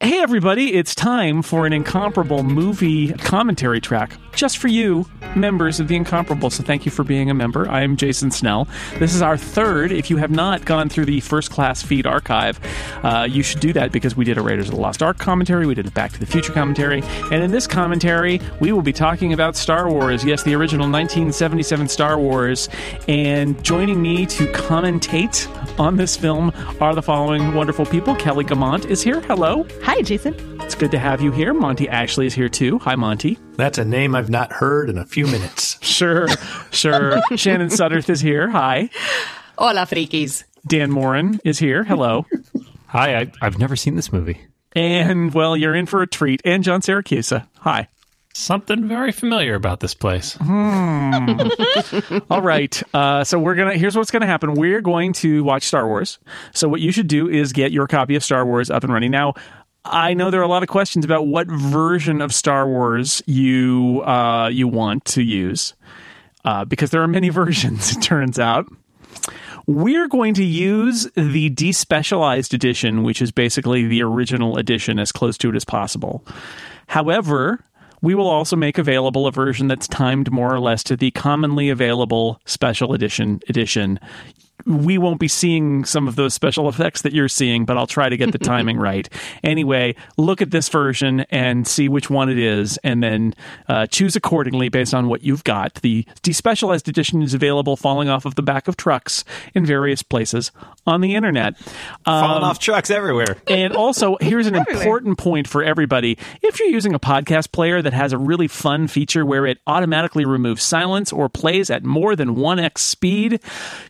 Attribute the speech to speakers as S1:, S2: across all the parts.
S1: Hey everybody, it's time for an Incomparable movie commentary track just for you, members of the Incomparable. So thank you for being a member. I'm Jason Snell. This is our third. If you have not gone through the First Class Feed archive, you should do that because we did a Raiders of the Lost Ark commentary, we did a Back to the Future commentary, and in this commentary, we will be talking about Star Wars. Yes, the original 1977 Star Wars. And joining me to commentate on this film are the following wonderful people. Kelly Gamont is here. Hello.
S2: Hi, Jason.
S1: It's good to have you here. Monty Ashley is here, too. Hi, Monty.
S3: That's a name I've not heard in a few minutes.
S1: Sure. Shannon Sudderth is here. Hi.
S4: Hola, frikis.
S1: Dan Morin is here. Hello.
S5: Hi, I've never seen this movie.
S1: And, well, you're in for a treat. And John Siracusa. Hi.
S5: Something very familiar about this place.
S1: All right. So here's what's going to happen. We're going to watch Star Wars. So what you should do is get your copy of Star Wars up and running. Now, I know there are a lot of questions about what version of Star Wars you want to use, because there are many versions, it turns out. We're going to use the despecialized edition, which is basically the original edition, as close to it as possible. However, we will also make available a version that's timed more or less to the commonly available special edition. We won't be seeing some of those special effects that you're seeing, but I'll try to get the timing right. Anyway, look at this version and see which one it is, and then choose accordingly based on what you've got. The despecialized edition is available falling off of the back of trucks in various places on the internet.
S5: Falling off trucks everywhere.
S1: And also, here's an important point for everybody. If you're using a podcast player that has a really fun feature where it automatically removes silence or plays at more than 1x speed,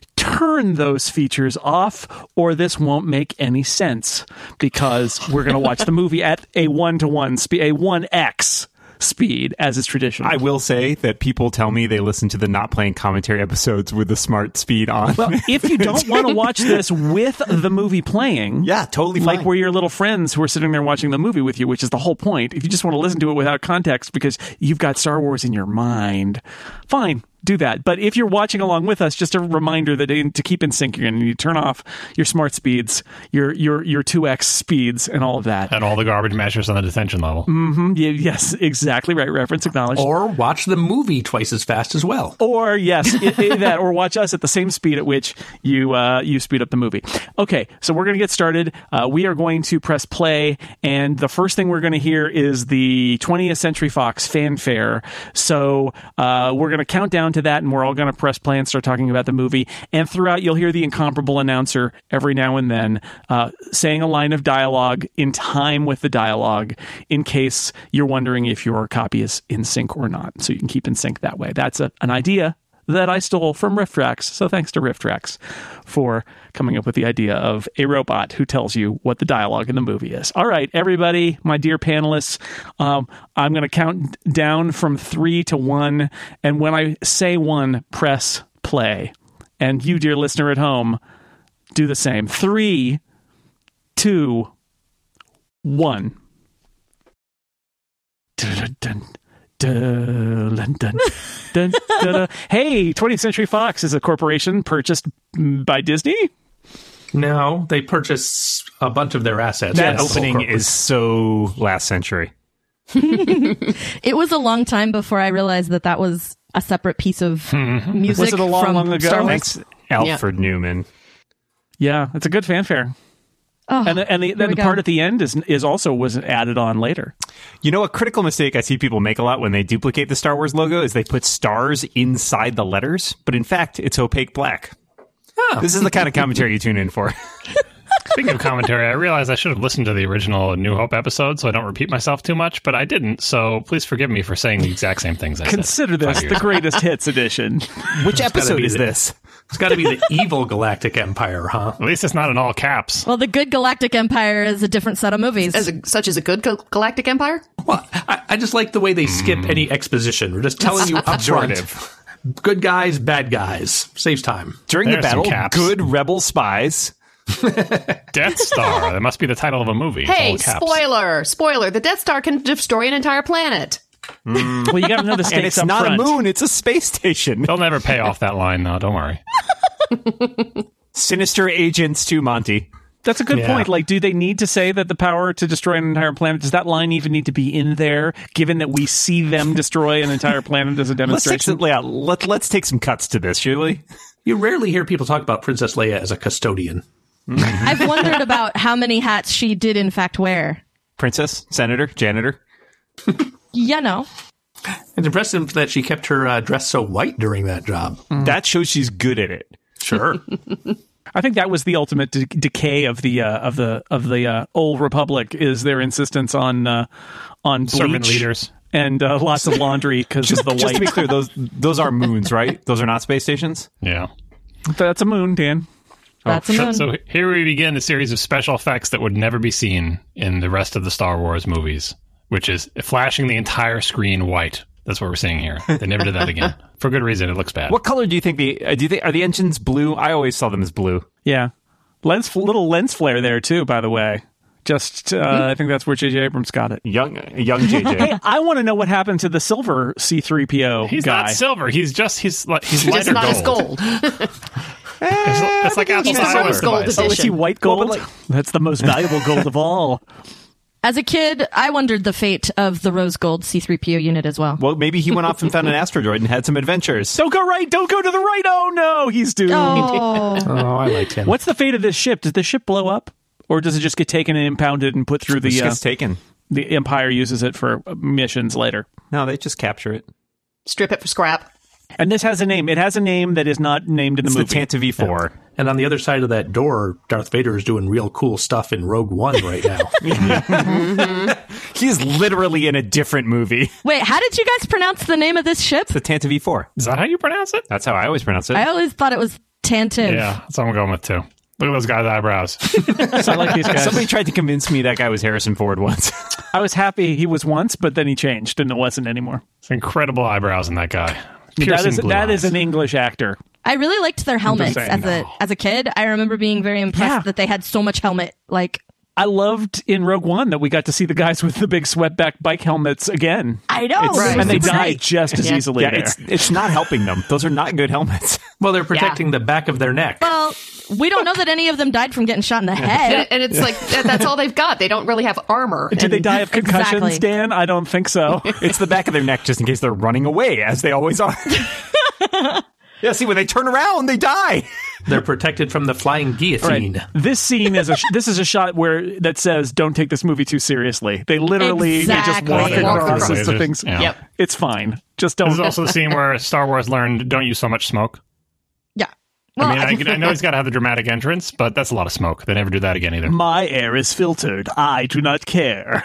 S1: turn those features off, or this won't make any sense, because we're going to watch the movie at a 1-to-1 speed, a 1x speed, as is traditional.
S5: I will say that people tell me they listen to the Not Playing Commentary episodes with the smart speed on.
S1: Well, if you don't want to watch this with the movie playing,
S5: yeah, totally fine.
S1: Like we're your little friends who are sitting there watching the movie with you, which is the whole point. If you just want to listen to it without context because you've got Star Wars in your mind, fine. Do that. But if you're watching along with us, just a reminder that to keep in sync, you're going to need to turn off your smart speeds, your 2x speeds, and all of that.
S6: And all the garbage measures on the detention level.
S1: Mm-hmm. Yeah, yes, exactly right. Reference acknowledged.
S3: Or watch the movie twice as fast as well.
S1: Or, yes, that. Or watch us at the same speed at which you speed up the movie. Okay, so we're going to get started. We are going to press play, and the first thing we're going to hear is the 20th Century Fox fanfare. So we're going to count down to that, and we're all going to press play and start talking about the movie. And throughout, you'll hear the Incomparable announcer every now and then saying a line of dialogue in time with the dialogue, in case you're wondering if your copy is in sync or not. So you can keep in sync that way. That's an idea that I stole from RiffTrax. So thanks to RiffTrax for coming up with the idea of a robot who tells you what the dialogue in the movie is. All right, everybody, my dear panelists, I'm going to count down from 3 to 1. And when I say 1, press play. And you, dear listener at home, do the same. 3, 2, 1. Dun, dun, dun, dun, dun, dun. Hey, 20th Century Fox is a corporation purchased by Disney?
S3: No, they purchased a bunch of their assets.
S5: That opening is so last century.
S2: It was a long time before I realized that was a separate piece of music.
S1: Was it a long,
S2: from
S1: long ago?
S2: Star Wars?
S5: Thanks, Alfred Newman.
S1: Yeah, it's a good fanfare.
S2: Oh,
S1: and the part at the end was added on later.
S5: You know, a critical mistake I see people make a lot when they duplicate the Star Wars logo is they put stars inside the letters, but in fact, it's opaque black. Oh. This is the kind of commentary you tune in for.
S6: Speaking of commentary, I realized I should have listened to the original New Hope episode so I don't repeat myself too much, but I didn't, so please forgive me for saying the exact same things I said.
S1: Consider this the greatest hits edition.
S5: Which episode is this?
S3: It's got to be the evil Galactic Empire, huh?
S6: At least it's not in all caps.
S2: Well, the good Galactic Empire is a different set of movies.
S4: Such as a good Galactic Empire?
S3: Well, I just like the way they skip any exposition. We're just telling you up front. Good guys, bad guys. Saves time.
S5: During the battle, good rebel spies.
S6: Death Star. That must be the title of a movie.
S4: Hey, spoiler. The Death Star can destroy an entire planet.
S1: Well, you got to know the stakes
S5: and it's
S1: up
S5: not
S1: front.
S5: A moon, it's a space station.
S6: They'll never pay off that line, though. Don't worry.
S5: Sinister agents too, Monty.
S1: That's a good
S3: Yeah.
S1: point. Like, do they need to say that the power to destroy an entire planet, does that line even need to be in there, given that we see them destroy an entire planet as a demonstration?
S5: Let's take some cuts to this, shall we?
S3: You rarely hear people talk about Princess Leia as a custodian.
S2: I've wondered about how many hats she did in fact wear.
S5: Princess, senator, janitor.
S2: You know.
S3: It's impressive that she kept her dress so white during that job.
S5: That shows she's good at it.
S3: Sure.
S1: I think that was the ultimate decay of the old Republic, is their insistence on
S6: Servant
S1: bleach
S6: leaders.
S1: and lots of laundry because of the
S5: Just
S1: white.
S5: to be clear, those are moons, right? Those are not space stations?
S6: Yeah.
S1: That's a moon, Dan.
S2: That's a moon.
S6: So here we begin a series of special effects that would never be seen in the rest of the Star Wars movies, which is flashing the entire screen white. That's what we're seeing here. They never did that again. For good reason. It looks bad.
S5: What color do you think are the engines blue? I always saw them as blue.
S1: Yeah, little lens flare there too. By the way, just I think that's where J.J. Abrams got it.
S5: Young JJ.
S1: Hey, I want to know what happened to the silver C-3PO
S6: He's
S1: guy.
S6: not silver. He's
S4: It's
S6: lighter
S4: not as
S6: gold.
S4: gold.
S6: It's like
S4: He's the
S6: outside
S4: rose gold
S1: Oh, is he
S4: edition.
S1: white gold? That's the most valuable gold of all.
S2: As a kid, I wondered the fate of the rose gold C-3PO unit as well.
S5: Well, maybe he went off and found an asteroid and had some adventures.
S1: Don't go right. Don't go to the right. Oh no, he's doomed.
S2: Oh,
S3: Oh, I liked him.
S1: What's the fate of this ship? Does the ship blow up, or does it just get taken and impounded and put through
S5: This
S1: the?
S5: gets taken.
S1: The Empire uses it for missions later.
S5: No, they just capture it.
S4: Strip it for scrap.
S1: And this has a name. It has a name that is not named in the
S5: It's
S1: movie.
S5: the Tantive 4.
S3: And on the other side of that door, Darth Vader is doing real cool stuff in Rogue One right now.
S5: He's literally in a different movie.
S2: wait, how did you guys pronounce the name of this ship?
S5: The Tantive 4.
S6: Is that how you pronounce it?
S5: That's how I always pronounce it.
S2: I always thought it was Tantive.
S6: Yeah, that's what I'm going with too. Look at those guys' eyebrows.
S1: I like these guys.
S5: Somebody tried to convince me that guy was Harrison Ford once.
S1: I was happy he was once, but then he changed and it wasn't anymore.
S6: It's incredible eyebrows in that guy.
S1: That
S6: Piercing blue
S1: is
S6: eyes.
S1: an English actor.
S2: I really liked their helmets
S1: saying.
S2: as a kid. I remember being very impressed
S1: Yeah.
S2: that they had so much helmet. Like,
S1: I loved in Rogue One that we got to see the guys with the big sweatback bike helmets again.
S2: I know,
S1: It's-
S2: right.
S1: and they
S2: Super
S1: died
S2: great.
S1: just as
S4: Yeah.
S1: easily.
S5: Yeah,
S1: there.
S5: it's not helping them. Those are not good helmets.
S3: Well, they're protecting the back of their neck.
S2: Well, we don't know that any of them died from getting shot in the head.
S4: And it's like, that's all they've got. They don't really have armor.
S1: Did they die of concussions,
S2: Exactly.
S1: Dan? I don't think so.
S5: It's the back of their neck just in case they're running away, as they always are. Yeah, see, when they turn around, they die.
S3: They're protected from the flying guillotine.
S1: Right. This scene is this is a shot where that says "Don't take this movie too seriously." They literally just
S2: Exactly.
S1: walk
S2: They walk
S1: across
S4: across.
S1: as the things.
S6: Yeah.
S4: Yep.
S1: It's fine. Just
S6: This is
S1: don't.
S6: also the scene where Star Wars learned don't use so much smoke.
S2: Yeah. Well,
S6: I mean, I know he's got to have the dramatic entrance, but that's a lot of smoke. They never do that again either.
S1: My air is filtered. I do not care.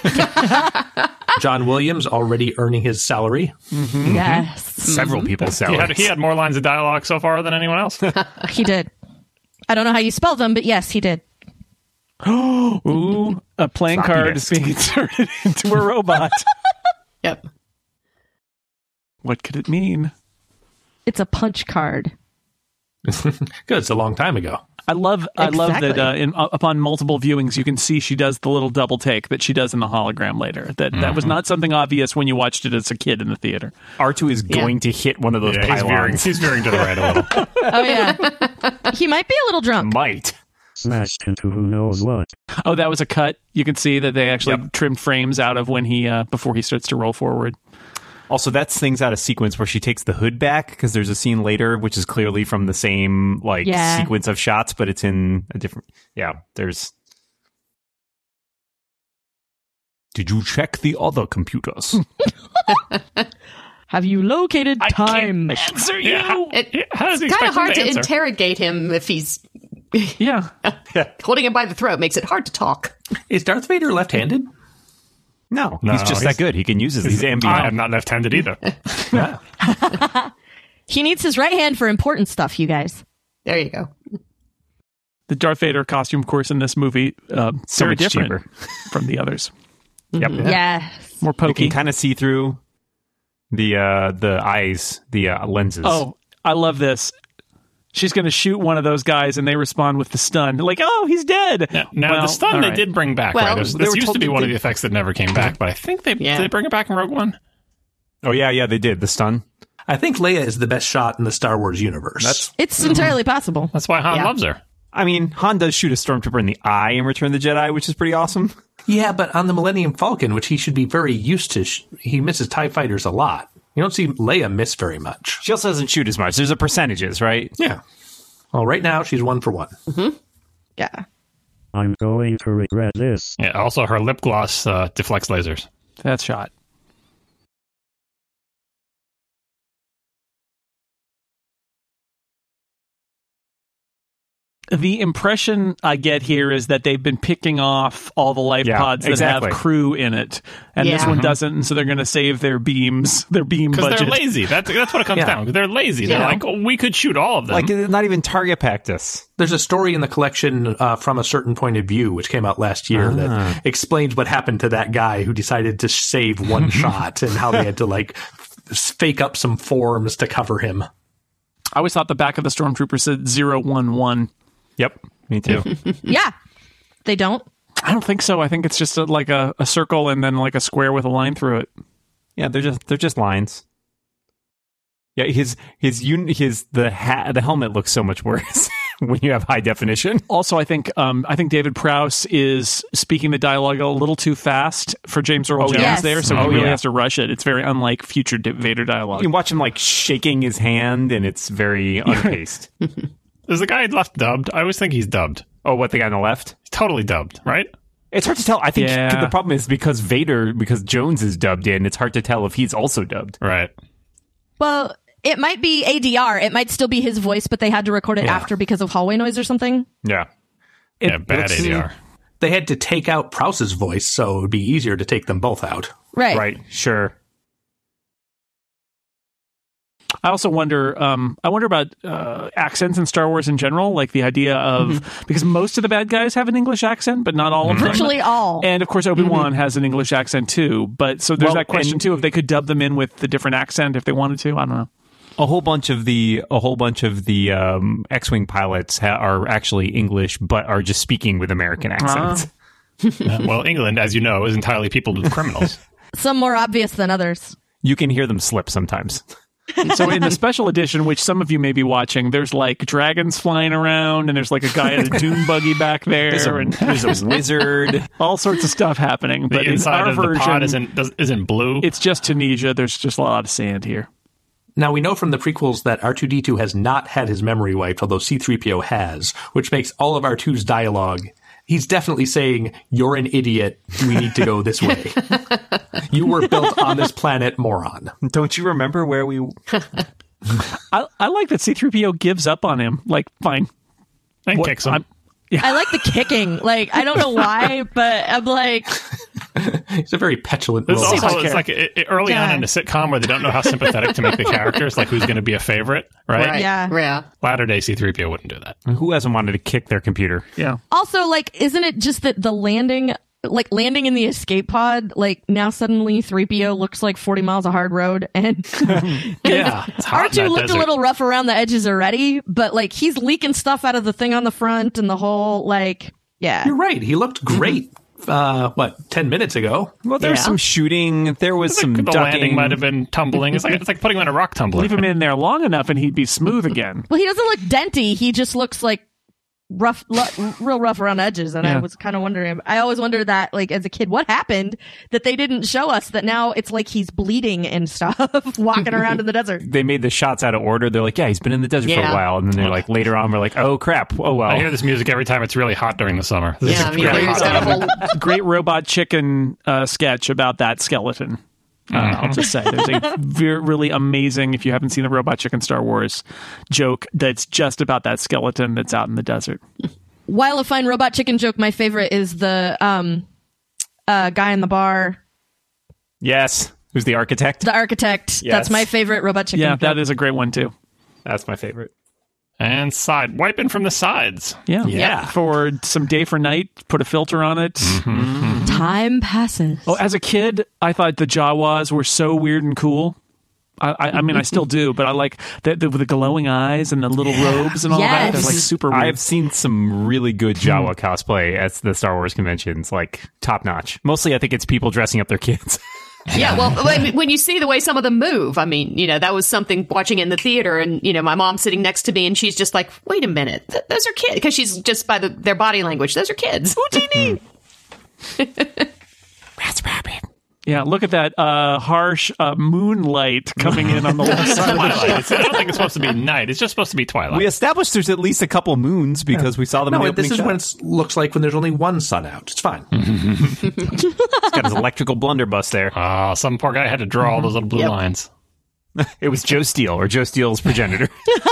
S3: John Williams already earning his salary.
S2: yes,
S5: Several people
S6: He had more lines of dialogue so far than anyone else.
S2: he did. I don't know how you spell them, but yes, he did.
S1: Ooh, a playing
S5: Floppy
S1: card
S5: disk.
S1: is being inserted into a robot.
S4: Yep.
S1: What could it mean?
S2: It's a punch card.
S3: Good, it's a long time ago.
S1: I love
S2: Exactly.
S1: that upon multiple viewings you can see she does the little double take that she does in the hologram later. That was not something obvious when you watched it as a kid in the theater.
S5: R2 is going to hit one of those
S6: Yeah,
S5: pylons.
S6: he's veering to the right a little.
S2: Oh yeah, he might be a little drunk.
S5: Might.
S7: Smashed into who knows what.
S1: Oh, that was a cut. You can see that they actually trimmed frames out of when he before he starts to roll forward.
S5: Also, that's things out of sequence where she takes the hood back because there's a scene later which is clearly from the same
S2: Yeah.
S5: sequence of shots, but it's in a different. Yeah, there's. Did you check the other computers?
S2: Have you located time?
S1: Answer you.
S6: Yeah, how does he
S4: It's kind
S6: expect
S4: of hard
S6: him
S4: to
S6: answer?
S4: interrogate him if he's
S1: Yeah.
S4: holding him by the throat. Makes it hard to talk.
S3: Is Darth Vader left-handed?
S5: No,
S6: No,
S5: he's just
S6: he's-
S5: that good. He can use these
S6: I am
S5: ambient.
S6: not left-handed either.
S2: He needs his right hand for important stuff, you guys.
S4: There you go.
S1: The Darth Vader costume, of course, in this movie,
S5: So
S1: very
S5: much
S1: different
S5: cheaper.
S1: from the others.
S5: Yep.
S2: Yes.
S1: More
S5: You can
S1: pokey.
S5: kind of see through the eyes, the lenses.
S1: Oh, I love this. She's going to shoot one of those guys, and they respond with the stun. Like, oh, he's dead.
S6: Now
S1: Well,
S6: the stun
S1: all
S6: they
S1: right.
S6: did bring back,
S4: Well,
S6: right?
S5: they
S6: This
S5: were
S6: used
S5: told
S6: to be
S5: that
S6: one of
S5: they-
S6: the effects that never came back, but I think did they bring it back in Rogue One?
S5: Oh yeah, they did the stun.
S3: I think Leia is the best shot in the Star Wars universe.
S2: It's entirely possible.
S6: That's why Han
S4: Yeah.
S6: loves her.
S5: I mean, Han does shoot a stormtrooper in the eye in Return of the Jedi, which is pretty awesome.
S3: Yeah, but on the Millennium Falcon, which he should be very used to, he misses TIE fighters a lot. You don't see Leia miss very much.
S5: She also doesn't shoot as much. There's a percentages, right?
S3: Yeah. Well, right now, she's 1 for 1.
S4: Mm-hmm.
S2: Yeah.
S7: I'm going to regret this.
S6: Yeah, also, her lip gloss deflects lasers.
S1: That's shot. The impression I get here is that they've been picking off all the life pods that have crew in it, and this one doesn't, and so they're going to save their beam budget.
S6: Because they're lazy. That's what it comes down to. They're lazy. They're like, oh, we could shoot all of them.
S5: Like, not even target practice.
S3: There's a story in the collection from a certain point of view, which came out last year, that explains what happened to that guy who decided to save one shot and how they had to, like, fake up some forms to cover him.
S1: I always thought the back of the Stormtrooper said 011.
S5: Yep, me too.
S2: Yeah. They don't?
S1: I don't think so. I think it's just like a circle and then like a square with a line through it.
S5: Yeah, they're just lines. Yeah, the helmet looks so much worse when you have high definition.
S1: Also, I think David Prowse is speaking the dialogue a little too fast for James Earl Jones there, so he really has to rush it. It's very unlike future Vader dialogue.
S5: You can watch him like shaking his hand, and it's very unpaced.
S6: Is the guy left dubbed? I always think he's dubbed.
S5: Oh, what, the guy on the left?
S6: He's totally dubbed, right?
S5: It's hard to tell. I think the problem is because Jones is dubbed in, it's hard to tell if he's also dubbed.
S6: Right.
S2: Well, it might be ADR. It might still be his voice, but they had to record it after because of hallway noise or something.
S5: Yeah.
S6: Bad ADR.
S3: They had to take out Prowse's voice, so it would be easier to take them both out.
S2: Right.
S5: Right, sure.
S1: I also wonder about accents in Star Wars in general, like the idea of, because most of the bad guys have an English accent, but not all of them.
S2: Virtually all.
S1: And of course, Obi-Wan has an English accent too. But so there's that question too, if they could dub them in with the different accent if they wanted to. I don't know.
S5: A whole bunch of the X-Wing pilots are actually English, but are just speaking with American accents.
S6: Well, England, as you know, is entirely peopled with criminals.
S2: Some more obvious than others.
S5: You can hear them slip sometimes.
S1: So in the special edition, which some of you may be watching, there's like dragons flying around, and there's like a guy in a dune buggy back there,
S5: there's a wizard,
S1: all sorts of stuff happening. But
S6: inside
S1: in our
S6: of the
S1: version,
S6: pod isn't blue.
S1: It's just Tunisia. There's just a lot of sand here.
S3: Now, we know from the prequels that R2-D2 has not had his memory wiped, although C-3PO has, which makes all of R2's dialogue. He's definitely saying, "You're an idiot. We need to go this way. You were built on this planet, moron."
S5: Don't you remember where we...
S1: I like that C-3PO gives up on him. Like, fine.
S6: And kicks him.
S2: I like the kicking. Like, I don't know why, but I'm like...
S3: He's a very petulant
S6: It's
S3: robot.
S6: also it's like early on in a sitcom where they don't know how sympathetic to make the characters, like who's going to be a favorite, right?
S2: Yeah.
S6: Latter-day C-3PO wouldn't do that.
S5: Who hasn't wanted to kick their computer?
S1: Yeah.
S2: Also, like, isn't it just that the landing in the escape pod, like, now suddenly 3PO looks like 40 miles of hard road, and
S6: Yeah, it's hot in
S2: R2
S6: that
S2: looked
S6: desert.
S2: a little rough around the edges already, but, like, he's leaking stuff out of the thing on the front and the whole, like, yeah.
S3: You're right. He looked great. 10 minutes ago?
S5: Well, there was some shooting. There was some
S6: The
S5: ducking.
S6: landing might have been tumbling. It's like putting him in a rock tumbler.
S1: Leave him in there long enough and he'd be smooth again.
S2: Well, he doesn't look denty. He just looks like rough, real rough around edges. And I was kind of wondering, I always wondered that, like, as a kid, what happened that they didn't show us that now it's like he's bleeding and stuff, walking around in the desert.
S5: They made the shots out of order. They're like, yeah, he's been in the desert for a while. And then they're like, later on, we're like, oh, crap. Oh, well.
S6: I hear this music every time it's really hot during the summer. This
S4: Yeah,
S6: is
S4: I mean,
S6: really
S4: there's
S6: hot.
S1: Great Robot Chicken sketch about that skeleton. I'll just say there's a really amazing, if you haven't seen the Robot Chicken Star Wars joke, that's just about that skeleton that's out in the desert.
S2: While a fine robot chicken joke, my favorite is the guy in the bar.
S5: Yes. Who's the architect?
S2: The architect.
S5: Yes.
S2: That's my favorite robot chicken
S1: Yeah,
S2: joke.
S1: that is a great one too.
S5: That's my favorite.
S6: And wiping from the sides.
S1: Yeah. For some day for night, put a filter on it.
S2: Time passes.
S1: Oh, as a kid, I thought the Jawas were so weird and cool. I mean, I still do, but I like the glowing eyes and the little robes and all that. They're like super weird.
S5: I've seen some really good Jawa cosplay at the Star Wars conventions, like top notch. Mostly, I think it's people dressing up their kids.
S4: Yeah, well, when you see the way some of them move, I mean, that was something watching it in the theater, and, my mom's sitting next to me, and she's just like, wait a minute, those are kids, because she's just by their body language, those are kids. Houdini!
S5: That's rabbit.
S1: Yeah, look at that harsh moonlight coming in on the left side of the
S6: Twilight. I don't think it's supposed to be night. It's just supposed to be twilight.
S5: We established there's at least a couple moons because we saw them in the
S3: No,
S5: opening
S3: this is
S5: shot.
S3: when it looks like when there's only one sun out. It's fine.
S5: He's got his electrical blunderbuss there.
S6: Some poor guy had to draw all those little blue lines.
S5: It was Joe Steele, or Joe Steele's progenitor.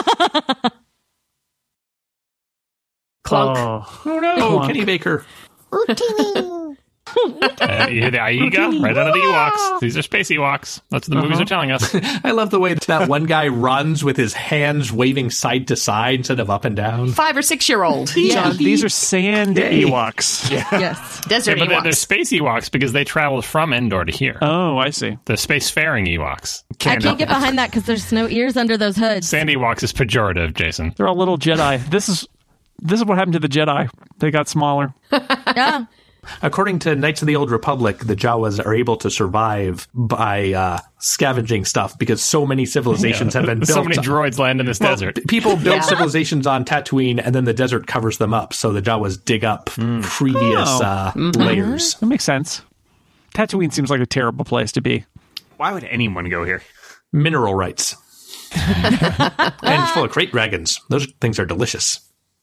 S4: Clunk.
S1: Oh no!
S3: Oh, Kenny Baker.
S6: You hear the Aiga right out of the Ewoks. These are space Ewoks. That's what the movies are telling us.
S3: I love the way that one guy runs with his hands waving side to side instead of up and down.
S4: 5 or 6 year old.
S1: John, these are sand Ewoks.
S2: Yes.
S4: Desert
S6: But they're
S4: Ewoks.
S6: space Ewoks because they traveled from Endor to here.
S1: Oh, I see.
S6: The spacefaring Ewoks.
S2: I can't get behind that because there's no ears under those hoods.
S6: Sand Ewoks is pejorative, Jason.
S1: They're all little Jedi. This is what happened to the Jedi. They got smaller.
S2: Yeah.
S3: According to Knights of the Old Republic, the Jawas are able to survive by scavenging stuff because so many civilizations have been built.
S6: So many droids land in this desert.
S3: People build civilizations on Tatooine, and then the desert covers them up. So the Jawas dig up previous layers.
S1: That makes sense. Tatooine seems like a terrible place to be.
S5: Why would anyone go here?
S3: Mineral rights. And it's full of crate dragons. Those things are delicious.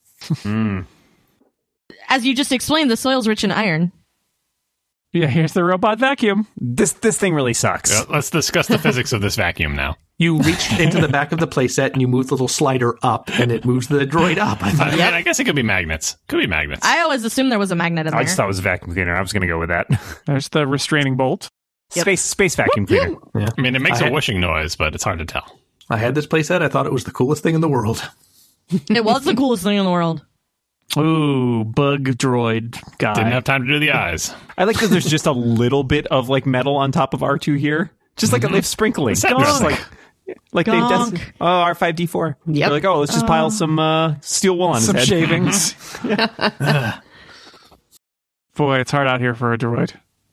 S2: As you just explained, the soil's rich in iron.
S1: Yeah, here's the robot vacuum.
S5: This thing really sucks.
S6: Yeah, let's discuss the physics of this vacuum now.
S3: You reach into the back of the playset and you move the little slider up, and it moves the droid up.
S6: I guess it could be magnets. Could be magnets.
S2: I always assumed there was a magnet in there.
S5: I just thought it was a vacuum cleaner. I was going to go with that.
S1: There's the restraining bolt.
S5: Space vacuum cleaner.
S3: Yeah.
S6: I mean, it makes a whooshing noise, but it's hard to tell.
S3: I had this playset. I thought it was the coolest thing in the world.
S2: It was the coolest thing in the world.
S1: Ooh, bug droid guy.
S6: Didn't have time to do the eyes.
S5: I like that there's just a little bit of like metal on top of R2 here. Just like a lift sprinkling.
S6: that
S5: Just
S6: dressing?
S5: like they've
S2: Gonk.
S5: done. Oh, R5D4. They're like, oh, let's just pile some steel wool on
S1: Some
S5: his head.
S1: shavings. Boy, it's hard out here for a droid.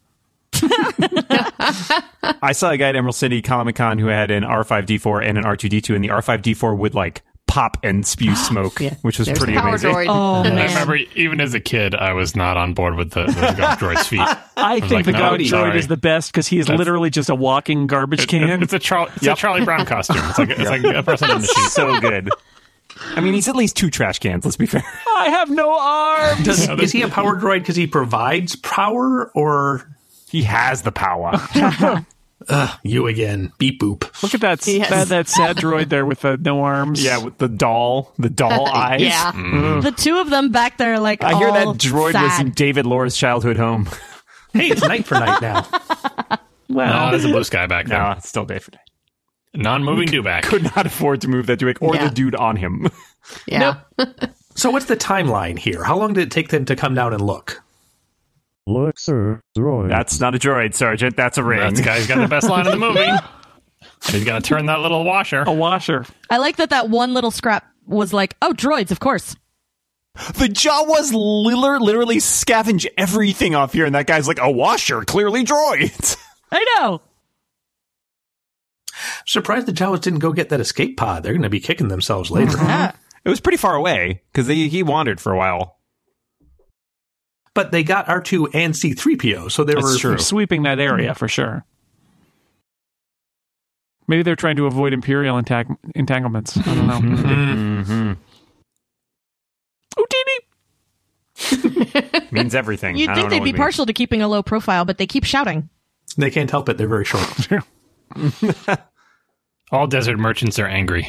S5: I saw a guy at Emerald City Comic Con who had an R5D4 and an R2D2, and the R5D4 would like pop and spew smoke, which was
S4: There's
S5: pretty
S4: the power
S5: amazing.
S4: droid.
S2: Oh,
S6: I
S2: man.
S6: remember even as a kid, I was not on board with the Ghost Droid's feet.
S1: I think
S6: like,
S1: the
S6: no,
S1: Gaudy droid
S6: sorry.
S1: is the best because he is literally just a walking garbage can.
S6: It's a Charlie Brown costume. It's like a person in the sheet.
S5: So good. I mean, he's at least 2 trash cans, let's be fair.
S1: I have no arms.
S3: Is he a power droid because he provides power, or
S5: He has the power.
S3: you again? Beep boop.
S1: Look at that,
S4: Yes.
S1: that sad droid there with the no arms.
S5: Yeah, with the doll eyes.
S4: Yeah.
S2: The two of them back there, like,
S5: I hear that
S2: all
S5: droid
S2: sad.
S5: was in David Lore's childhood home.
S3: Hey, it's night for night now.
S6: No, there's a blue sky back there.
S5: No, it's still day for day.
S6: Non-moving dewback.
S5: Could not afford to move that droid or
S4: Yeah.
S5: the dude on him.
S4: Yeah.
S3: So what's the timeline here? How long did it take them to come down and look?
S7: Look, sir, droid.
S5: That's not a droid, Sergeant. That's a ring.
S6: That guy's got the best line in the movie. He's got to turn that little washer.
S1: A washer.
S2: I like that one little scrap was like, oh, droids, of course.
S5: The Jawas literally scavenge everything off here, and that guy's like, a washer, clearly droids.
S2: I know.
S3: Surprised the Jawas didn't go get that escape pod. They're going to be kicking themselves later.
S5: It was pretty far away, because he wandered for a while.
S3: But they got R2 and C-3PO, so they
S5: That's
S3: were
S5: true.
S1: Sweeping that area for sure. Maybe they're trying to avoid Imperial entanglements. I don't know.
S5: Mm-hmm.
S1: Houdini!
S5: Means everything.
S2: You'd
S5: I
S2: think
S5: don't know
S2: they'd
S5: what
S2: be
S5: it means.
S2: partial to keeping a low profile, but they keep shouting.
S3: They can't help it. They're very short.
S6: All desert merchants are angry.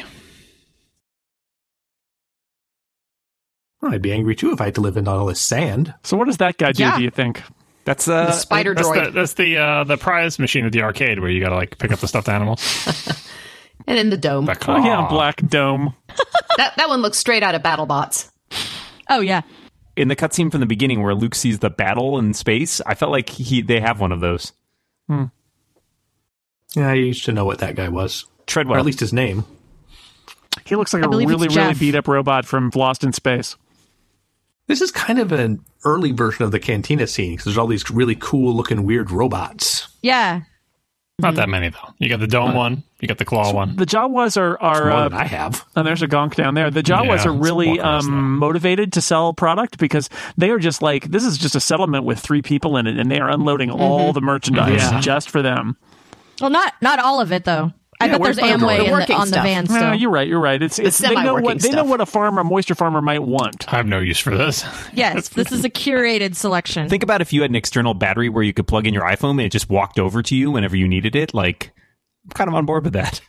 S3: Well, I'd be angry too if I had to live in all this sand.
S1: So what does that guy do,
S2: Yeah.
S1: do you think?
S5: That's
S4: The spider droid.
S6: That's the prize machine at the arcade where you got to like pick up the stuffed animals.
S4: And in the dome.
S6: That
S1: Oh, yeah, Black Dome.
S4: That one looks straight out of BattleBots.
S2: Oh, yeah.
S5: in the cutscene from the beginning where Luke sees the battle in space. I felt like they have one of those.
S3: Yeah, I used to know what that guy was.
S5: Treadwell.
S3: Or at least his name.
S1: He looks like
S2: I
S1: a
S2: believe
S1: really,
S2: it's
S1: really
S2: Jeff.
S1: beat up robot from Lost in Space.
S3: This is kind of an early version of the Cantina scene because there's all these really cool looking weird robots.
S2: Yeah.
S6: Not that many, though. You got the dome one. You got the claw one.
S1: The Jawas are
S3: More than I have.
S1: and there's a gonk down there. The Jawas
S6: Yeah,
S1: are really
S6: it's walking us now.
S1: motivated to sell product because they are just like, this is just a settlement with 3 people in it, and they are unloading all the merchandise
S3: Yeah.
S1: just for them.
S2: Well, not all of it though. I bet
S3: where's
S2: there's
S3: the
S2: Amway
S4: working
S2: on the
S4: stuff?
S2: van still.
S1: You're right. It's they know
S4: semi-working
S1: what they know
S4: stuff.
S1: what a moisture farmer might want.
S6: I have no use for this.
S2: Yes, this is a curated selection.
S5: Think about if you had an external battery where you could plug in your iPhone and it just walked over to you whenever you needed it. Like, I'm kind of on board with that.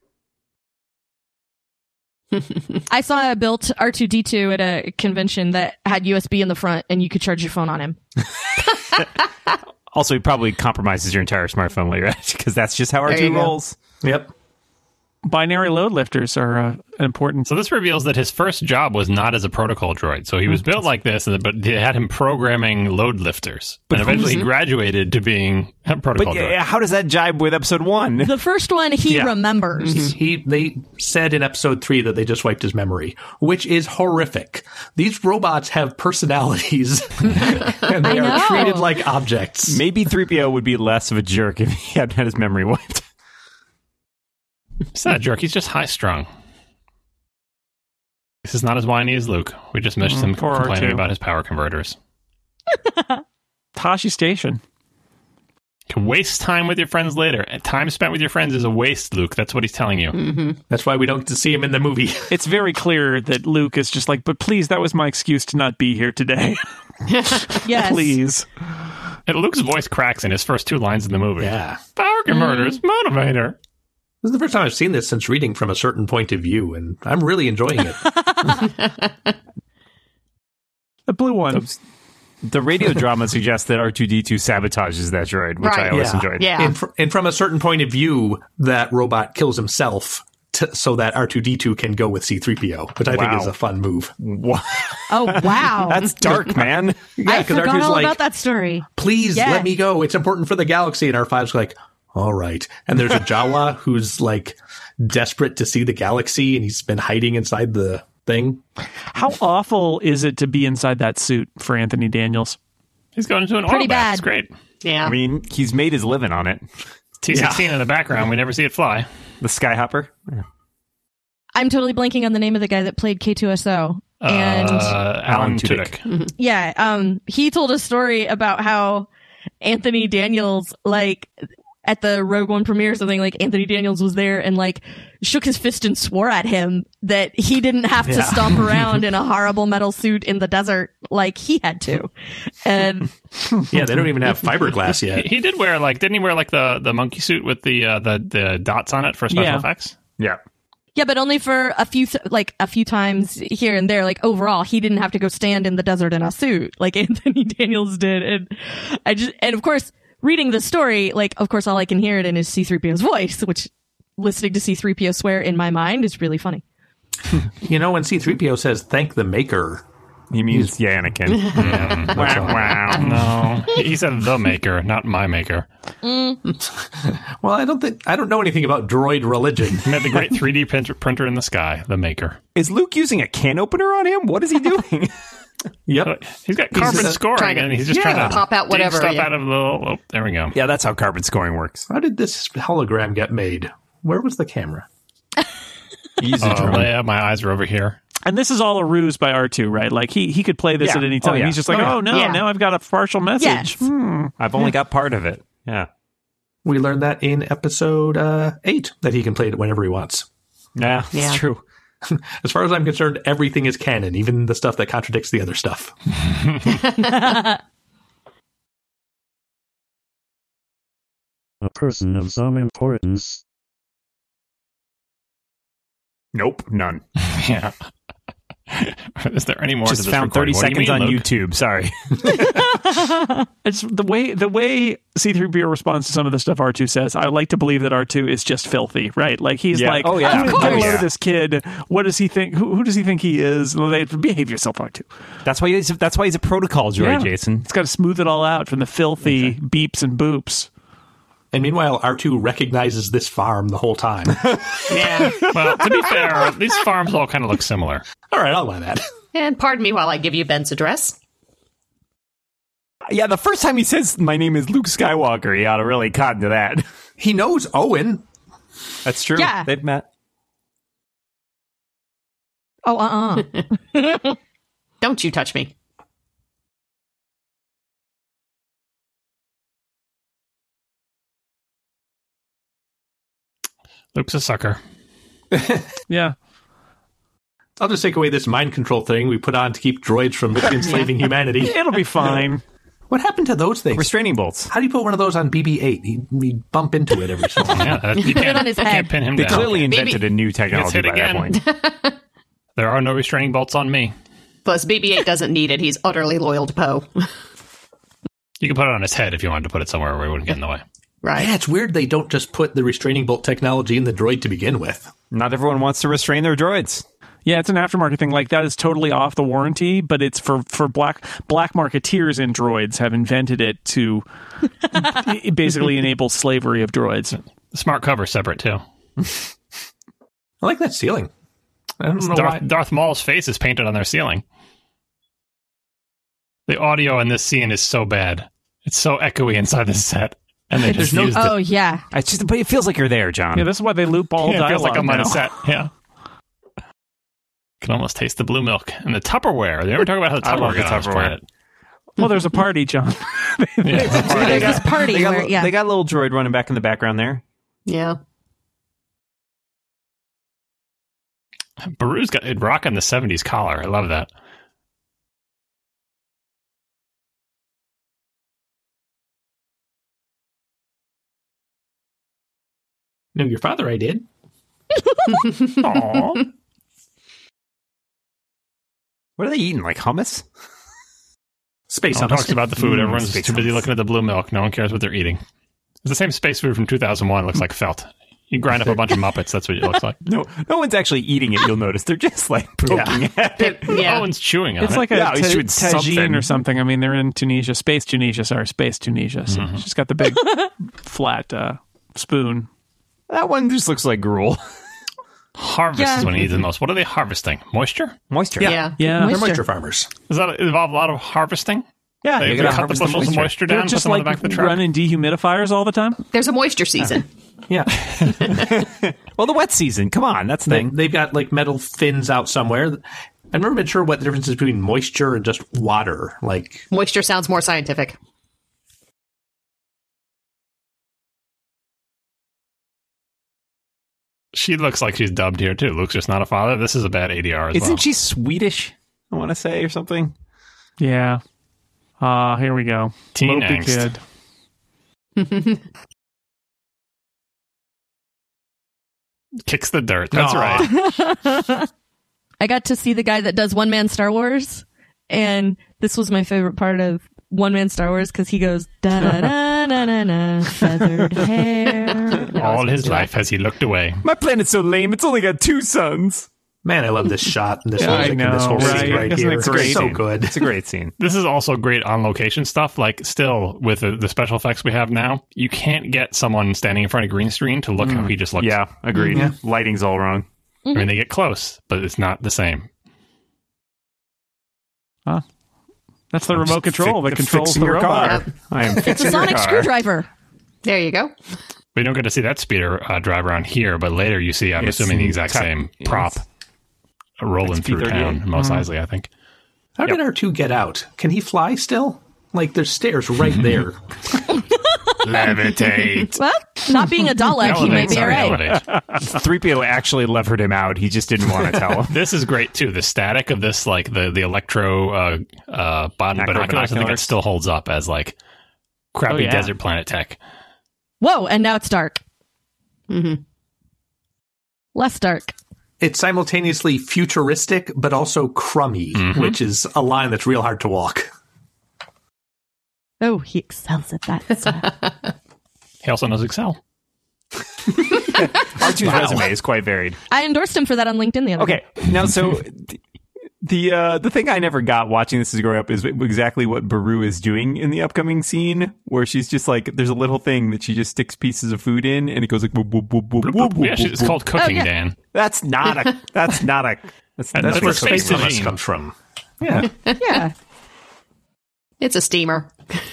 S2: I saw a built R2-D2 at a convention that had USB in the front, and you could charge your phone on him.
S5: Also, it probably compromises your entire smartphone while you're at it, because that's just how
S4: There you
S5: R2
S4: go.
S5: rolls.
S3: Yep.
S1: Binary load lifters are important.
S6: So this reveals that his first job was not as a protocol droid. So he was built like this, but they had him programming load lifters. And eventually he graduated to being a protocol
S5: But
S6: droid.
S5: how does that jibe with episode 1?
S2: The first one he
S5: Yeah.
S2: remembers.
S3: They said in episode 3 that they just wiped his memory, which is horrific. These robots have personalities, and they
S2: I
S3: are
S2: know.
S3: treated like objects.
S5: Maybe 3PO would be less of a jerk if he hadn't had his memory wiped.
S6: He's not a jerk. He's just high-strung. This is not as whiny as Luke. We just missed him
S1: poor
S6: complaining
S1: R2.
S6: about his power converters.
S1: Tashi Station.
S6: To waste time with your friends later. Time spent with your friends is a waste, Luke. That's what he's telling you.
S3: That's why we don't get to see him in the movie.
S1: It's very clear that Luke is just like, but please, that was my excuse to not be here today.
S2: Yes.
S1: Please.
S6: And Luke's voice cracks in his first 2 lines in the movie.
S3: Yeah.
S6: Power converters, motivator.
S3: This is the first time I've seen this since reading From a Certain Point of View, and I'm really enjoying it.
S1: The blue one.
S5: The radio drama suggests that R2-D2 sabotages that droid, which I
S4: Right.
S5: always enjoyed.
S4: Yeah.
S3: And from a certain point of view, that robot kills himself so that R2-D2 can go with C-3PO, which I think
S5: Wow.
S3: is a fun move.
S5: Wow.
S2: Oh, wow.
S5: That's dark, man.
S3: Yeah,
S2: I
S3: 'cause
S2: forgot
S3: R2's
S2: all
S3: like,
S2: about that story.
S3: please
S2: Yeah.
S3: let me go. It's important for the galaxy. And R5's like, all right. And there's a Jawa who's like desperate to see the galaxy, and he's been hiding inside the thing.
S1: How awful is it to be inside that suit for Anthony Daniels?
S6: He's going into an
S2: Pretty
S6: oil bath.
S2: bad.
S6: It's great.
S4: Yeah.
S5: I mean, he's made his living on it.
S6: T-16 in the background. We never see it fly.
S5: The Skyhopper.
S2: I'm totally blanking on the name of the guy that played K2SO. And
S6: Alan
S5: Tudyk.
S6: Tudyk.
S2: yeah, he told a story about how Anthony Daniels, like, at the Rogue One premiere or something, like, Anthony Daniels was there and, like, shook his fist and swore at him that he didn't have to stomp around in a horrible metal suit in the desert like he had to. And
S3: Yeah, they don't even have fiberglass yet.
S6: He did wear didn't he wear the monkey suit with the dots on it for special
S1: Yeah.
S6: effects?
S5: Yeah.
S2: yeah, but only for a few times here and there. Like, overall, he didn't have to go stand in the desert in a suit like Anthony Daniels did. And of course, reading the story, like, of course, all I can hear it in is C-3PO's voice, which listening to C-3PO swear in my mind is really funny.
S3: You know, when C-3PO says, thank the maker,
S5: He means Anakin.
S6: Wow. No. He said the maker, not my maker.
S3: well, I don't know anything about droid religion.
S6: He had the great 3D printer in the sky, the maker.
S5: Is Luke using a can opener on him? What is he doing?
S3: Yep.
S6: He's got carbon scoring,
S4: trying to-
S6: and he's just trying to
S4: pop out
S6: dig
S4: whatever,
S6: stuff
S4: yeah.
S6: out of the. Oh, there we go.
S5: Yeah, that's how carbon scoring works.
S3: How did this hologram get made? Where was the camera?
S5: He's a drone.
S6: Leia, my eyes are over here.
S1: And this is all a ruse by R2, right? Like, he could play this
S5: Yeah.
S1: at any time.
S5: Oh, yeah.
S1: He's just like,
S5: Oh,
S1: oh, no,
S4: yeah.
S1: now I've got a partial message.
S2: Yes.
S5: I've only got part of it. Yeah.
S3: We learned that in episode 8, that he can play it whenever he wants.
S5: Yeah,
S4: Yeah.
S5: it's true.
S3: As far as I'm concerned, everything is canon, even the stuff that contradicts the other stuff.
S7: A person of some importance.
S5: Nope, none.
S6: Yeah. Is there any more?
S5: Just
S6: to this
S5: found 30
S6: recording? What do
S5: seconds
S6: you
S5: on
S6: mean, Luke?
S5: YouTube. Sorry.
S1: It's the way C-3PO responds to some of the stuff R2 says. I like to believe that R2 is just filthy, right? Like, he's
S5: Yeah.
S1: like,
S5: Oh, yeah.
S1: I'm
S5: Of
S1: going to
S5: course.
S1: load this kid. What does he think? Who does he think he is? Well, they behave yourself, R2.
S5: That's why he's a protocol droid,
S1: Yeah.
S5: Jason.
S1: It's got to smooth it all out from the filthy beeps and boops.
S3: And meanwhile, R2 recognizes this farm the whole time.
S4: Yeah.
S6: Well, to be fair, these farms all kind of look similar.
S3: All right, I'll buy that.
S4: And pardon me while I give you Ben's address.
S5: Yeah, the first time he says my name is Luke Skywalker, he ought to really cotton to that.
S3: He knows Owen.
S5: That's true.
S2: Yeah.
S5: They've met.
S2: Oh,
S4: Don't you touch me.
S6: Luke's a sucker.
S1: Yeah.
S3: I'll just take away this mind control thing we put on to keep droids from enslaving humanity.
S1: It'll be fine.
S3: What happened to those things?
S5: Restraining bolts.
S3: How do you put one of those on BB-8? He'd bump into it every so often.
S6: Yeah, you
S2: put it on his
S6: can't
S2: head.
S6: pin him
S5: They
S6: down.
S5: clearly invented a new technology
S6: hit
S5: by that
S6: again.
S5: point.
S6: There are no restraining bolts on me.
S4: Plus, BB-8 doesn't need it. He's utterly loyal to Poe.
S6: You can put it on his head if you wanted to put it somewhere where it wouldn't get in the way.
S4: Right.
S3: Yeah, it's weird they don't just put the restraining bolt technology in the droid to begin with.
S5: Not everyone wants to restrain their droids.
S1: Yeah, it's an aftermarket thing. Like, that is totally off the warranty, but it's for black marketeers in droids have invented it to basically enable slavery of droids.
S6: The smart cover separate too.
S3: I like that ceiling. I don't know why.
S6: Darth Maul's face is painted on their ceiling. The audio in this scene is so bad. It's so echoey inside the set. And they just used
S2: oh
S6: it.
S2: yeah.
S5: But it feels like you're there, John.
S1: Yeah, this is why they loop all
S6: Yeah, it
S1: dialogue
S6: feels like I'm on
S1: now.
S6: a set. Yeah. Can almost taste the blue milk and the Tupperware. They never talk about how the
S5: I love
S6: Tupperware
S5: the
S6: got on this
S5: Tupperware.
S6: planet.
S1: Well, there's a party, John.
S2: There's this party
S5: They got,
S2: where
S5: they got a little droid running back in the background there.
S4: Yeah.
S6: Baru's got it rocking the 70s collar. I love that.
S3: No, your father, I did.
S5: Aww. What are they eating? Like hummus?
S3: Space
S6: No one
S3: hummus.
S6: talks about the food. Everyone's
S5: space
S6: too busy
S5: hummus.
S6: looking at the blue milk. No one cares what they're eating. It's the same space food from 2001. It looks like felt. You grind up a bunch of Muppets. That's what it looks like.
S5: No one's actually eating it, you'll notice. They're just like poking at it.
S4: Yeah.
S6: Owen's chewing on
S1: It's
S6: it.
S1: like a
S5: Yeah, he's doing
S1: tagine
S5: something.
S1: or something. I mean, they're in Tunisia. Space Tunisia. So she's got the big flat spoon.
S5: That one just looks like gruel.
S6: Harvest
S2: Yeah.
S6: is when he needs the most. What are they harvesting? Moisture?
S5: Moisture.
S4: Yeah.
S1: Yeah.
S3: They're
S2: Moisture.
S3: moisture farmers.
S6: Does that involve a lot of harvesting?
S5: Yeah,
S6: They
S5: you
S6: cut
S5: gotta
S6: the
S5: harvest the
S6: bushels of moisture
S1: They're
S6: down, put
S1: just
S6: them on
S1: like
S6: the back of the truck.
S1: running dehumidifiers all the time.
S4: There's a moisture season.
S3: Yeah.
S5: Well, the wet season. Come on, that's the thing.
S3: They've got like metal fins out somewhere. I've never been sure what the difference is between moisture and just water. Like,
S4: Moisture sounds more scientific.
S6: She looks like she's dubbed here, too. Luke's just not a father. This is a bad ADR as well.
S5: Isn't she Swedish? I want to say or something.
S1: Yeah. Here we go.
S6: Teen
S1: Mopey
S6: angst.
S1: kid.
S6: Kicks the dirt. That's right.
S2: I got to see the guy that does One Man Star Wars, and this was my favorite part of One Man Star Wars because he goes da da da da da da feathered hair.
S6: All his life has he looked away.
S5: My planet's so lame, it's only got 2 suns.
S3: man, I love this shot and this
S1: Yeah, I
S3: music and this
S1: know,
S3: whole
S1: right?
S3: scene right
S1: Isn't
S3: here.
S1: it
S3: It's
S1: great?
S3: so good.
S5: It's a great scene.
S6: This is also great on location stuff. Like, still, with the special effects we have now, you can't get someone standing in front of green screen to look how he just looks.
S5: Yeah, agreed.
S3: Yeah.
S5: Lighting's all wrong.
S6: I mean, they get close, but it's not the same.
S1: That's the remote control that controls
S5: Fixing
S1: the
S5: your
S1: robot.
S5: car. I am
S2: It's
S5: fixing
S2: a
S5: your
S2: sonic
S5: car.
S2: screwdriver.
S4: There you go.
S6: We don't get to see that speeder drive around here, but later you see, I'm
S5: It's
S6: assuming, the exact same prop rolling
S5: It's
S6: through
S5: P-38.
S6: town, most likely, I think.
S3: How did R2 get out? Can he fly still? Like, there's stairs right there.
S6: Levitate.
S2: Well, not being a Dalek, he may
S6: Elevate,
S2: be
S6: sorry,
S2: alright.
S6: elevate.
S5: 3PO actually levered him out. He just didn't want to tell him.
S6: This is great too. The static of this, like the electro binoculars, I think it still holds up as like crappy
S1: yeah.
S6: desert planet tech.
S2: Whoa, and now it's dark.
S4: Mm-hmm.
S2: Less dark.
S3: It's simultaneously futuristic, but also crummy, which is a line that's real hard to walk.
S2: Oh, he excels at that stuff.
S6: He also knows Excel.
S5: R2's resume is quite varied.
S2: I endorsed him for that on LinkedIn the other day.
S5: Okay, now so the thing I never got watching this as growing up is exactly what Baru is doing in the upcoming scene, where she's just like, there's a little thing that she just sticks pieces of food in, and it goes like, boop, boop, boop, boop, boop, boop,
S6: Yeah, it's called cooking,
S2: yeah.
S6: Dan.
S5: That's not a. That's
S3: That's
S6: where
S3: where
S6: space
S3: space hummus
S6: machine
S3: comes from. Yeah.
S2: Yeah.
S4: It's a steamer.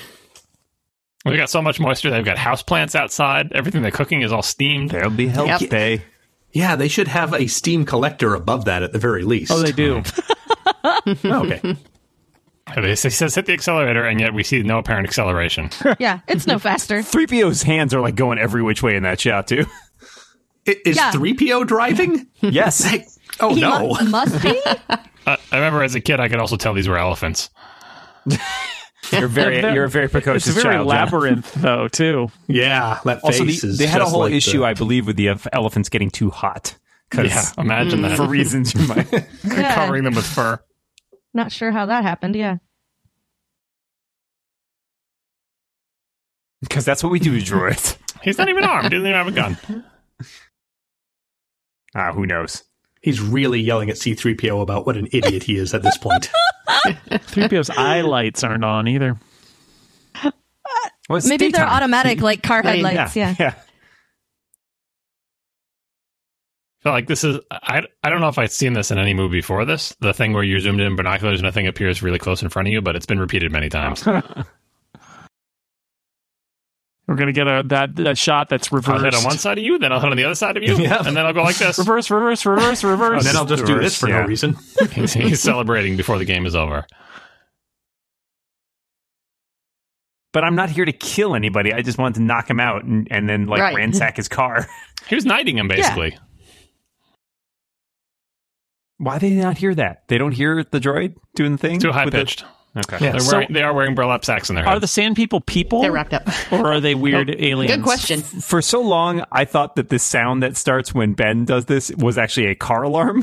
S6: We've got so much moisture. They've got houseplants outside. Everything they're cooking is all steamed.
S5: There'll be help
S4: Yep.
S5: to pay.
S3: Yeah, they should have a steam collector above that at the very least.
S1: Oh, they do.
S3: Okay.
S6: It says hit the accelerator, and yet we see no apparent acceleration.
S2: Yeah, it's no faster.
S5: 3PO's hands are like going every which way in that shot, too.
S3: Is
S2: Yeah.
S3: 3PO driving?
S5: Yes.
S3: Oh,
S2: He
S3: no.
S2: must be.
S6: I remember as a kid, I could also tell these were elephants.
S5: You're a very precocious
S1: It's very
S5: child. John.
S1: labyrinth, though, too.
S3: Yeah, that
S5: Also,
S3: face is
S5: they had a
S3: just
S5: whole
S3: like
S5: issue, I believe, with the elephants getting too hot. 'Cause
S6: Yeah, imagine that.
S5: for reasons you might.
S2: Yeah.
S6: Covering them with fur.
S2: Not sure how that happened. Yeah.
S5: Because that's what we do to droids.
S6: He's not even armed. He doesn't even have a gun.
S5: Who knows?
S3: He's really yelling at C-3PO about what an idiot he is at this point.
S1: 3PO's eye lights aren't on either.
S5: Well, it's
S2: Maybe they're
S5: daytime.
S2: automatic, like car headlights. Yeah.
S5: Yeah.
S6: I feel like this is, I don't know if I'd seen this in any movie before this. The thing where you're zoomed in binoculars and a thing appears really close in front of you, but it's been repeated many times.
S1: We're going to get that shot that's
S6: I'll
S1: reversed.
S6: hit on one side of you, then I'll hit on the other side of you,
S3: Yeah.
S6: and then I'll go like this.
S1: Reverse, reverse, reverse, reverse.
S3: And then I'll just do this for
S5: Yeah.
S3: no reason.
S6: He's celebrating before the game is over.
S5: But I'm not here to kill anybody. I just wanted to knock him out and then like
S4: Right.
S5: ransack his car.
S6: He was knighting him, basically.
S5: Why do they not hear that? They don't hear the droid doing the thing?
S6: Too high
S5: with the-
S6: pitched.
S5: Okay.
S3: Yeah.
S6: They are wearing burlap sacks in their
S1: Are
S6: head.
S1: the sand people people?
S4: They're wrapped up.
S1: Or are they weird aliens?
S4: Good question.
S5: For so long, I thought that the sound that starts when Ben does this was actually a car alarm.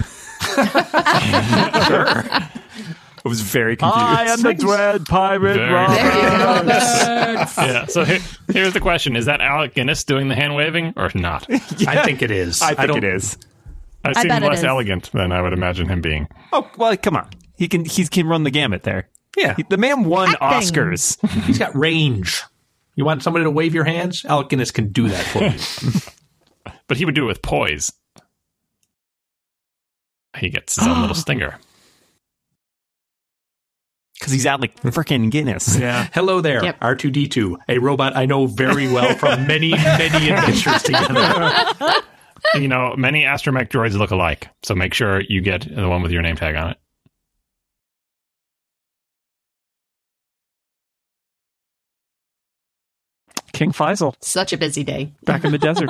S5: I was very confused.
S1: I am the Dread Pirate
S6: Very
S1: Robert.
S6: Yeah. So here's the question: is that Alec Guinness doing the hand waving or not?
S3: I think it is.
S5: I think
S3: don't-
S5: it is.
S6: It
S2: I
S6: seems
S2: bet it
S6: less
S2: is.
S6: elegant than I would imagine him being.
S5: Oh, well, come on. He can run the gamut there.
S3: Yeah.
S5: The man won
S2: Acting.
S5: Oscars.
S3: He's got range. You want somebody to wave your hands? Alec Guinness can do that for you.
S6: But he would do it with poise. He gets his own little stinger.
S5: Because he's Alec freaking Guinness.
S1: Yeah.
S3: Hello there,
S4: Yep.
S3: R2-D2, a robot I know very well from many, many adventures together.
S6: You know, many astromech droids look alike, so make sure you get the one with your name tag on it.
S1: King Faisal,
S4: Such a busy day.
S1: back in the desert.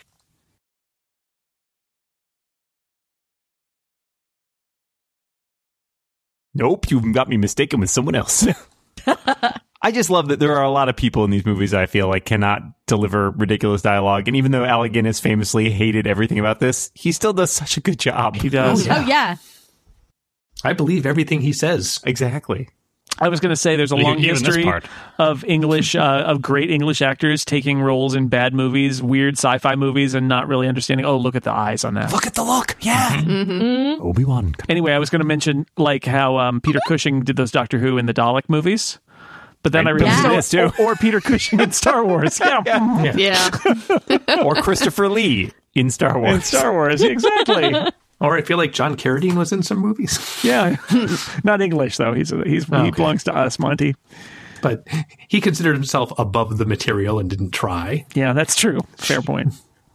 S5: Nope, you got me mistaken with someone else. I just love that there are a lot of people in these movies I feel like cannot deliver ridiculous dialogue. And even though Alec Guinness famously hated everything about this, he still does such a good job.
S1: He does.
S2: Oh yeah.
S3: I believe everything he says.
S5: Exactly.
S1: I was going to say there's a long
S6: Even this
S1: history
S6: part.
S1: of English, of great English actors taking roles in bad movies, weird sci-fi movies, and not really understanding. Oh, look at the eyes on that.
S5: Look at the look. Yeah. Obi-Wan.
S1: Anyway, I was going to mention like how Peter Cushing did those Doctor Who and the Dalek movies, but then I
S5: And
S1: realized
S5: this too.
S1: or Peter Cushing in Star Wars. Yeah,
S4: Yeah.
S5: Or Christopher Lee in Star Wars.
S1: in Star Wars, exactly.
S3: Or I feel like John Carradine was in some movies.
S1: Yeah, not English though. He belongs to us, Monty.
S3: But he considered himself above the material and didn't try.
S1: Yeah, that's true. Fair point.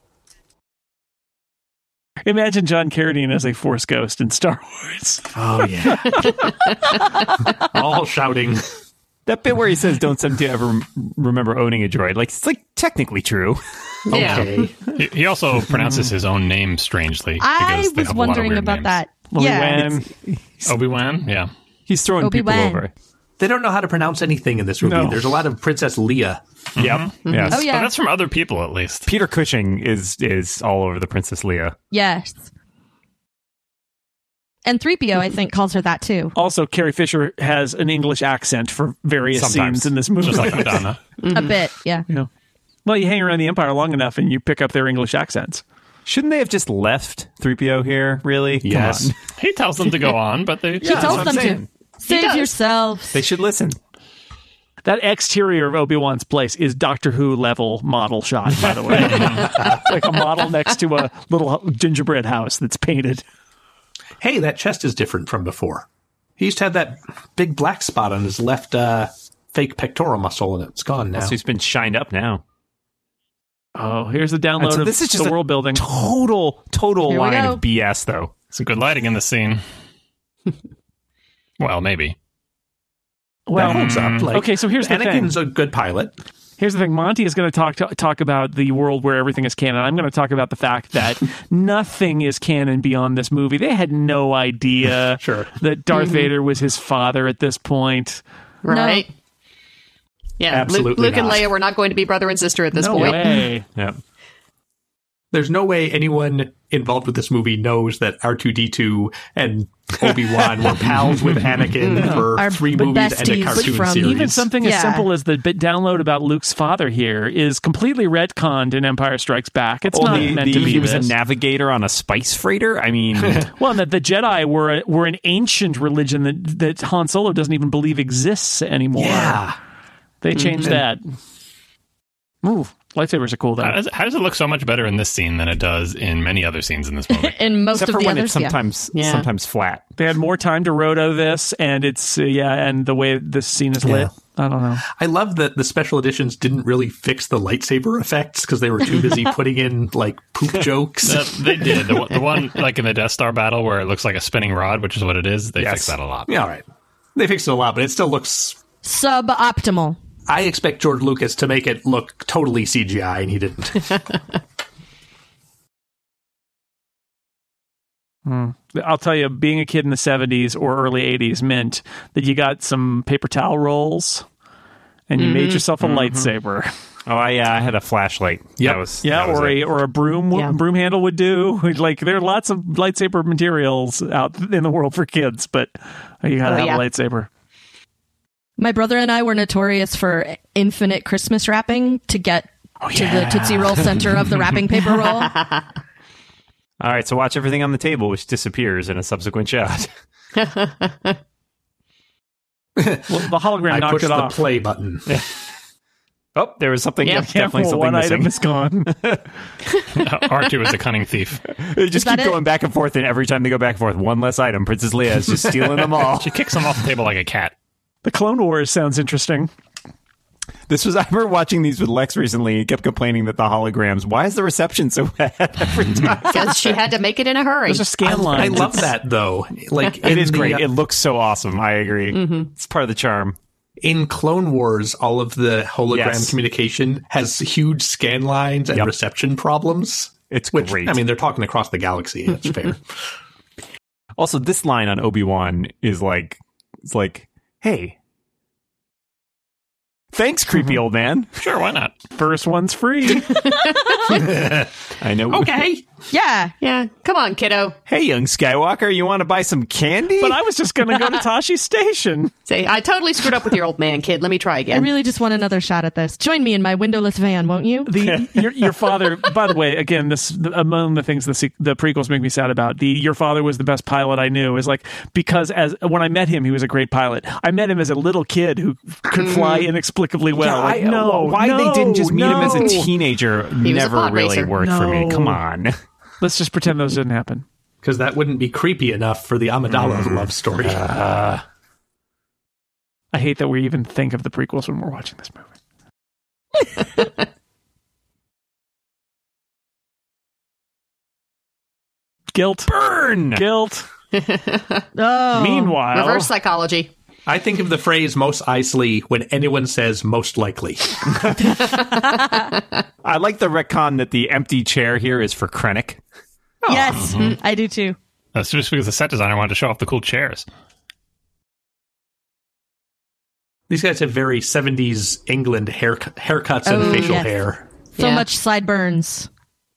S1: Imagine John Carradine as a Force ghost in Star Wars.
S3: Oh, yeah. All shouting.
S5: That bit where he says, don't seem to ever remember owning a droid. Like, it's like technically true.
S4: Yeah.
S3: Okay.
S6: He also pronounces his own name strangely.
S2: I
S6: because they
S2: was
S6: have a lot of
S2: wondering
S6: weird
S2: about
S6: names.
S2: that.
S1: Obi-Wan.
S2: Yeah.
S6: Obi-Wan? Yeah.
S5: He's throwing people
S2: Obi-Wan.
S5: over.
S3: They don't know how to pronounce anything in this movie.
S1: No.
S3: There's a lot of Princess Leia.
S5: Yep. Yes.
S2: Oh yeah.
S6: But that's from other people, at least.
S5: Peter Cushing is all over the Princess Leia.
S2: Yes. And 3PO, I think, calls her that too.
S1: Also, Carrie Fisher has an English accent for various
S5: Sometimes.
S1: scenes in this movie.
S6: Just like Madonna.
S2: A bit, yeah.
S1: Yeah. Well, you hang around the Empire long enough and you pick up their English accents.
S5: Shouldn't they have just left 3PO here, really? Come
S3: Yes.
S5: on.
S6: He tells them to go on, but they...
S2: He tells
S5: what I'm
S2: them
S5: saying.
S2: to save yourselves.
S5: They should listen.
S1: That exterior of Obi-Wan's place is Doctor Who level model shot, by the way. Like a model next to a little gingerbread house that's painted.
S3: Hey, that chest is different from before. He used to have that big black spot on his left fake pectoral muscle, and it's gone now.
S5: So he's been shined up now.
S1: Oh, here's the download
S5: So
S1: of
S5: this is just
S1: the
S5: a
S1: world building.
S5: Total
S2: Here we
S5: line
S2: go.
S5: of BS, though.
S6: Some good lighting in the scene. Well, maybe.
S1: Well,
S3: That holds up. Like,
S1: okay, so here's the thing.
S3: Anakin's a good pilot.
S1: Here's the thing. Monty is going to talk about the world where everything is canon. I'm going to talk about the fact that nothing is canon beyond this movie. They had no idea
S3: Sure.
S1: that Darth Vader was his father at this point.
S4: Right? Yeah,
S3: Absolutely
S4: Luke and
S3: not.
S4: Leia were not going to be brother and sister at this
S1: No
S4: point.
S1: way.
S5: Yeah.
S3: There's no way anyone involved with this movie knows that R2-D2 and Obi-Wan were pals with Anakin for
S2: Our
S3: 3 movies and a
S2: besties
S3: cartoon
S2: from-
S3: series.
S1: Even something as
S2: Yeah.
S1: simple as the bit download about Luke's father here is completely retconned in Empire Strikes Back. It's not meant to be
S5: he was
S1: this.
S5: a navigator on a spice freighter. I mean,
S1: Well, and that the Jedi were an ancient religion that Han Solo doesn't even believe exists anymore.
S3: Yeah.
S1: They changed that. Ooh, lightsabers are cool though.
S6: How does it look so much better in this scene than it does in many other scenes in this movie?
S2: In most
S5: except
S2: of
S5: for
S2: the
S5: when
S2: others,
S5: it's sometimes flat.
S1: They had more time to roto this, and it's and the way this scene is lit. I don't know.
S3: I love that the special editions didn't really fix the lightsaber effects because they were too busy putting in like poop jokes.
S6: They did. The one like in the Death Star battle where it looks like a spinning rod, which is what it is. They
S5: Yes.
S6: fixed that a lot.
S3: Yeah, all right. They fixed it a lot, but it still looks...
S2: suboptimal.
S3: I expect George Lucas to make it look totally CGI, and he didn't.
S1: I'll tell you, being a kid in the 70s or early 80s meant that you got some paper towel rolls and you made yourself a lightsaber.
S5: Oh, I had a flashlight.
S3: Yep.
S5: That was it.
S1: Or a broom
S4: Yeah.
S1: broom handle would do. Like there are lots of lightsaber materials out in the world for kids, but you gotta have
S4: yeah.
S1: a lightsaber.
S2: My brother and I were notorious for infinite Christmas wrapping to get to the Tootsie Roll center of the wrapping paper roll.
S5: All right, so watch everything on the table, which disappears in a subsequent shot.
S1: Well, the hologram
S3: I
S1: knocked
S3: pushed
S1: it
S3: the
S1: off.
S3: play button.
S5: Oh, there was something.
S4: Yeah.
S5: Definitely something
S1: one
S5: missing.
S1: item is gone.
S6: R2 is a cunning thief.
S5: They just
S2: that
S5: keep
S2: it?
S5: going back and forth, and every time they go back and forth, one less item. Princess Leia is just stealing them all.
S6: She kicks him off the table like a cat.
S1: The Clone Wars sounds interesting.
S5: I remember watching these with Lex recently. He kept complaining that the holograms. Why is the reception so bad every time?
S4: Because she had to make it in a hurry.
S1: There's a scan
S3: I
S1: line.
S3: love that, though. Like
S5: It is
S3: the,
S5: great. It looks so awesome. I agree. It's part of the charm.
S3: in Clone Wars, all of the hologram
S5: Yes.
S3: communication has huge scan lines and
S5: Yep.
S3: reception problems.
S5: It's
S3: Which,
S5: great.
S3: I mean, they're talking across the galaxy. That's fair.
S5: Also, this line on Obi-Wan is like, it's like, hey, thanks, creepy old man.
S6: Sure, why not?
S1: First one's free.
S5: I know.
S3: Okay.
S2: Yeah.
S4: Yeah, come on, kiddo.
S5: Hey, young Skywalker, you want to buy some candy?
S1: But I was just going to go to Tashi's station.
S4: Say, I totally screwed up with your old man, kid. Let me try
S2: I
S4: again.
S2: really just want another shot at this. Join me in my windowless van, won't you?
S1: Your father, by the way, again, this among the things the prequels make me sad about. Your father was the best pilot I knew is like, because when I met him, he was a great pilot. I met him as a little kid who could fly inexplicably well. Like,
S5: why they didn't just meet him as a
S1: no.
S5: teenager
S4: was a
S5: never
S4: pod
S5: really
S4: racer.
S5: worked for me.
S1: No.
S5: Come on.
S1: Let's just pretend those didn't happen.
S3: Because that wouldn't be creepy enough for the Amidala love story.
S1: I hate that we even think of the prequels when we're watching this movie. Guilt.
S5: Burn!
S1: Guilt.
S2: Oh.
S1: Meanwhile,
S4: Reverse psychology.
S3: I think of the phrase most icily when anyone says most likely.
S5: I like the retcon that the empty chair here is for Krennic.
S2: Yes, I do too.
S6: That's just because the set designer wanted to show off the cool chairs.
S3: These guys have very 70s England haircuts and
S2: Oh,
S3: facial
S2: yes.
S3: hair.
S2: So
S4: Yeah.
S2: much sideburns.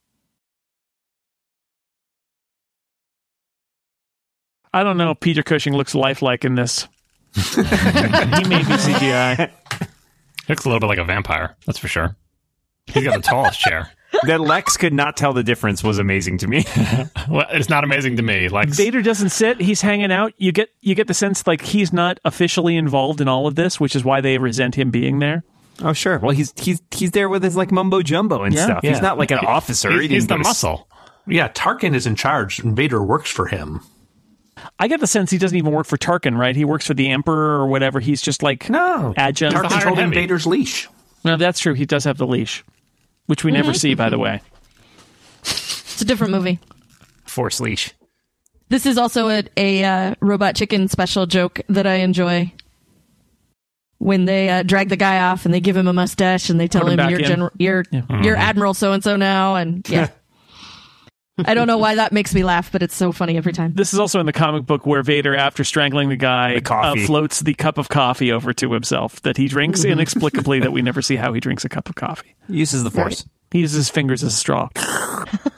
S1: I don't know if Peter Cushing looks lifelike in this. He may be CGI.
S6: He looks a little bit like a vampire, that's for sure. He's got the tallest chair.
S5: That Lex could not tell the difference was amazing to me.
S6: Well, it's not amazing to me. Like
S1: Vader doesn't sit; he's hanging out. You get the sense like he's not officially involved in all of this, which is why they resent him being there.
S5: Oh, sure. Well, he's there with his like mumbo jumbo and stuff.
S3: yeah.
S5: He's not like an officer. He
S6: he's
S5: didn't
S6: the
S5: go to
S6: muscle.
S3: Yeah, Tarkin is in charge and Vader works for him.
S1: I get the sense he doesn't even work for Tarkin, right? He works for the Emperor or whatever. He's just like adjunct.
S3: Tarkin's
S6: hired
S3: holding
S6: heavy.
S3: Vader's leash.
S1: No, that's true. He does have the leash, which we never see, by the way.
S2: It's a different movie.
S5: Force leash.
S2: This is also a Robot Chicken special joke that I enjoy. When they drag the guy off and they give him a mustache and they tell
S1: Put him
S2: him
S1: back
S2: you're Admiral so and so now, and yeah. I don't know why that makes me laugh, but it's so funny every time.
S1: This is also in the comic book where Vader, after strangling the guy, floats the cup of coffee over to himself that he drinks inexplicably. That we never see how he drinks a cup of coffee.
S5: He uses the Force.
S1: He uses his fingers as a straw.
S5: I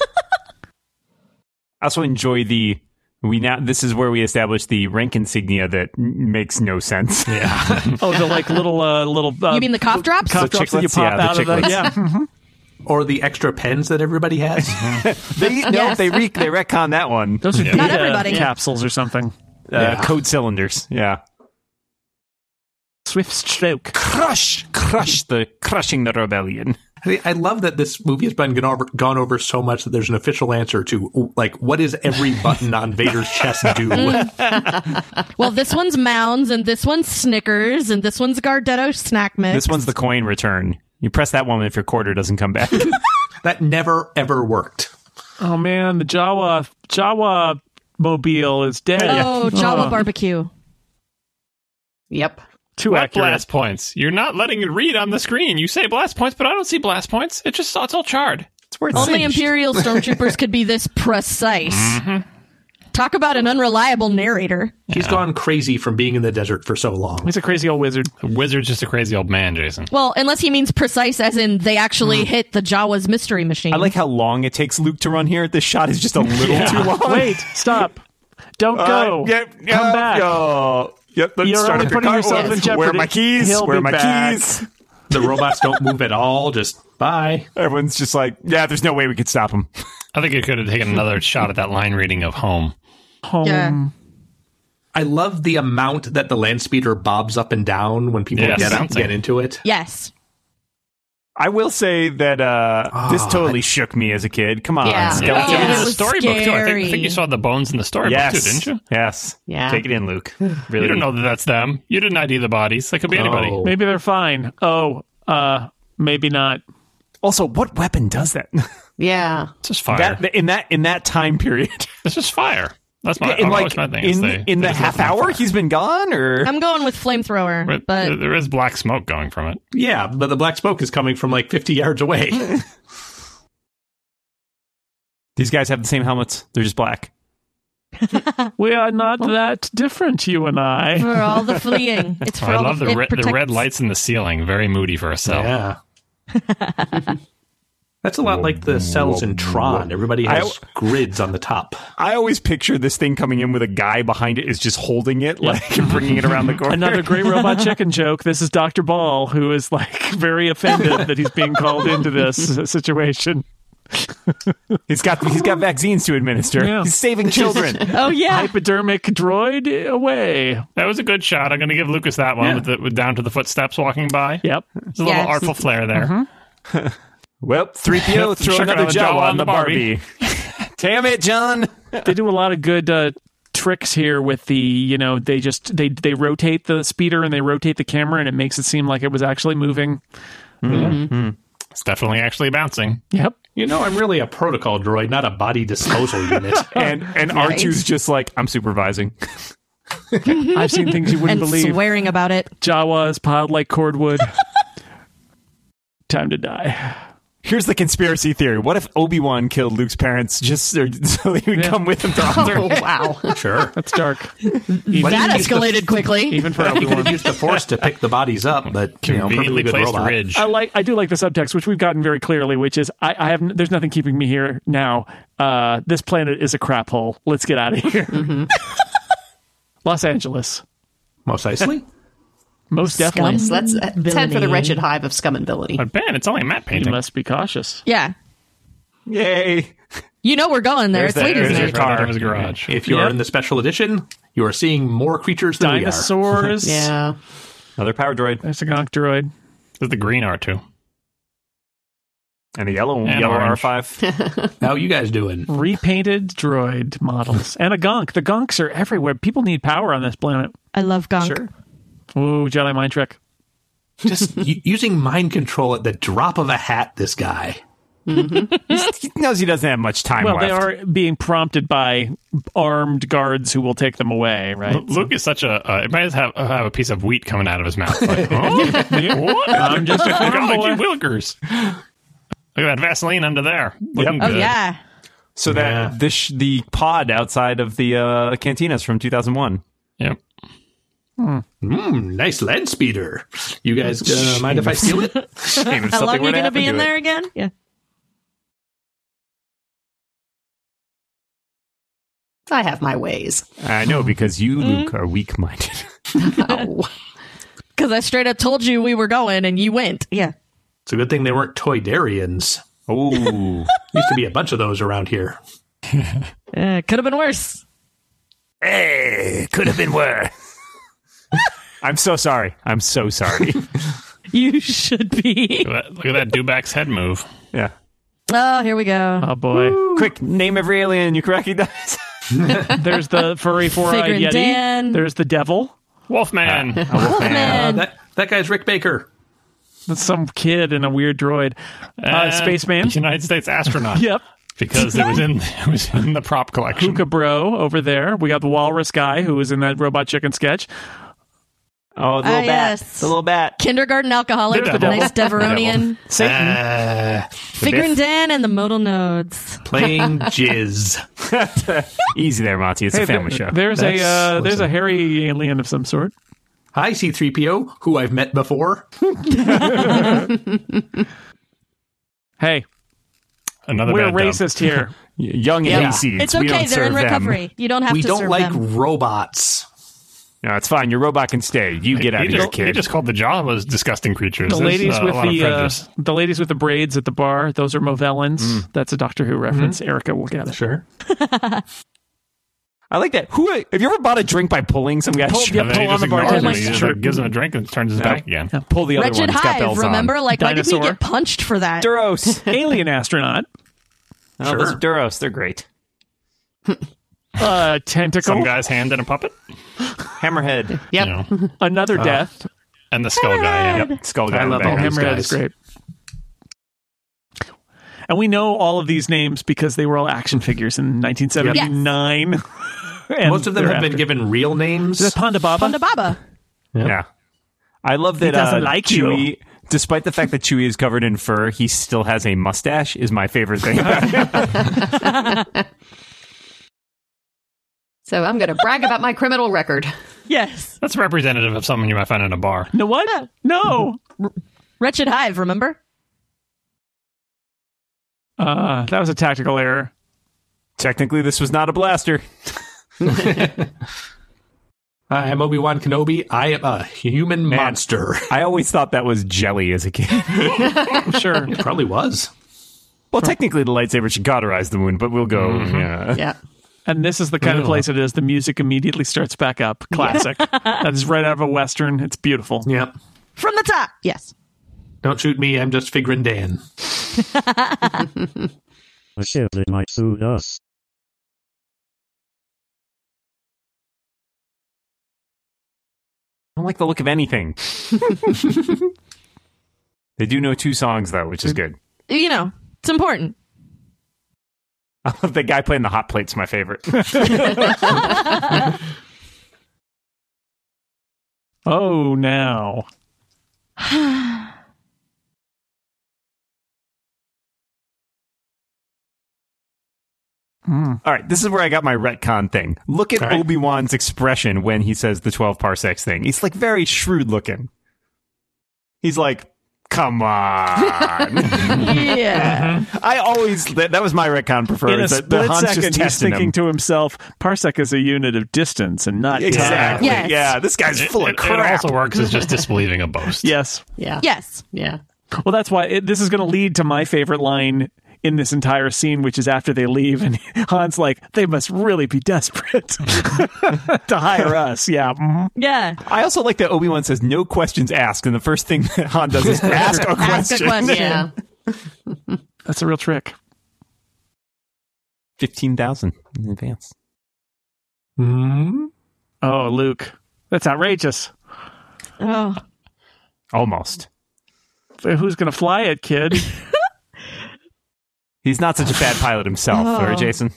S5: also enjoy this is where we establish the rank insignia that makes no sense.
S6: Yeah.
S1: Oh, the like little.
S2: You mean the cough drops?
S1: Cough drops that you pop out of the yeah.
S3: Or the extra pens that everybody has.
S5: They retcon that one.
S1: Those are
S2: Not
S1: data
S2: everybody.
S1: capsules or something.
S5: Code cylinders. Yeah.
S1: Swift stroke.
S5: Crushing the rebellion.
S3: I love that this movie has been gone over so much that there's an official answer to, like, what does every button on Vader's chest do?
S2: Well, this one's Mounds, and this one's Snickers, and this one's Gardetto snack mix.
S5: This one's the coin return. You press that one if your quarter doesn't come back.
S3: That never, ever worked.
S1: Oh, man, the Jawa mobile is dead.
S2: Oh, Jawa barbecue.
S4: Yep.
S1: Too
S6: What
S1: accurate.
S6: blast points? You're not letting it read on the screen. You say blast points, but I don't see blast points. It's all charred.
S5: It's where it's
S2: Only
S5: singed.
S2: Imperial stormtroopers could be this precise. Talk about an unreliable narrator.
S3: He's gone crazy from being in the desert for so long.
S1: He's a crazy old wizard.
S6: The wizard's just a crazy old man, Jason.
S2: Well, unless he means precise as in they actually hit the Jawa's mystery machine.
S5: I like how long it takes Luke to run here. This shot is just a little too long.
S1: Wait, stop. Don't go. Come back.
S5: Yep, let's
S1: You're
S5: start
S1: only
S5: up your
S1: putting
S5: car.
S1: yourself in jeopardy.
S5: Where are my keys?
S1: He'll
S5: Where are
S1: be
S5: my
S1: back.
S5: keys?
S3: The robots don't move at all. Just bye.
S5: Everyone's just like, yeah, there's no way we could stop him.
S6: I think it could have taken another shot at that line reading of home.
S1: Home.
S2: Yeah.
S3: I love the amount that the land speeder bobs up and down when people
S6: Yes.
S3: get into it.
S2: Yes.
S5: I will say that this totally shook me as a kid. Come on,
S4: Yeah.
S5: skeleton.
S2: Yeah.
S6: It was
S2: it
S6: the
S2: was
S6: storybook, too. I
S2: scary.
S6: think you saw the bones in the storybook,
S5: Yes,
S6: too, didn't you?
S5: Yes.
S4: Yeah.
S5: Take it in, Luke. Really?
S6: You don't know that that's them. You didn't ID the bodies. That could be anybody.
S3: Oh.
S1: Maybe they're fine. Oh, maybe not.
S5: Also, what weapon does that?
S4: Yeah.
S6: It's just fire.
S5: in that time period.
S6: It's just fire. That's my,
S5: in
S6: always my thing.
S5: in the half hour he's been gone, or
S2: I'm going with flamethrower, but
S6: there is black smoke going from it.
S3: Yeah, but the black smoke is coming from like 50 yards away.
S5: these guys have the same helmets. They're just black.
S1: We are not that different, you and I.
S2: for all the fleeing. It's for
S6: I
S2: all
S6: love the
S2: it
S6: red
S2: protects-
S6: lights in the ceiling. Very moody for a cell.
S3: Yeah. That's a lot like the cells in Tron. Everybody has grids on the top.
S5: I always picture this thing coming in with a guy behind it is just holding it, like and bringing it around the corner.
S1: Another great Robot Chicken joke. This is Dr. Ball, who is like very offended that he's being called into this situation.
S5: He's got vaccines to administer.
S1: Yeah.
S5: He's saving children.
S2: Oh yeah.
S1: Hypodermic droid away.
S6: That was a good shot. I'm going to give Lucas that one with down to the footsteps walking by.
S1: Yep.
S6: There's a little artful flair there.
S5: Well, 3PO throw
S6: Chuck
S5: another
S6: another
S5: Jawa on the Barbie. Damn it, John.
S1: They do a lot of good tricks here with the, they rotate the speeder and they rotate the camera and it makes it seem like it was actually moving.
S6: It's definitely actually bouncing.
S1: Yep.
S3: I'm really a protocol droid, not a body disposal unit.
S5: And R2's just like, I'm supervising.
S1: I've seen things you wouldn't
S2: and
S1: believe.
S2: swearing about it.
S1: Jawas piled like cordwood. Time to die.
S5: Here's the conspiracy theory. What if Obi-Wan killed Luke's parents just so he would come with him to
S4: Oh, wow.
S3: Sure.
S1: That's dark.
S2: That escalated quickly.
S1: Even for
S3: He could
S1: Obi-Wan.
S3: have used the Force to pick the bodies up, but perfectly
S6: Conveniently
S3: good
S6: placed
S3: robot.
S6: ridge.
S1: I do like the subtext, which we've gotten very clearly, which is there's nothing keeping me here now. This planet is a crap hole. Let's get out of here. Los Angeles,
S3: Most nicely.
S1: most definitely.
S2: Scum.
S4: So that's 10 for the
S2: Villainy.
S4: wretched hive of scum and villainy.
S6: But Ben, it's only a matte
S1: You
S6: painting.
S1: must be cautious.
S2: Yeah.
S5: Yay.
S2: We're going there.
S5: There's
S2: It's
S5: that-
S2: ladies'
S5: there's your
S2: night.
S5: car.
S6: Right out of his garage.
S3: If you are
S1: Yep.
S3: in the special edition, you are seeing more creatures than
S1: Dinosaurs.
S4: Yeah.
S5: Another power droid.
S1: There's a gonk droid.
S6: There's the green R2.
S5: And a yellow
S6: And orange.
S5: R5.
S3: How you guys doing?
S1: Repainted droid models. And a gunk. The gunks are everywhere. People need power on this planet.
S2: I love gunk.
S5: Sure.
S1: Ooh, Jedi mind trick.
S3: Just using mind control at the drop of a hat, this guy.
S5: He knows he doesn't have much time
S1: Well,
S5: left.
S1: they are being prompted by armed guards who will take them away, right?
S6: Luke is such a. It might have a piece of wheat coming out of his mouth. Like, oh, what?
S1: I'm just a farm
S6: Golly
S1: boy.
S6: gee willikers. Look at that Vaseline under there. Looking
S2: Oh
S6: good.
S2: yeah.
S5: So that the pod outside of the cantinas from 2001.
S6: Yep.
S3: Nice land speeder. You guys mind if I steal it?
S5: Shame if
S2: How
S5: something
S2: long are
S5: were
S2: you
S5: to
S2: gonna
S5: happen
S2: be in
S5: to it.
S2: there again? Yeah.
S4: I have my ways.
S5: I know, because you, Luke, are weak-minded.
S4: Oh.
S2: Because I straight up told you we were going and you went. Yeah.
S3: It's a good thing they weren't Toydarians.
S5: Oh,
S3: Used to be a bunch of those around here.
S2: Could have been worse.
S5: hey, could have been worse. I'm so sorry. I'm so sorry.
S2: You should be.
S6: Look at that Dubak's head move.
S5: Yeah.
S2: Oh, here we go.
S1: Oh, boy.
S5: Quick, name every alien you can recognize.
S1: There's the furry four-eyed
S2: Figuring
S1: Yeti.
S2: Dan.
S1: There's the devil.
S6: Wolfman.
S2: Wolfman.
S3: That guy's Rick Baker.
S1: That's some kid in a weird droid.
S6: And
S1: Spaceman.
S6: United States astronaut.
S1: Yep.
S6: Because it was in the prop collection.
S1: Hookah Bro over there. We got the walrus guy who was in that Robot Chicken sketch.
S5: Oh, the little bat.
S2: yes.
S5: The little bat.
S2: Kindergarten alcoholic.
S1: There's the devil.
S2: Nice Deveronian.
S1: Satan.
S2: Figuring Dan and the modal nodes.
S3: Playing jizz.
S5: Easy there, Monty. It's a family show.
S1: There's
S3: That's-
S1: there's a
S3: listen.
S1: hairy alien of some sort.
S3: Hi, C-3PO, who I've met before.
S1: Hey,
S6: Another
S1: we're
S6: bad dub.
S1: racist here.
S5: Young hayseeds.
S2: It's
S5: We
S2: okay.
S5: don't
S2: They're in
S5: serve them.
S2: recovery. You don't have
S3: We
S2: to
S3: don't
S2: serve
S3: like
S2: them.
S3: robots.
S5: No, it's fine. Your robot can stay. You get out of here,
S6: He
S5: kid.
S6: just called the Jawas disgusting creatures.
S1: The
S6: There's,
S1: ladies
S6: a
S1: with
S6: lot of prejudice.
S1: the ladies with the braids at the bar, those are Movellans. That's a Doctor Who reference. Erica will get it.
S3: Sure.
S5: I like that. Have you ever bought a drink by pulling some guy?
S1: Pull-
S6: And
S1: Yep,
S6: then he
S1: pull on
S6: just
S1: the
S6: ignores
S1: bartender's
S6: him. He just
S1: shirt.
S6: gives him a drink and turns his back again.
S5: Pull the other
S2: Wretched
S5: one. It's got
S2: Hive,
S5: bells
S2: remember?
S5: on.
S2: Like, why did we
S1: Dinosaur.
S2: get punched for that?
S5: Duros.
S1: Alien astronaut.
S5: Oh, those are Duros. They're great.
S1: Tentacle.
S6: Some guy's hand in a puppet.
S5: Hammerhead.
S4: Yep.
S6: You know,
S1: Another death.
S6: and the skull guy. Yeah.
S5: Yep. Skull guy.
S3: I
S5: in the
S3: love all
S5: background.
S3: these
S1: Hammerhead
S3: guys.
S1: is great. And we know all of these names because they were all action figures in 1979. And
S3: Most of them have been
S1: thereafter.
S3: given real names.
S1: Is that Ponda Baba?
S2: Ponda Baba.
S5: Yeah. I love that
S1: He doesn't like
S5: Chewie, despite the fact that Chewie is covered in fur, he still has a mustache, is my favorite thing.
S4: So I'm going to brag about my criminal record.
S2: Yes.
S6: That's representative of something you might find in a bar.
S1: No, what? No.
S2: Wretched Hive, remember?
S1: That was a tactical error.
S5: Technically, this was not a blaster.
S3: I'm Obi-Wan Kenobi. I am a human monster.
S5: I always thought that was jelly as a kid.
S1: Sure.
S3: It probably was.
S5: Well, technically, the lightsaber should cauterize the wound, but we'll go. Yeah.
S4: Yeah.
S1: And this is the kind of place it is. The music immediately starts back up. Classic. That is right out of a Western. It's beautiful.
S3: Yep.
S2: From the top. Yes.
S3: Don't shoot me. I'm just figuring Dan.
S7: A ship that might suit us.
S5: I don't like the look of anything. They do know 2 songs, though, which is good.
S2: You know, it's important.
S5: I love the guy playing the hot plate's my favorite.
S1: Oh, now.
S5: All right, this is where I got my retcon thing. Look at
S3: All right.
S5: Obi-Wan's expression when he says the 12 parsecs thing. He's like very shrewd looking. He's like, come on.
S2: Yeah.
S5: I always, that was my retcon preferred.
S1: In a
S5: the
S1: split
S5: Han's just
S1: second, he's
S5: testing
S1: thinking
S5: him.
S1: to himself, parsec is a unit of distance and not time.
S5: Exactly.
S2: Yes.
S5: Yeah, this guy's full of
S6: It
S5: crap.
S6: also works as just disbelieving a boast.
S1: Yes.
S4: Yeah.
S2: Yes.
S4: Yeah.
S1: Well, that's why this is going to lead to my favorite line in this entire scene, which is after they leave, and Han's like, they must really be desperate to hire us. Yeah. Mhm.
S2: Yeah.
S5: I also like that Obi-Wan says no questions asked, and the first thing that Han does is ask a
S2: Ask a
S5: question.
S2: question.
S4: Yeah.
S1: That's a real trick.
S5: 15,000 in advance.
S3: Hmm?
S1: Oh, Luke. That's outrageous.
S2: Oh,
S5: Almost.
S1: Who's going to fly it, kid?
S5: He's not such a bad pilot himself, right, Jason?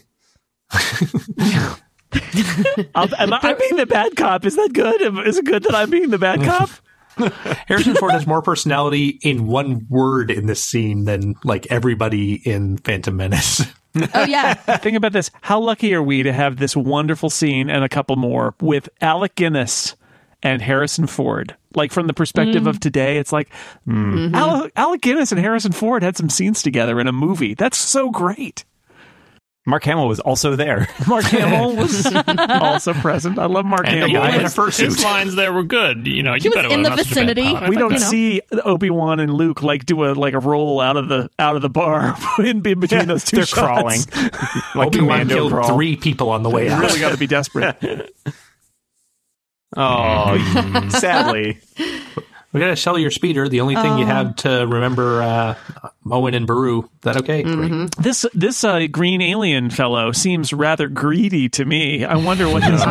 S1: I'm being the bad cop. Is that good? Is it good that I'm being the bad cop?
S3: Harrison Ford has more personality in one word in this scene than like everybody in Phantom Menace.
S2: oh yeah.
S1: Think about this. How lucky are we to have this wonderful scene and a couple more with Alec Guinness and Harrison Ford? Like, from the perspective of today, it's like Alec Guinness and Harrison Ford had some scenes together in a movie. That's so great.
S5: Mark Hamill was also there.
S1: Mark Hamill was also present. I love Mark
S6: And the
S1: Hamill.
S3: guy in a fursuit.
S6: his lines there were good. You know,
S2: He
S6: you
S2: was
S6: better
S2: in
S6: I'm
S2: the
S6: not such a bad
S2: vicinity.
S6: pilot.
S1: We don't
S2: You know.
S1: see Obi-Wan and Luke like do a roll out of the bar in between those two
S5: They're
S1: shots.
S5: crawling. Like
S3: Obi-Wan
S5: commando
S3: killed
S5: crawl.
S3: 3 people on the way
S1: You
S3: out.
S1: really got to be desperate.
S5: Oh, sadly.
S3: We got to sell your speeder. The only thing you have to remember, Owen and Baru. Is that okay? Great.
S1: This green alien fellow seems rather greedy to me. I wonder what his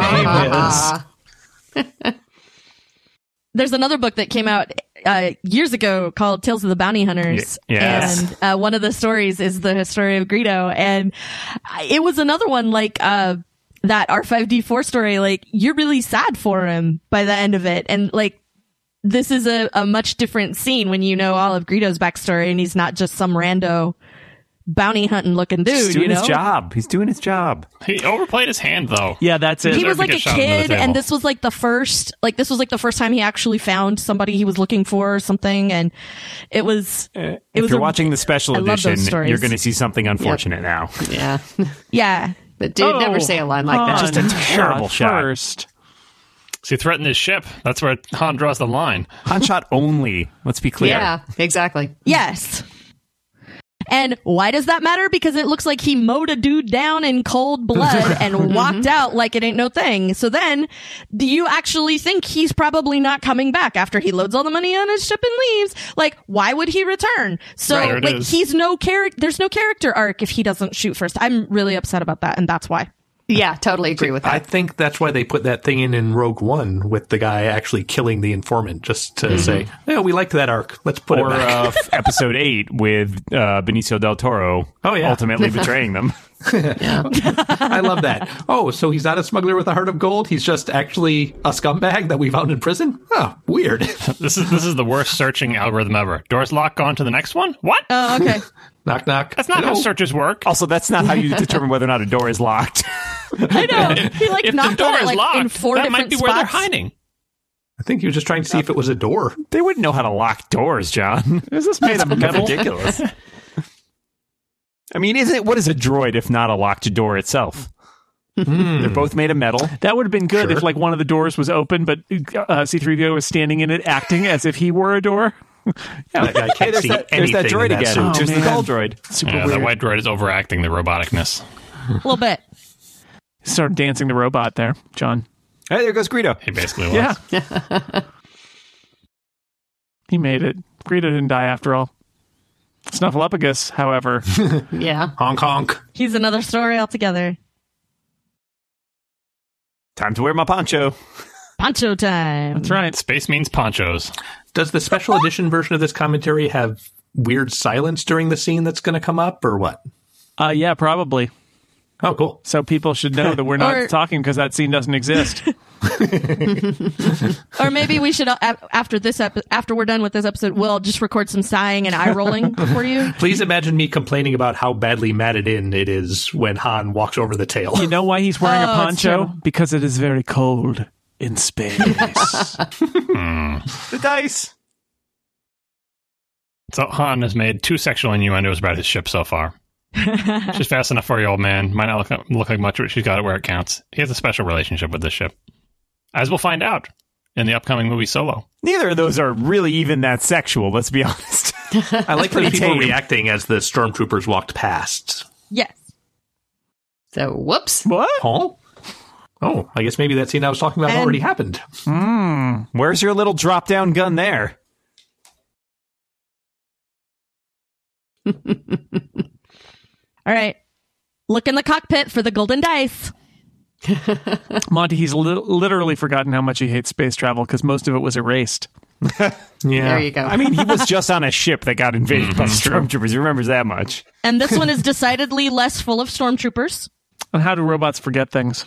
S1: name is.
S2: There's another book that came out years ago called Tales of the Bounty Hunters.
S5: Yes.
S2: And one of the stories is the story of Greedo. And it was another one like that R5D4 story. Like, you're really sad for him by the end of it. And like, this is a much different scene when you know all of Greedo's backstory and he's not just some rando bounty hunting looking dude.
S5: He's doing
S2: you know?
S5: his job. He's doing his job.
S6: He overplayed his hand, though.
S1: Yeah, that's it.
S2: He was
S6: deserved to
S2: like a
S6: get shot under the
S2: kid,
S6: table.
S2: and this was like the first time he actually found somebody he was looking for or something, and it was.
S5: If you're watching the special
S2: I love those
S5: edition,
S2: stories.
S5: you're going to see something unfortunate now.
S4: Yeah.
S2: Yeah,
S4: But dude, never say a line like that.
S5: Just a terrible shot.
S1: First.
S6: So he threatened his ship. That's where Han draws the line.
S5: Han shot only. Let's be clear.
S4: Yeah, exactly.
S2: yes. And why does that matter? Because it looks like he mowed a dude down in cold blood and walked out like it ain't no thing. So then, do you actually think he's probably not coming back after he loads all the money on his ship and leaves? Like, why would he return? So,
S6: Right, it
S2: like,
S6: is.
S2: he's no character. There's no character arc if he doesn't shoot first. I'm really upset about that, and that's why.
S4: Yeah, totally agree with
S3: I
S4: that.
S3: think that's why they put that thing in Rogue One with the guy actually killing the informant, just to say, yeah, we liked that arc. Let's put it
S5: Or
S3: back.
S5: episode 8 with Benicio del Toro ultimately betraying them.
S3: I love that. Oh, so he's not a smuggler with a heart of gold? He's just actually a scumbag that we found in prison? Oh, weird.
S6: This is the worst searching algorithm ever. Doors locked, on to the next one? What?
S2: Oh, okay.
S3: Knock, knock.
S6: That's not how
S3: Hello?
S6: searches work.
S5: Also, that's not how you determine whether or not a door is locked.
S2: I know. He like
S6: If the
S2: knocked
S6: door
S2: on it
S6: is
S2: like
S6: locked,
S2: in 4
S6: that
S2: different
S6: might be where they're
S2: spots.
S6: hiding.
S3: I think he was just trying to see if it was a door.
S5: They wouldn't know how to lock doors, John.
S1: Is this made of
S5: That's
S1: metal?
S5: ridiculous. I mean, what is a droid if not a locked door itself? They're both made of metal.
S1: That would have been good
S3: Sure.
S1: if like one of the doors was open, but C-3PO was standing in it, acting as if he were a door.
S3: I can't see
S5: There's that
S3: anything
S5: droid
S3: in that
S5: again.
S3: suit.
S5: There's the
S1: man.
S5: doll droid.
S1: Super
S6: Yeah,
S1: weird.
S6: that white droid is overacting the roboticness.
S2: A little bit.
S1: Started dancing the robot there, John.
S5: Hey, there goes Greedo.
S6: He basically was.
S1: Yeah. He made it. Greedo didn't die after all. Snuffleupagus, however.
S4: Yeah.
S3: Honk, honk.
S2: He's another story altogether.
S5: Time to wear my poncho.
S2: Poncho time.
S1: That's right.
S6: Space means ponchos.
S3: Does the special edition version of this commentary have weird silence during the scene that's going to come up, or what?
S1: Yeah, probably.
S3: Oh, cool.
S1: So people should know that we're not
S2: Or-
S1: talking because that scene doesn't exist.
S2: Or maybe we should after we're done with this episode, we'll just record some sighing and eye rolling for you.
S3: Please imagine me complaining about how badly matted in it is when Han walks over the tail.
S1: You know why he's wearing a
S2: Oh, it's
S1: poncho?
S2: terrible.
S1: Because it is very cold in space.
S5: The dice.
S6: So Han has made 2 sexual innuendos about his ship so far. She's fast enough for you, old man. Might not look like much, but she's got it where it counts. He has a special relationship with this ship. As we'll find out in the upcoming movie Solo.
S5: Neither of those are really even that sexual, let's be honest.
S3: I like the
S5: pretty
S3: people
S5: tame.
S3: reacting as the stormtroopers walked past.
S2: Yes.
S4: So, whoops.
S1: What?
S3: Huh? Oh, I guess maybe that scene I was talking about
S2: And-
S3: already happened.
S5: Where's your little drop-down gun there?
S2: All right. Look in the cockpit for the golden dice.
S1: Monty, he's literally forgotten how much he hates space travel because most of it was erased.
S4: There you go.
S5: I mean, he was just on a ship that got invaded by stormtroopers. He remembers that much.
S2: And this one is decidedly less full of stormtroopers.
S1: And how do robots forget things?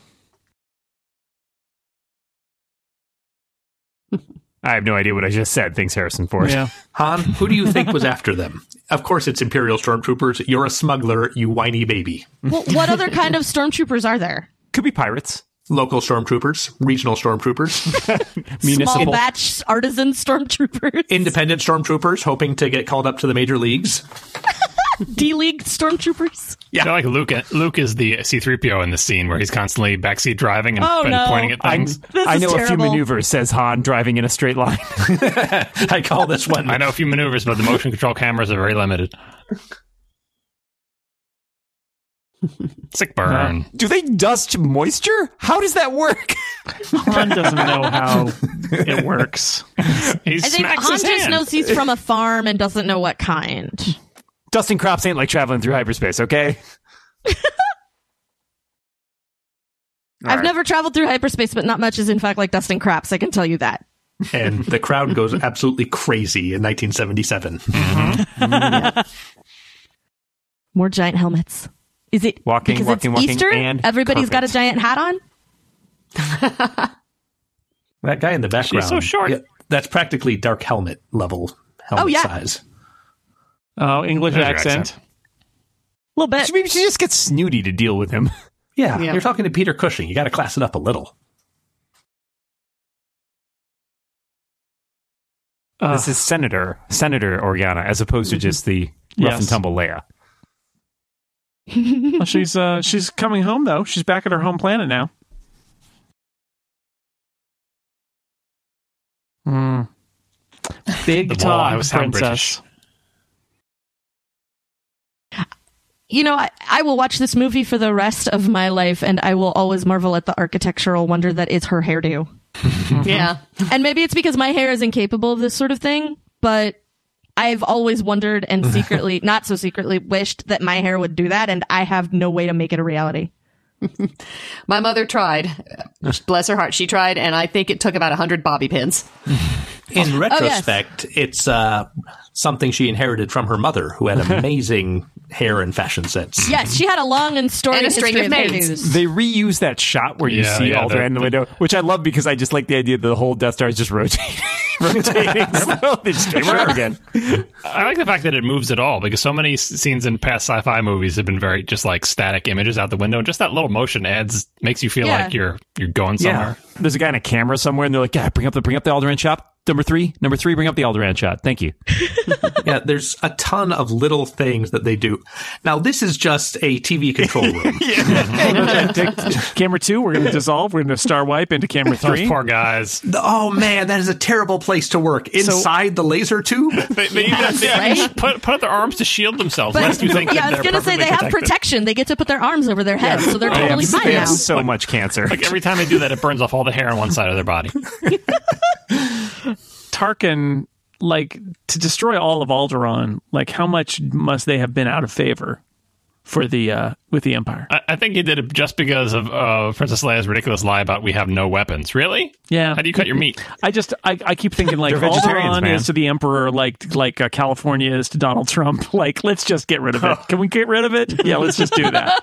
S5: I have no idea what I just said. Thanks, Harrison Ford.
S1: Yeah.
S3: Han, who do you think was after them? Of course it's Imperial stormtroopers. You're a smuggler, you whiny baby.
S2: Well, what other kind of stormtroopers are there?
S5: Could be pirates.
S3: Local stormtroopers, regional stormtroopers,
S5: Municipal.
S2: Small batch artisan stormtroopers.
S3: independent stormtroopers hoping to get called up to the major leagues.
S2: D-League stormtroopers.
S6: I feel like Luke is the C-3PO in the scene where he's constantly backseat driving and, pointing at things.
S5: I know a few
S2: terrible.
S5: maneuvers, says Han, driving in a straight line.
S3: I call this one.
S6: I know a few maneuvers, but the motion control cameras are very limited. Sick burn.
S5: Do they dust moisture? How does that work?
S1: Han doesn't know how it works.
S6: He
S2: I think
S6: smacks
S2: Han
S6: his
S2: just
S6: hand.
S2: knows he's from a farm and doesn't know what kind.
S5: Dusting crops ain't like traveling through hyperspace, okay?
S2: I've never traveled through hyperspace, but not much is in fact like dusting craps. I can tell you that.
S3: And the crowd goes absolutely crazy in 1977.
S2: More giant helmets. Is it
S5: Walking,
S2: because
S5: walking,
S2: it's
S5: walking,
S2: Easter?
S5: and
S2: Everybody's got a
S5: perfect.
S2: giant hat on?
S3: That guy in the background.
S6: so short.
S3: yeah, that's practically Dark Helmet level helmet
S2: yeah.
S3: size.
S1: Oh, English
S6: There's your
S1: accent.
S2: A little bit.
S5: Maybe she just gets snooty to deal with him.
S3: Yeah,
S4: Yeah.
S3: you're talking to Peter Cushing. You got to class it up a little.
S5: This is Senator Organa, as opposed to just the rough
S1: Yes.
S5: and tumble Leia.
S1: Well, she's coming home though. She's back at her home planet now. Big
S6: The wall,
S1: talk,
S6: I was sound
S1: princess.
S2: You know, I will watch this movie for the rest of my life, and I will always marvel at the architectural wonder that is her hairdo.
S4: Yeah.
S2: And maybe it's because my hair is incapable of this sort of thing, but I've always wondered and secretly, not so secretly, wished that my hair would do that, and I have no way to make it a reality.
S4: My mother tried. Bless her heart. She tried, and I think it took about 100 bobby pins.
S3: In retrospect, it's something she inherited from her mother, who had amazing hair and fashion sense.
S2: Yes, she had a long and storied
S4: And a string
S2: history
S4: of
S2: of
S4: maids.
S2: hairdos.
S5: They reuse that shot where you see Alderaan in the window, which I love because I just like the idea that the whole Death Star is just rotating. So they just came around again.
S6: I like the fact that it moves at all because so many scenes in past sci-fi movies have been very just like static images out the window. And just that little motion makes you feel
S2: Yeah.
S6: like you're going somewhere.
S5: There's a guy in a camera somewhere, and they're like, "Yeah, bring up the Alderaan shot. Number three, bring up the Alderaan shot. Thank you."
S3: Yeah, there's a ton of little things that they do. Now, this is just a TV control room.
S1: Camera 2, we're going to dissolve. We're going to star wipe into camera
S6: Those
S1: 3.
S6: poor guys.
S3: Oh, man, that is a terrible place to work. Inside the laser tube?
S6: They even put up their arms to shield themselves. lest you think
S2: yeah, I
S6: that
S2: was
S6: they're
S2: going to say they
S6: perfectly
S2: have
S6: protected.
S2: protection. They get to put their arms over their heads, so they're totally fine
S5: They
S2: now.
S5: have so much cancer.
S6: Like every time they do that, it burns off all the hair on one side of their body.
S1: Tarkin, like, to destroy all of Alderaan, like, how much must they have been out of favor for the with the Empire?
S6: I think he did it just because of Princess Leia's ridiculous lie about we have no weapons. Really?
S1: Yeah.
S6: How do you cut your meat?
S1: I keep thinking like
S5: They're vegetarians,
S1: Alderaan
S5: man.
S1: is to the Emperor like California is to Donald Trump. Like, let's just get rid of it. Can we get rid of it? Yeah, let's just do that.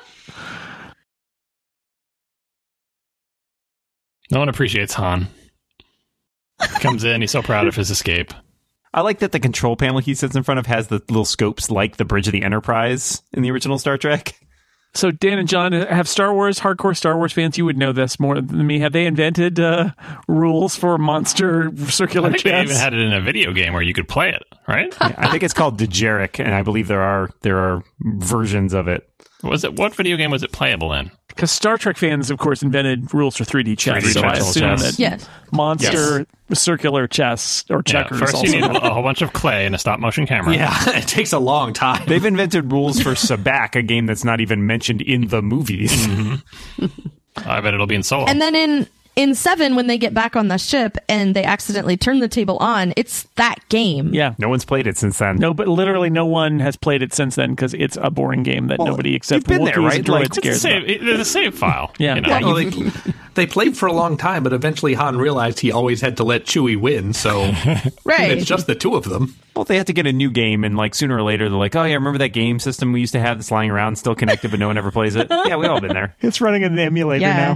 S6: No one appreciates Han. Comes in, he's so proud of his escape.
S5: I like that the control panel he sits in front of has the little scopes like the bridge of the Enterprise in the original Star Trek.
S1: So Dan and John have hardcore Star Wars fans. You would know this more than me. Have they invented rules for monster circular
S6: I think they
S1: chess?
S6: even had it in a video game where you could play it, right?
S5: I think it's called Dejeric, and I believe there are versions of it.
S6: What video game was it playable in?
S1: Because Star Trek fans, of course, invented rules for 3D chess.
S6: 3D
S1: so I
S6: chess.
S1: assume
S5: Chess.
S1: that
S2: Yes.
S1: monster circular chess or checkers.
S6: First,
S1: also.
S6: you need a whole bunch of clay and a stop-motion camera.
S3: Yeah, it takes a long time.
S5: They've invented rules for Sabacc, a game that's not even mentioned in the movies.
S6: I bet it'll be in Solo.
S2: And then in 7, when they get back on the ship and they accidentally turn the table on, it's that game.
S1: Yeah.
S5: No one's played it since then.
S1: No, but literally no one has played it since then because it's a boring game that nobody except
S5: you've been there,
S1: Wookiees
S5: right?
S1: and
S5: Like,
S1: droids cares about.
S6: There's a save file.
S1: Yeah.
S6: You know?
S3: Well, they played for a long time, but eventually Han realized he always had to let Chewie win, so
S2: Right.
S3: it's just the two of them.
S5: Well, they had to get a new game, and like sooner or later, they're like, "Oh yeah, remember that game system we used to have that's lying around, still connected, but no one ever plays it." Yeah, we all been there.
S1: It's running in the emulator
S2: Yeah.
S1: now.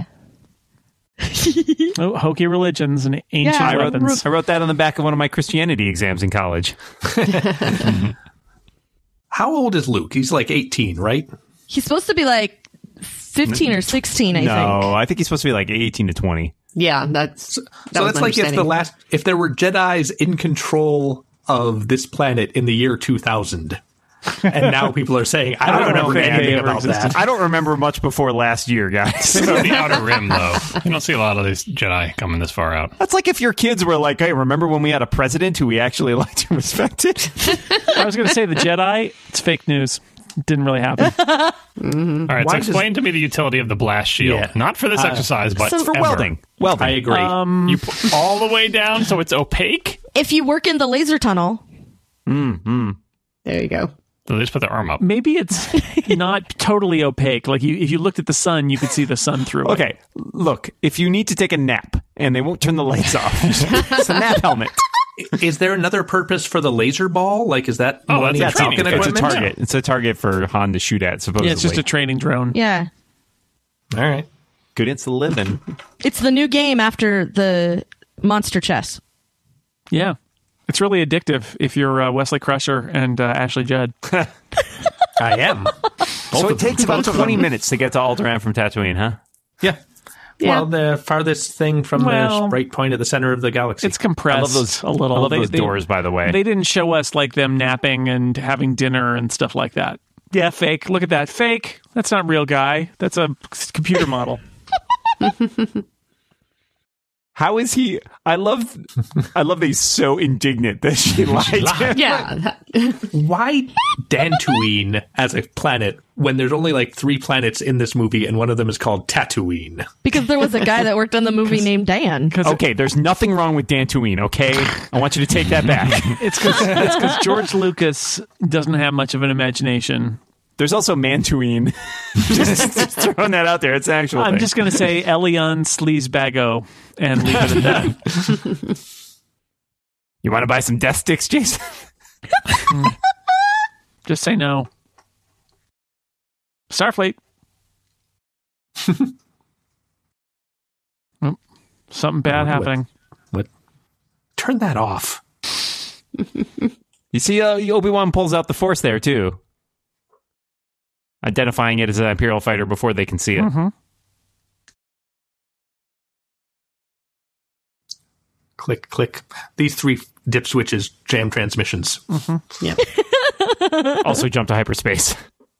S1: Oh, hokey religions and ancient
S2: Yeah,
S1: weapons.
S5: I wrote that on the back of one of my Christianity exams in college.
S3: How old is Luke? He's like 18, right?
S2: He's supposed to be like 15 or 16, I think.
S5: No, I think he's supposed to be like 18 to 20.
S4: Yeah, that's
S3: So that's like if there were Jedis in control of this planet in the year 2000, and now people are saying, I don't remember anything about that.
S5: I don't remember much before last year, guys.
S6: So the Outer Rim, though, you don't see a lot of these Jedi coming this far out.
S5: That's like if your kids were like, "Hey, remember when we had a president who we actually liked and respected?"
S1: I was going to say the Jedi. It's fake news. It didn't really happen.
S6: All right,
S3: Why
S6: so
S3: does-
S6: explain to me the utility of the blast shield.
S3: Yeah.
S6: Not for this exercise, but
S5: for
S6: ever.
S5: welding. Welding.
S3: I agree.
S6: You put all the way down so it's opaque?
S2: If you work in the laser tunnel,
S4: There you go.
S6: So they just put their arm up.
S1: Maybe it's not totally opaque. Like if you looked at the sun, you could see the sun through it.
S5: Okay, look, if you need to take a nap and they won't turn the lights off, it's a nap helmet.
S3: Is there another purpose for the laser ball? Like, is that
S6: Oh, that's
S3: Millennium
S6: a training
S3: Falcon
S6: thing.
S5: It's a
S3: equipment?
S5: target. It's a target for Han to shoot at, supposedly.
S1: Yeah, it's just a training drone.
S2: yeah.
S3: All right.
S5: Good, it's a living.
S2: It's the new game after the Monster Chess.
S1: Yeah. It's really addictive if you're Wesley Crusher and Ashley Judd.
S3: I am.
S5: So it takes about 20 minutes to get to Alderaan from Tatooine, huh?
S3: Yeah. Well, the farthest thing from the bright point at the center of the galaxy.
S1: It's compressed
S5: I love those,
S1: a little.
S5: I love those doors, by the way.
S1: They didn't show us like them napping and having dinner and stuff like that. Yeah, fake. Look at that. Fake. That's not real guy. That's a computer model.
S5: How is he? I love that he's so indignant that she lied to him.
S4: Yeah.
S3: Why Dantooine as a planet when there's only like 3 planets in this movie and one of them is called Tatooine?
S2: Because there was a guy that worked on the movie named Dan.
S5: Okay, there's nothing wrong with Dantooine, okay? I want you to take that back.
S1: It's because George Lucas doesn't have much of an imagination.
S5: There's also Mantooine. just throwing that out there. It's an actual
S1: I'm
S5: thing.
S1: just going to say Elion Sleazebago and leave it at that.
S5: You want to buy some death sticks, Jason?
S1: Just say no. Starfleet. Oh, something bad happening.
S3: What? Turn that off.
S5: You see, Obi-Wan pulls out the Force there, too. Identifying it as an Imperial fighter before they can see it.
S1: Mm-hmm.
S3: Click, click. These 3 dip switches jam transmissions.
S5: Also jump to hyperspace.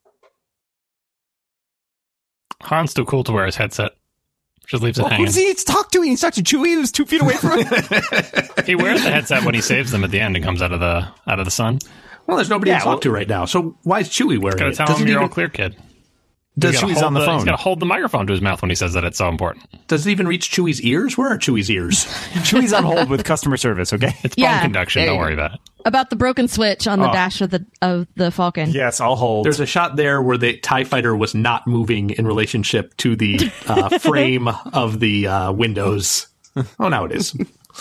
S6: Han's too cool to wear his headset. Just leaves it
S5: Who
S6: hanging.
S5: does he talk to? He's talking to Chewie who's 2 feet away from him.
S6: He wears the headset when he saves them at the end and comes out of the sun.
S3: Well, there's nobody to talk to right now. So why is Chewie wearing
S6: Gotta
S3: it?
S6: tell
S3: Does
S6: him
S3: it
S6: you're all
S3: even,
S6: clear, kid.
S3: does,
S6: He's gotta
S5: Chewie's on the phone.
S6: He's got to hold the microphone to his mouth when he says that it's so important.
S3: does it even reach Chewie's ears? Where are Chewie's ears?
S5: Chewie's on hold with customer service, okay?
S6: It's
S2: Yeah,
S6: bone conduction.
S2: there
S6: Don't
S2: you
S6: worry about it.
S2: About the broken switch on the dash of the Falcon.
S5: Yes, I'll hold.
S3: There's a shot there where the TIE fighter was not moving in relationship to the frame of the windows. Oh, now it is.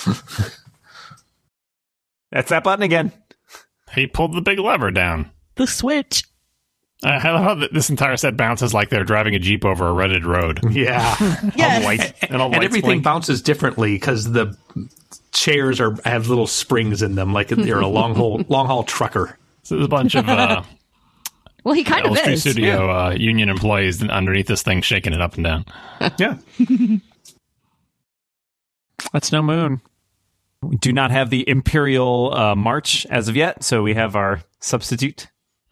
S5: That's that button again.
S6: He pulled the big lever down.
S2: The switch.
S6: I love how this entire set bounces like they're driving a Jeep over a rutted road.
S3: Yeah.
S2: Yes.
S6: And all
S3: And
S6: lights
S3: everything
S6: blink.
S3: bounces differently because the chairs have little springs in them, like they're a long haul trucker.
S6: So there's a bunch of
S2: Well, he kind of
S6: Elstree
S2: is.
S6: Studio union employees underneath this thing shaking it up and down.
S3: Yeah.
S1: That's no moon.
S5: We do not have the Imperial March as of yet, so we have our substitute.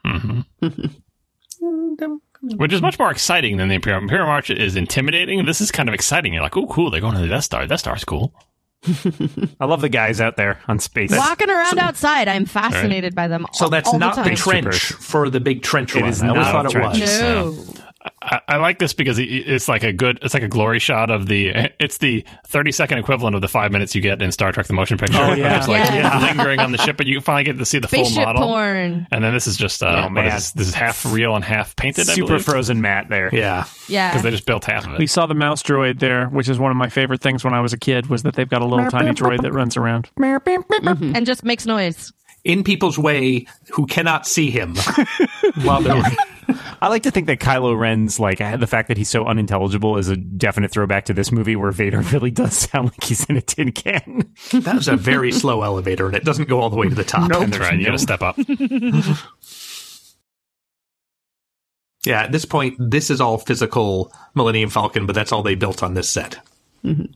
S6: Which is much more exciting than the Imperial. Imperial March is intimidating. This is kind of exciting. You're like, oh, cool, they're going to the Death Star. Death Star's cool.
S5: I love the guys out there on space.
S2: Walking around outside, I'm fascinated by them.
S3: So that's
S2: all
S3: not
S2: the
S3: the
S2: time.
S3: trench for the big trench run.
S5: is
S3: I always
S5: not
S3: thought
S5: a
S3: it
S5: trench.
S3: was.
S2: No.
S6: I like this because it's like a glory shot of it's the 30-second equivalent of the 5 minutes you get in Star Trek: The Motion Picture.
S1: Oh, yeah.
S6: It's like lingering on the ship, but you finally get to see the
S2: Spaceship
S6: full model.
S2: porn.
S6: And then this is just this is half real and half painted.
S5: Super frozen matte there.
S3: Yeah.
S2: Yeah.
S6: because they just built half of it.
S1: We saw the mouse droid there, which is one of my favorite things when I was a kid, was that they've got a little tiny droid that runs around.
S2: And just makes noise.
S3: In people's way who cannot see him while they're...
S5: I like to think that Kylo Ren's, like, the fact that he's so unintelligible is a definite throwback to this movie where Vader really does sound like he's in a tin can.
S3: That was a very slow elevator, and it doesn't go all the way to the top.
S6: That's right. You got to step up.
S3: Yeah, at this point, this is all physical Millennium Falcon, but that's all they built on this set.
S4: Mm-hmm.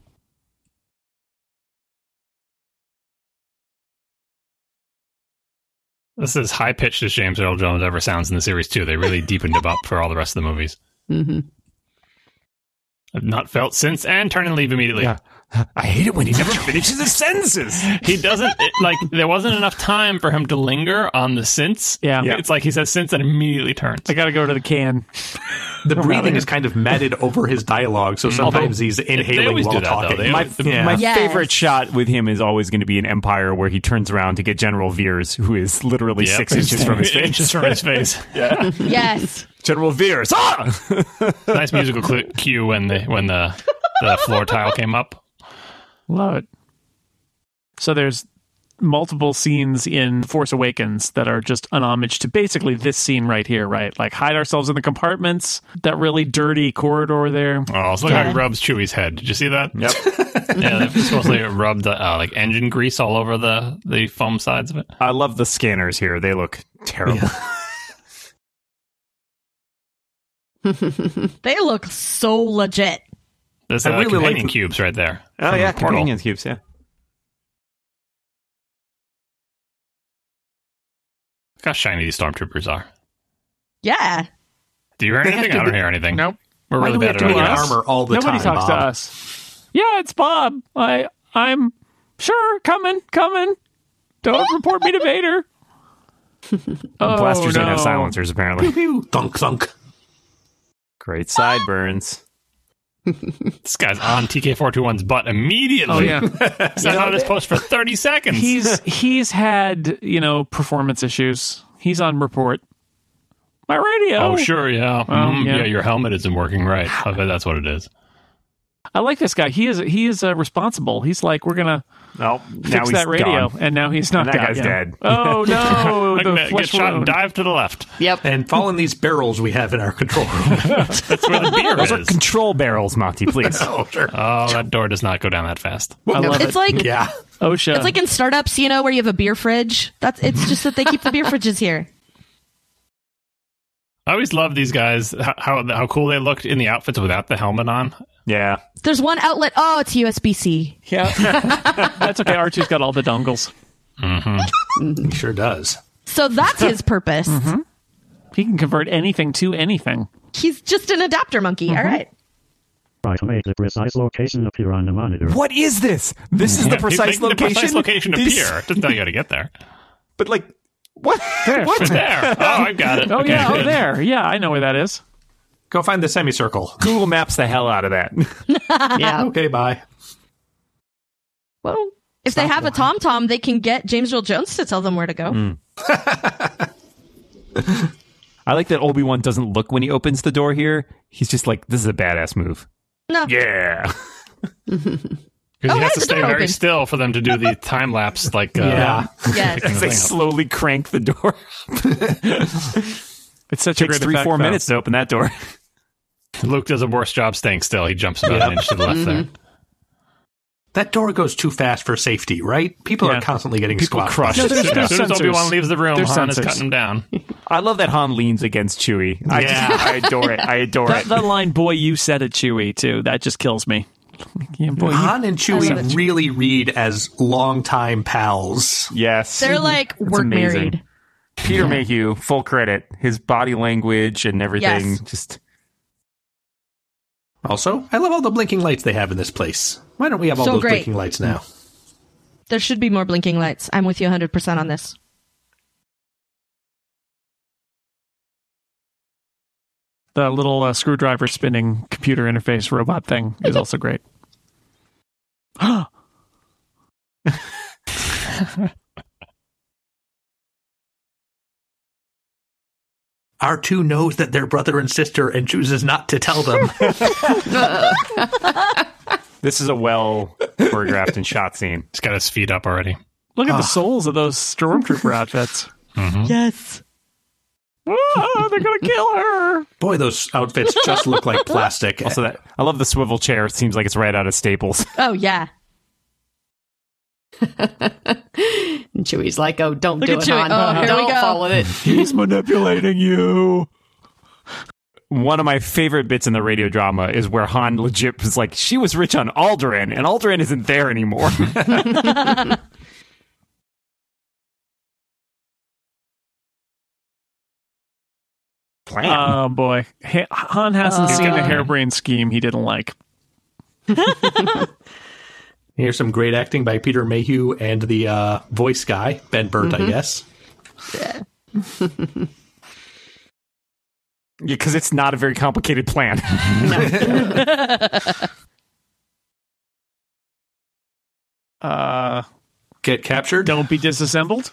S6: This is high pitched as James Earl Jones ever sounds in the series too. They really deepened him up for all the rest of the movies.
S4: Mm-hmm.
S6: I've not felt since, and turn and leave immediately.
S5: Yeah. I hate it when he never finishes his sentences.
S6: He doesn't, there wasn't enough time for him to linger on the since.
S1: Yeah.
S6: It's like he says since and immediately turns.
S1: I got to go to the can.
S3: The breathing is kind of matted over his dialogue, so sometimes he's
S6: they
S3: inhaling
S6: always
S3: while
S6: do that, though.
S3: talking.
S6: They
S5: My
S6: always-
S2: Yes.
S5: favorite shot with him is always going to be in Empire, where he turns around to get General Veers, who is literally
S6: Yep.
S5: 6 inches from his face.
S6: Inches from his face.
S2: Yes.
S5: General Veers! Ah!
S6: Nice musical cue when the floor tile came up.
S1: Love it. So there's multiple scenes in Force Awakens that are just an homage to basically this scene right here, right? Like hide ourselves in the compartments, that really dirty corridor there.
S6: Oh, so look how he rubs Chewie's head. Did you see that?
S5: Yep.
S6: Yeah, they've supposedly rubbed like engine grease all over the foam sides of it.
S5: I love the scanners here. They look terrible.
S2: They look so legit.
S6: There's
S3: I really
S6: companion
S3: like-
S6: cubes right there.
S5: Oh,
S6: from
S5: yeah,
S6: the portal.
S5: companion cubes, yeah.
S6: Look how shiny these stormtroopers are.
S2: Yeah.
S6: Do you hear
S3: They have
S6: anything?
S3: to
S6: I don't
S3: be-
S6: hear anything.
S1: Nope.
S6: We're
S3: Why
S6: really
S3: do we
S6: bad
S3: have
S6: at
S3: to be in
S6: audio.
S3: armor all the
S1: Nobody
S3: time,
S1: talks
S3: Bob?
S1: to us. Yeah, it's Bob. I'm sure coming. Don't report me to Vader.
S5: Blasters don't have
S1: no.
S5: silencers, apparently.
S3: Pew, thunk, thunk.
S5: Great sideburns.
S6: This guy's on TK421's butt immediately.
S1: Oh yeah.
S6: Sat on his post for 30 seconds.
S1: He's had, performance issues. He's on report. My radio.
S6: Oh, sure, yeah. Mhm,
S1: yeah.
S6: yeah. Your helmet isn't working right. I bet that's what it is.
S1: I like this guy. He is responsible. He's like, we're gonna
S5: No,
S1: fix that radio, and now he's not.
S5: And that guy's dead.
S1: Oh no!
S6: Like,
S1: the
S6: get
S1: flesh
S6: shot and
S1: wound.
S6: dive to the left.
S4: Yep.
S3: And fall in these barrels we have in our control room.
S6: That's where the beer
S5: Those are
S6: is.
S5: control barrels, Monty, please.
S3: Oh, sure.
S6: Oh, that door does not go down that fast.
S1: I love
S2: It's
S1: it.
S2: like
S3: Yeah.
S1: OSHA.
S2: it's like in startups, where you have a beer fridge. It's just that they keep the beer fridges here.
S6: I always love these guys, how cool they looked in the outfits without the helmet on.
S5: Yeah.
S2: There's one outlet. Oh, it's USB-C.
S1: yeah. That's okay. R2's got all the dongles.
S3: He sure does.
S2: So that's his purpose.
S1: He can convert anything to anything.
S2: He's just an adapter monkey. All right.
S7: Try to make the precise location appear on the monitor.
S5: What is this? This is the precise
S6: Make
S5: location?
S6: The precise location
S5: This-
S6: appear. It doesn't tell you how to get there.
S5: But, like, what?
S1: There.
S5: What?
S6: There. Oh, I've got it.
S1: Oh
S6: Okay,
S1: yeah. Oh
S6: good.
S1: there. Yeah, I know where that is.
S3: Go find the semicircle.
S5: Google Maps the hell out of that.
S4: Yeah.
S3: Okay, bye.
S2: Well, if they have a TomTom, they can get James Earl Jones to tell them where to go.
S5: I like that Obi-Wan doesn't look when he opens the door here. He's just like, this is a badass move.
S2: No.
S5: Yeah.
S6: Because he has
S2: hey,
S6: to
S2: the
S6: stay
S2: door
S6: very
S2: opened.
S6: still for them to do the time lapse. Like,
S3: Yeah.
S2: Yes.
S5: As they slowly crank the door.
S1: It's such a
S5: Takes
S1: great effect,
S5: 3-4
S1: though.
S5: minutes to open that door.
S6: Luke does a worse job staying still. He jumps about an inch to the left there.
S3: That door goes too fast for safety, right? People
S1: Yeah.
S3: are constantly getting squashed.
S6: Crushed.
S1: No,
S6: As
S1: there's
S6: soon as
S1: sensors.
S6: Obi-Wan leaves the room,
S1: There's
S6: Han is
S1: sensors.
S6: cutting him down.
S5: I love that Han leans against Chewie. I adore it. I adore
S1: That,
S5: it.
S1: that line, "Boy, you said it, Chewie," too. That just kills me. Yeah, boy, you-
S3: Han and
S2: I love
S3: Chewie
S2: it.
S3: really read as longtime pals.
S5: Yes.
S2: They're like
S5: It's
S2: work
S5: amazing.
S2: married.
S5: Peter Mayhew, full credit. His body language and everything.
S2: Yes.
S5: Just
S3: Also, I love all the blinking lights they have in this place. Why don't we have all
S2: So
S3: those
S2: great.
S3: blinking lights now?
S2: There should be more blinking lights. I'm with you 100% on this.
S1: The little screwdriver spinning computer interface robot thing is also great.
S3: R2 knows that they're brother and sister and chooses not to tell them.
S5: This is a well choreographed and shot scene.
S6: He's got his feet up already.
S1: Look at the soles of those stormtrooper outfits.
S2: Yes.
S1: Oh, they're gonna kill her.
S3: Boy, those outfits just look like plastic.
S5: Also, that I love the swivel chair. It seems like it's right out of Staples.
S2: Oh, yeah.
S4: And Chewie's like, "Oh, don't
S2: Look
S4: do
S2: at
S4: it,
S2: Chewie.
S4: Han.
S2: Oh, here we
S4: Don't
S2: go."
S4: follow it."
S1: He's manipulating you.
S5: One of my favorite bits in the radio drama is where Han legit was like, she was rich on Alderaan, and Alderaan isn't there anymore. Plan.
S1: Oh boy, Han hasn't seen a harebrained scheme he didn't like.
S3: Here's some great acting by Peter Mayhew and the voice guy, Ben Burt, I guess.
S2: Yeah.
S5: Because it's not a very complicated plan.
S3: Get captured?
S1: Don't be disassembled.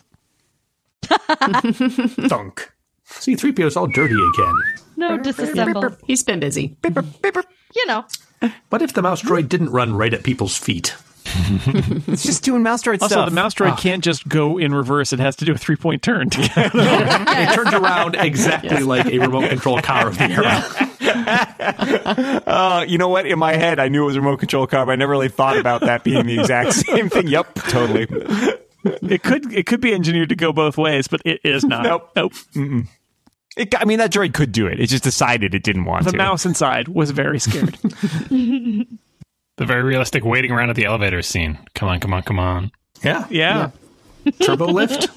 S3: Dunk. C-3PO's all dirty again.
S2: No disassemble.
S4: He's been busy.
S2: You know.
S3: What if the mouse droid didn't run right at people's feet?
S5: It's just doing mouse droid
S1: Also,
S5: stuff.
S1: the mouse droid can't just go in reverse. It has to do a 3-point turn.
S3: It turns around exactly like a remote control car of the era.
S5: You know what? In my head, I knew it was a remote control car, but I never really thought about that being the exact same thing. Yep, totally.
S1: It could be engineered to go both ways, but it is not.
S5: Nope. Mm-mm. I mean, that droid could do it. It just decided it didn't want
S1: The
S5: to.
S1: mouse inside was very scared.
S6: The very realistic waiting around at the elevator scene. Come on.
S3: Yeah.
S1: Yeah.
S3: Turbo lift.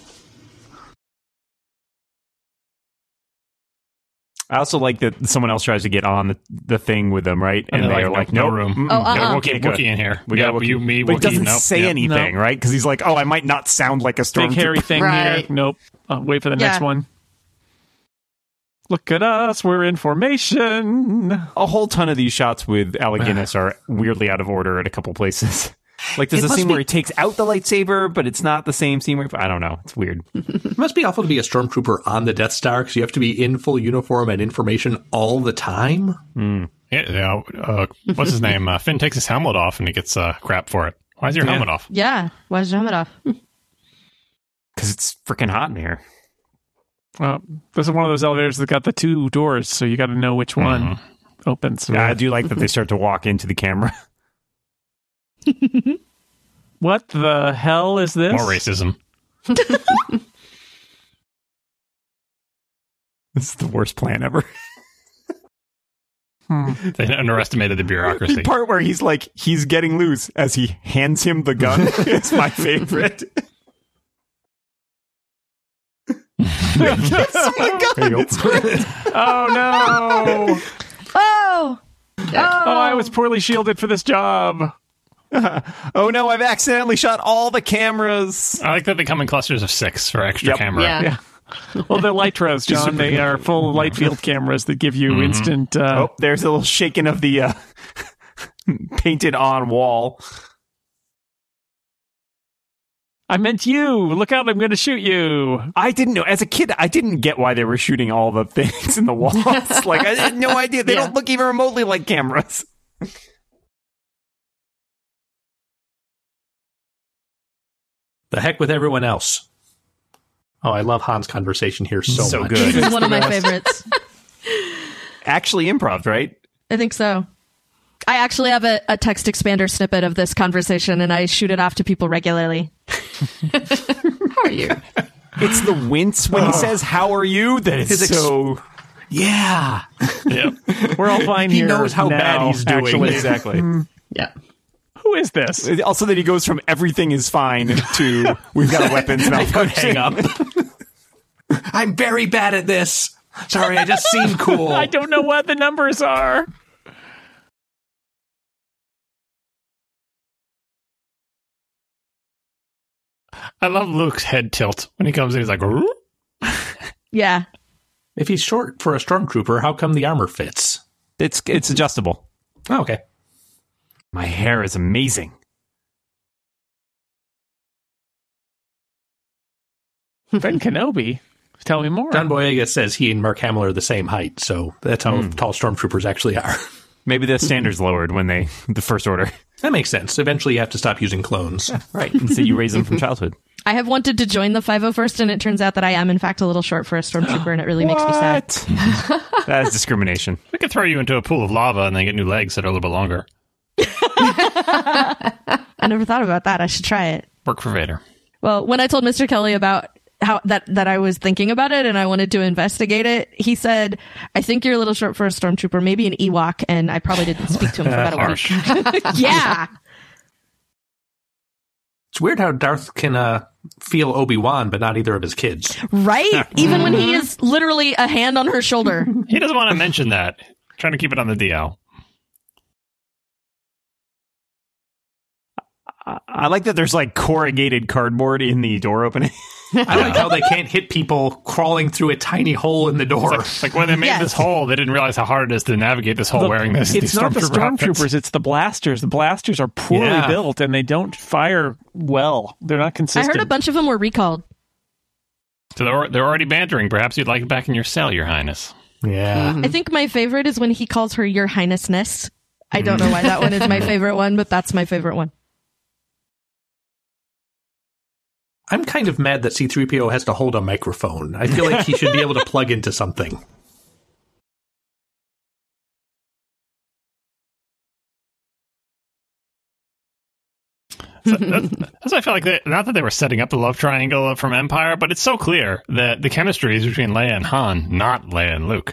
S5: I also like that someone else tries to get on the thing with them, right?
S6: And they're like, no
S5: nope.
S6: room.
S5: Mm-mm.
S2: Oh,
S6: Got a
S2: Okay,
S6: Wookiee,
S5: good.
S6: Wookiee in here.
S5: We got
S6: Yeah,
S5: Wookiee.
S6: you, me,
S5: But
S6: Wookiee.
S5: it doesn't
S6: Nope.
S5: say
S6: Yep.
S5: anything, right? Because he's like, oh, I might not sound like a
S1: Big hairy
S5: stormtrooper.
S1: thing
S2: Right.
S1: here. Nope. Wait for the next
S2: Yeah.
S1: one. Look at us. We're in formation.
S5: A whole ton of these shots with Alec Guinness are weirdly out of order at a couple places. Like, there's
S3: It
S5: a
S3: must
S5: scene
S3: be-
S5: where he takes out the lightsaber, but it's not the same scene where... I don't know. It's weird.
S3: It must be awful to be a stormtrooper on the Death Star because you have to be in full uniform and information all the time.
S6: Yeah, what's his name? Finn takes his helmet off and he gets crap for it. Why is your helmet off?
S2: Yeah. Why is your helmet off?
S5: Because it's freaking hot in here.
S1: This is one of those elevators that got the two doors, so you got to know which one opens.
S5: Yeah, I do like that they start to walk into the camera.
S1: What the hell is this?
S6: More racism.
S5: This is the worst plan ever.
S6: They underestimated the
S5: The
S6: bureaucracy.
S5: part where he's like, he's getting loose as he hands him the gun is my favorite.
S3: There you go.
S1: Oh no!
S2: Oh!
S1: Oh, I was poorly shielded for this job.
S5: Oh no, I've accidentally shot all the cameras.
S6: I like that they come in clusters of 6 for extra
S5: Yep.
S6: camera.
S4: Yeah.
S1: Well, they're Lightros, John. They are full light field cameras that give you instant.
S5: Oh, there's a little shaking of the painted on wall.
S1: I meant you. Look out! I'm going to shoot you.
S5: I didn't know. As a kid, I didn't get why they were shooting all the things in the walls. Like, I had no idea. They
S4: Yeah.
S5: don't look even remotely like cameras.
S3: The heck with everyone else. Oh, I love Han's conversation here so much.
S5: good.
S2: This is one of my favorites.
S5: Actually improv, right?
S2: I think so. I actually have a text expander snippet of this conversation, and I shoot it off to people regularly.
S4: How are you?
S5: It's the wince when he says, "How are you?" That is
S3: His ex-
S5: so...
S3: Yeah.
S6: Yep.
S1: We're all fine
S3: He
S1: here.
S3: knows how
S1: now,
S3: bad he's doing.
S1: Actually.
S5: Exactly.
S4: Yeah.
S1: Who is this?
S5: Also that he goes from everything is fine to we've got weapons malfunction.
S3: Hang up. I'm very bad at this. Sorry, I just seem cool.
S1: I don't know what the numbers are.
S6: I love Luke's head tilt when he comes in. He's like, "Roo?"
S2: Yeah.
S3: If he's short for a stormtrooper, how come the armor fits?
S5: It's adjustable.
S3: Oh, okay.
S5: My hair is amazing.
S1: Ben Kenobi? Tell me more.
S3: John Boyega says he and Mark Hamill are the same height, so that's how tall stormtroopers actually are.
S5: Maybe the standard's lowered when the First Order.
S3: That makes sense. Eventually you have to stop using clones.
S5: Right. And so you raise them from childhood.
S2: I have wanted to join the 501st, and it turns out that I am, in fact, a little short for a stormtrooper, and it really makes me sad.
S5: That is discrimination.
S6: We could throw you into a pool of lava and then get new legs that are a little bit longer.
S2: I never thought about that. I should try it.
S6: Work for Vader.
S2: Well, when I told Mr. Kelly about how that I was thinking about it and I wanted to investigate it, he said, I think you're a little short for a stormtrooper, maybe an Ewok, and I probably didn't speak to him for about a week. Yeah.
S3: It's weird how Darth can feel Obi-Wan, but not either of his kids.
S2: Right? Even when he is literally a hand on her shoulder.
S6: He doesn't want to mention that. Trying to keep it on the DL.
S5: I like that there's like corrugated cardboard in the door opening.
S3: I like how they can't hit people crawling through a tiny hole in the door.
S6: Like when they made this hole, they didn't realize how hard it is to navigate this hole wearing this.
S1: It's not the stormtroopers,
S6: outfits.
S1: it's the blasters. The blasters are poorly built and they don't fire well. They're not
S2: I
S1: consistent.
S2: heard a bunch of them were recalled.
S6: So they're already bantering. Perhaps you'd like it back in your cell, Your Highness.
S3: Yeah.
S2: I think my favorite is when he calls her Your Highnessness. I don't know why that one is my favorite one, but that's my favorite one.
S3: I'm kind of mad that C-3PO has to hold a microphone. I feel like he should be able to plug into something.
S6: So that's why I felt like not that they were setting up the love triangle from Empire, but it's so clear that the chemistry is between Leia and Han, not Leia and Luke.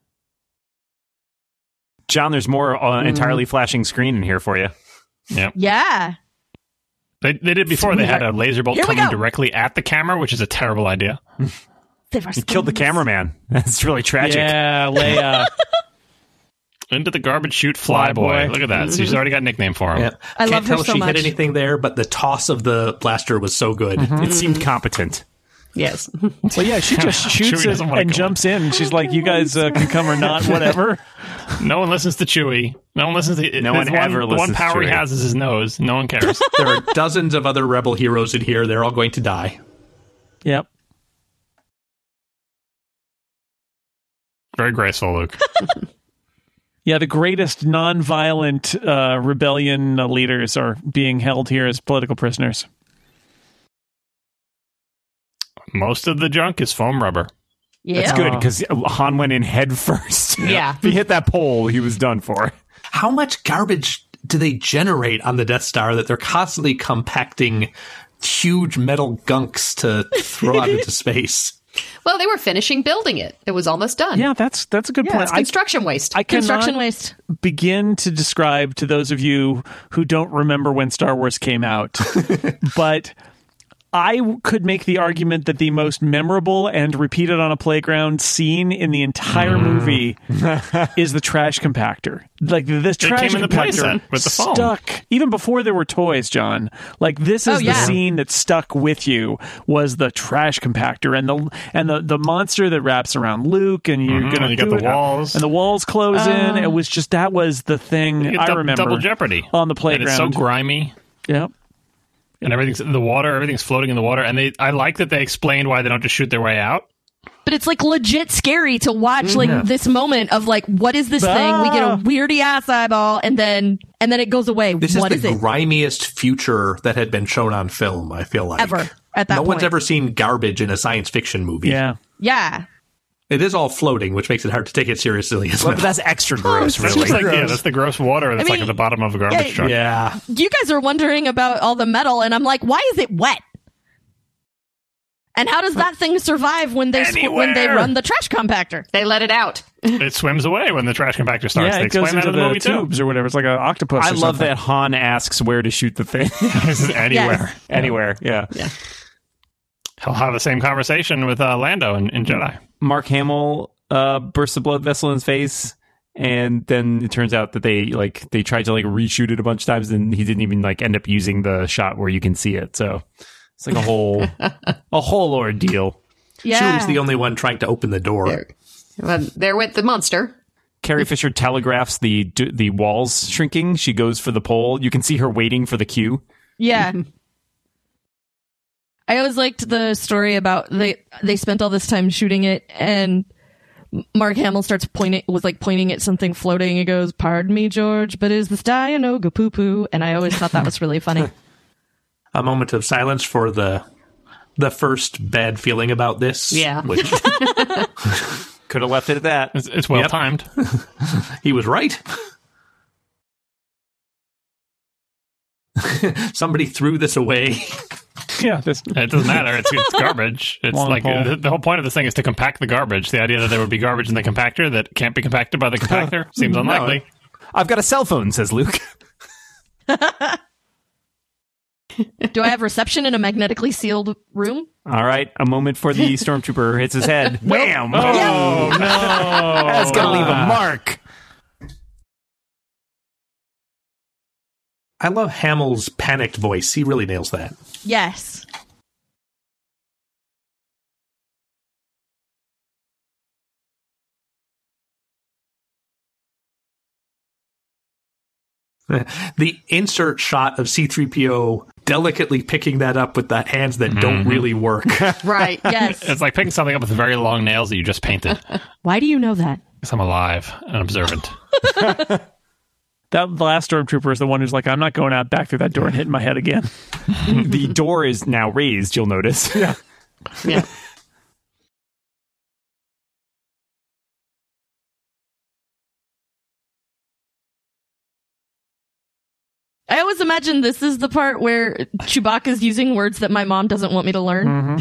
S5: John, there's more entirely flashing screen in here for you.
S6: Yep.
S2: Yeah.
S6: They did it before. They had a laser bolt
S2: Here we
S6: coming
S2: go.
S6: directly at the camera, which is a terrible idea.
S5: He killed the cameraman. That's really tragic.
S1: Yeah, Leia.
S6: Into the garbage chute, Flyboy. Look at that. So she's already got a nickname for him.
S3: Yeah.
S2: I love
S3: Can't
S2: her
S3: tell if
S2: so
S3: she
S2: much.
S3: hit anything there, but the toss of the blaster was so good.
S5: It seemed competent.
S4: Yes.
S1: Well, yeah, she just shoots
S6: Chewie
S1: it
S6: doesn't wanna
S1: and
S6: go.
S1: jumps in. She's like, you guys can come or not, whatever.
S6: No one listens to Chewie. No one listens to
S5: No one ever
S6: The one
S5: listens to
S6: power he
S5: Chewie.
S6: has is his nose. No one cares.
S3: There are dozens of other rebel heroes in here. They're all going to die.
S1: Yep.
S6: Very graceful, Luke.
S1: Yeah, the greatest non-violent rebellion leaders are being held here as political prisoners.
S6: Most of the junk is foam rubber.
S2: Yeah.
S5: That's good, because Han went in head first.
S4: Yeah.
S5: If he hit that pole, he was done for.
S3: How much garbage do they generate on the Death Star that they're constantly compacting huge metal gunks to throw out into space?
S4: Well, they were finishing building it. It was almost done.
S1: Yeah, that's a good point.
S4: It's construction waste.
S1: I
S2: Construction
S1: cannot
S2: waste.
S1: begin to describe to those of you who don't remember when Star Wars came out, but I could make the argument that the most memorable and repeated on a playground scene in the entire movie is the trash compactor. Like this trash
S6: came in the
S1: compactor
S6: playset with the foam.
S1: stuck even before there were toys, John. Like this is the scene that stuck with you was the trash compactor and the monster that wraps around Luke and you're gonna
S6: you got
S1: do
S6: the
S1: it.
S6: walls.
S1: And the walls close in. It was just that was the thing
S6: You
S1: I
S6: get
S1: remember.
S6: Double Jeopardy
S1: on the
S6: And
S1: playground.
S6: it's so grimy.
S1: Yep.
S6: And everything's in the water. Everything's floating in the water. And I like that they explained why they don't just shoot their way out.
S2: But it's like legit scary to watch like this moment of like, what is this thing? We get a weirdy ass eyeball and then it goes away.
S3: This
S2: What
S3: is
S2: is
S3: the
S2: it?
S3: grimiest future that had been shown on film, I feel like.
S2: Ever at that
S3: No
S2: point.
S3: one's ever seen garbage in a science fiction movie.
S1: Yeah.
S2: Yeah.
S3: It is all floating, which makes it hard to take it seriously as well.
S5: But that's extra gross,
S6: That's
S5: really.
S6: just like, that's the gross water that's
S2: I mean,
S6: like at the bottom of a garbage truck.
S3: Yeah.
S2: You guys are wondering about all the metal and I'm like, why is it wet? And how does that thing survive when they run the trash compactor?
S4: They let it out.
S6: It swims away when the trash compactor starts.
S1: Yeah,
S6: They
S1: it goes
S6: explain that
S1: into
S6: in the
S1: the
S6: movie too.
S1: tubes or whatever. It's like an octopus.
S5: I
S1: or
S5: love
S1: something.
S5: that Han asks where to shoot the thing.
S6: This is anywhere.
S5: Anywhere, yeah.
S6: He'll have the same conversation with Lando in Jedi.
S5: Mark Hamill bursts a blood vessel in his face, and then it turns out that they tried to reshoot it a bunch of times, and he didn't even end up using the shot where you can see it. So it's like a whole ordeal.
S2: Yeah.
S3: Chewie's the only one trying to open the door.
S4: Well, they're with the monster.
S5: Carrie Fisher telegraphs the walls shrinking. She goes for the pole. You can see her waiting for the cue.
S2: Yeah. I always liked the story about they spent all this time shooting it, and Mark Hamill pointing at something floating. He goes, "Pardon me, George, but is this Dianoga poo-poo?" And I always thought that was really funny.
S3: A moment of silence for the first bad feeling about this.
S4: Yeah.
S3: Which
S5: Could have left it at that.
S6: It's well timed.
S3: he was right. Somebody threw this away.
S1: Yeah, this
S6: It doesn't matter. It's garbage. It's
S1: Long
S6: like
S1: pole.
S6: the whole point of this thing is to compact the garbage. The idea that there would be garbage in the compactor that can't be compacted by the compactor seems unlikely.
S5: I've got a cell phone, says Luke.
S2: Do I have reception in a magnetically sealed room?
S5: All right, a moment for the stormtrooper hits his head. Wham!
S1: Oh no!
S5: That's going to leave a mark.
S3: I love Hamill's panicked voice. He really nails that.
S2: Yes.
S3: The insert shot of C-3PO delicately picking that up with the hands that don't really work.
S4: Right.
S2: Yes.
S6: It's like picking something up with very long nails that you just painted.
S2: Why do you know that?
S6: Because I'm alive and observant.
S1: That last stormtrooper is the one who's like, I'm not going out back through that door and hitting my head again.
S5: The door is now raised, you'll notice.
S1: Yeah.
S4: Yeah.
S2: I always imagine this is the part where Chewbacca's using words that my mom doesn't want me to learn.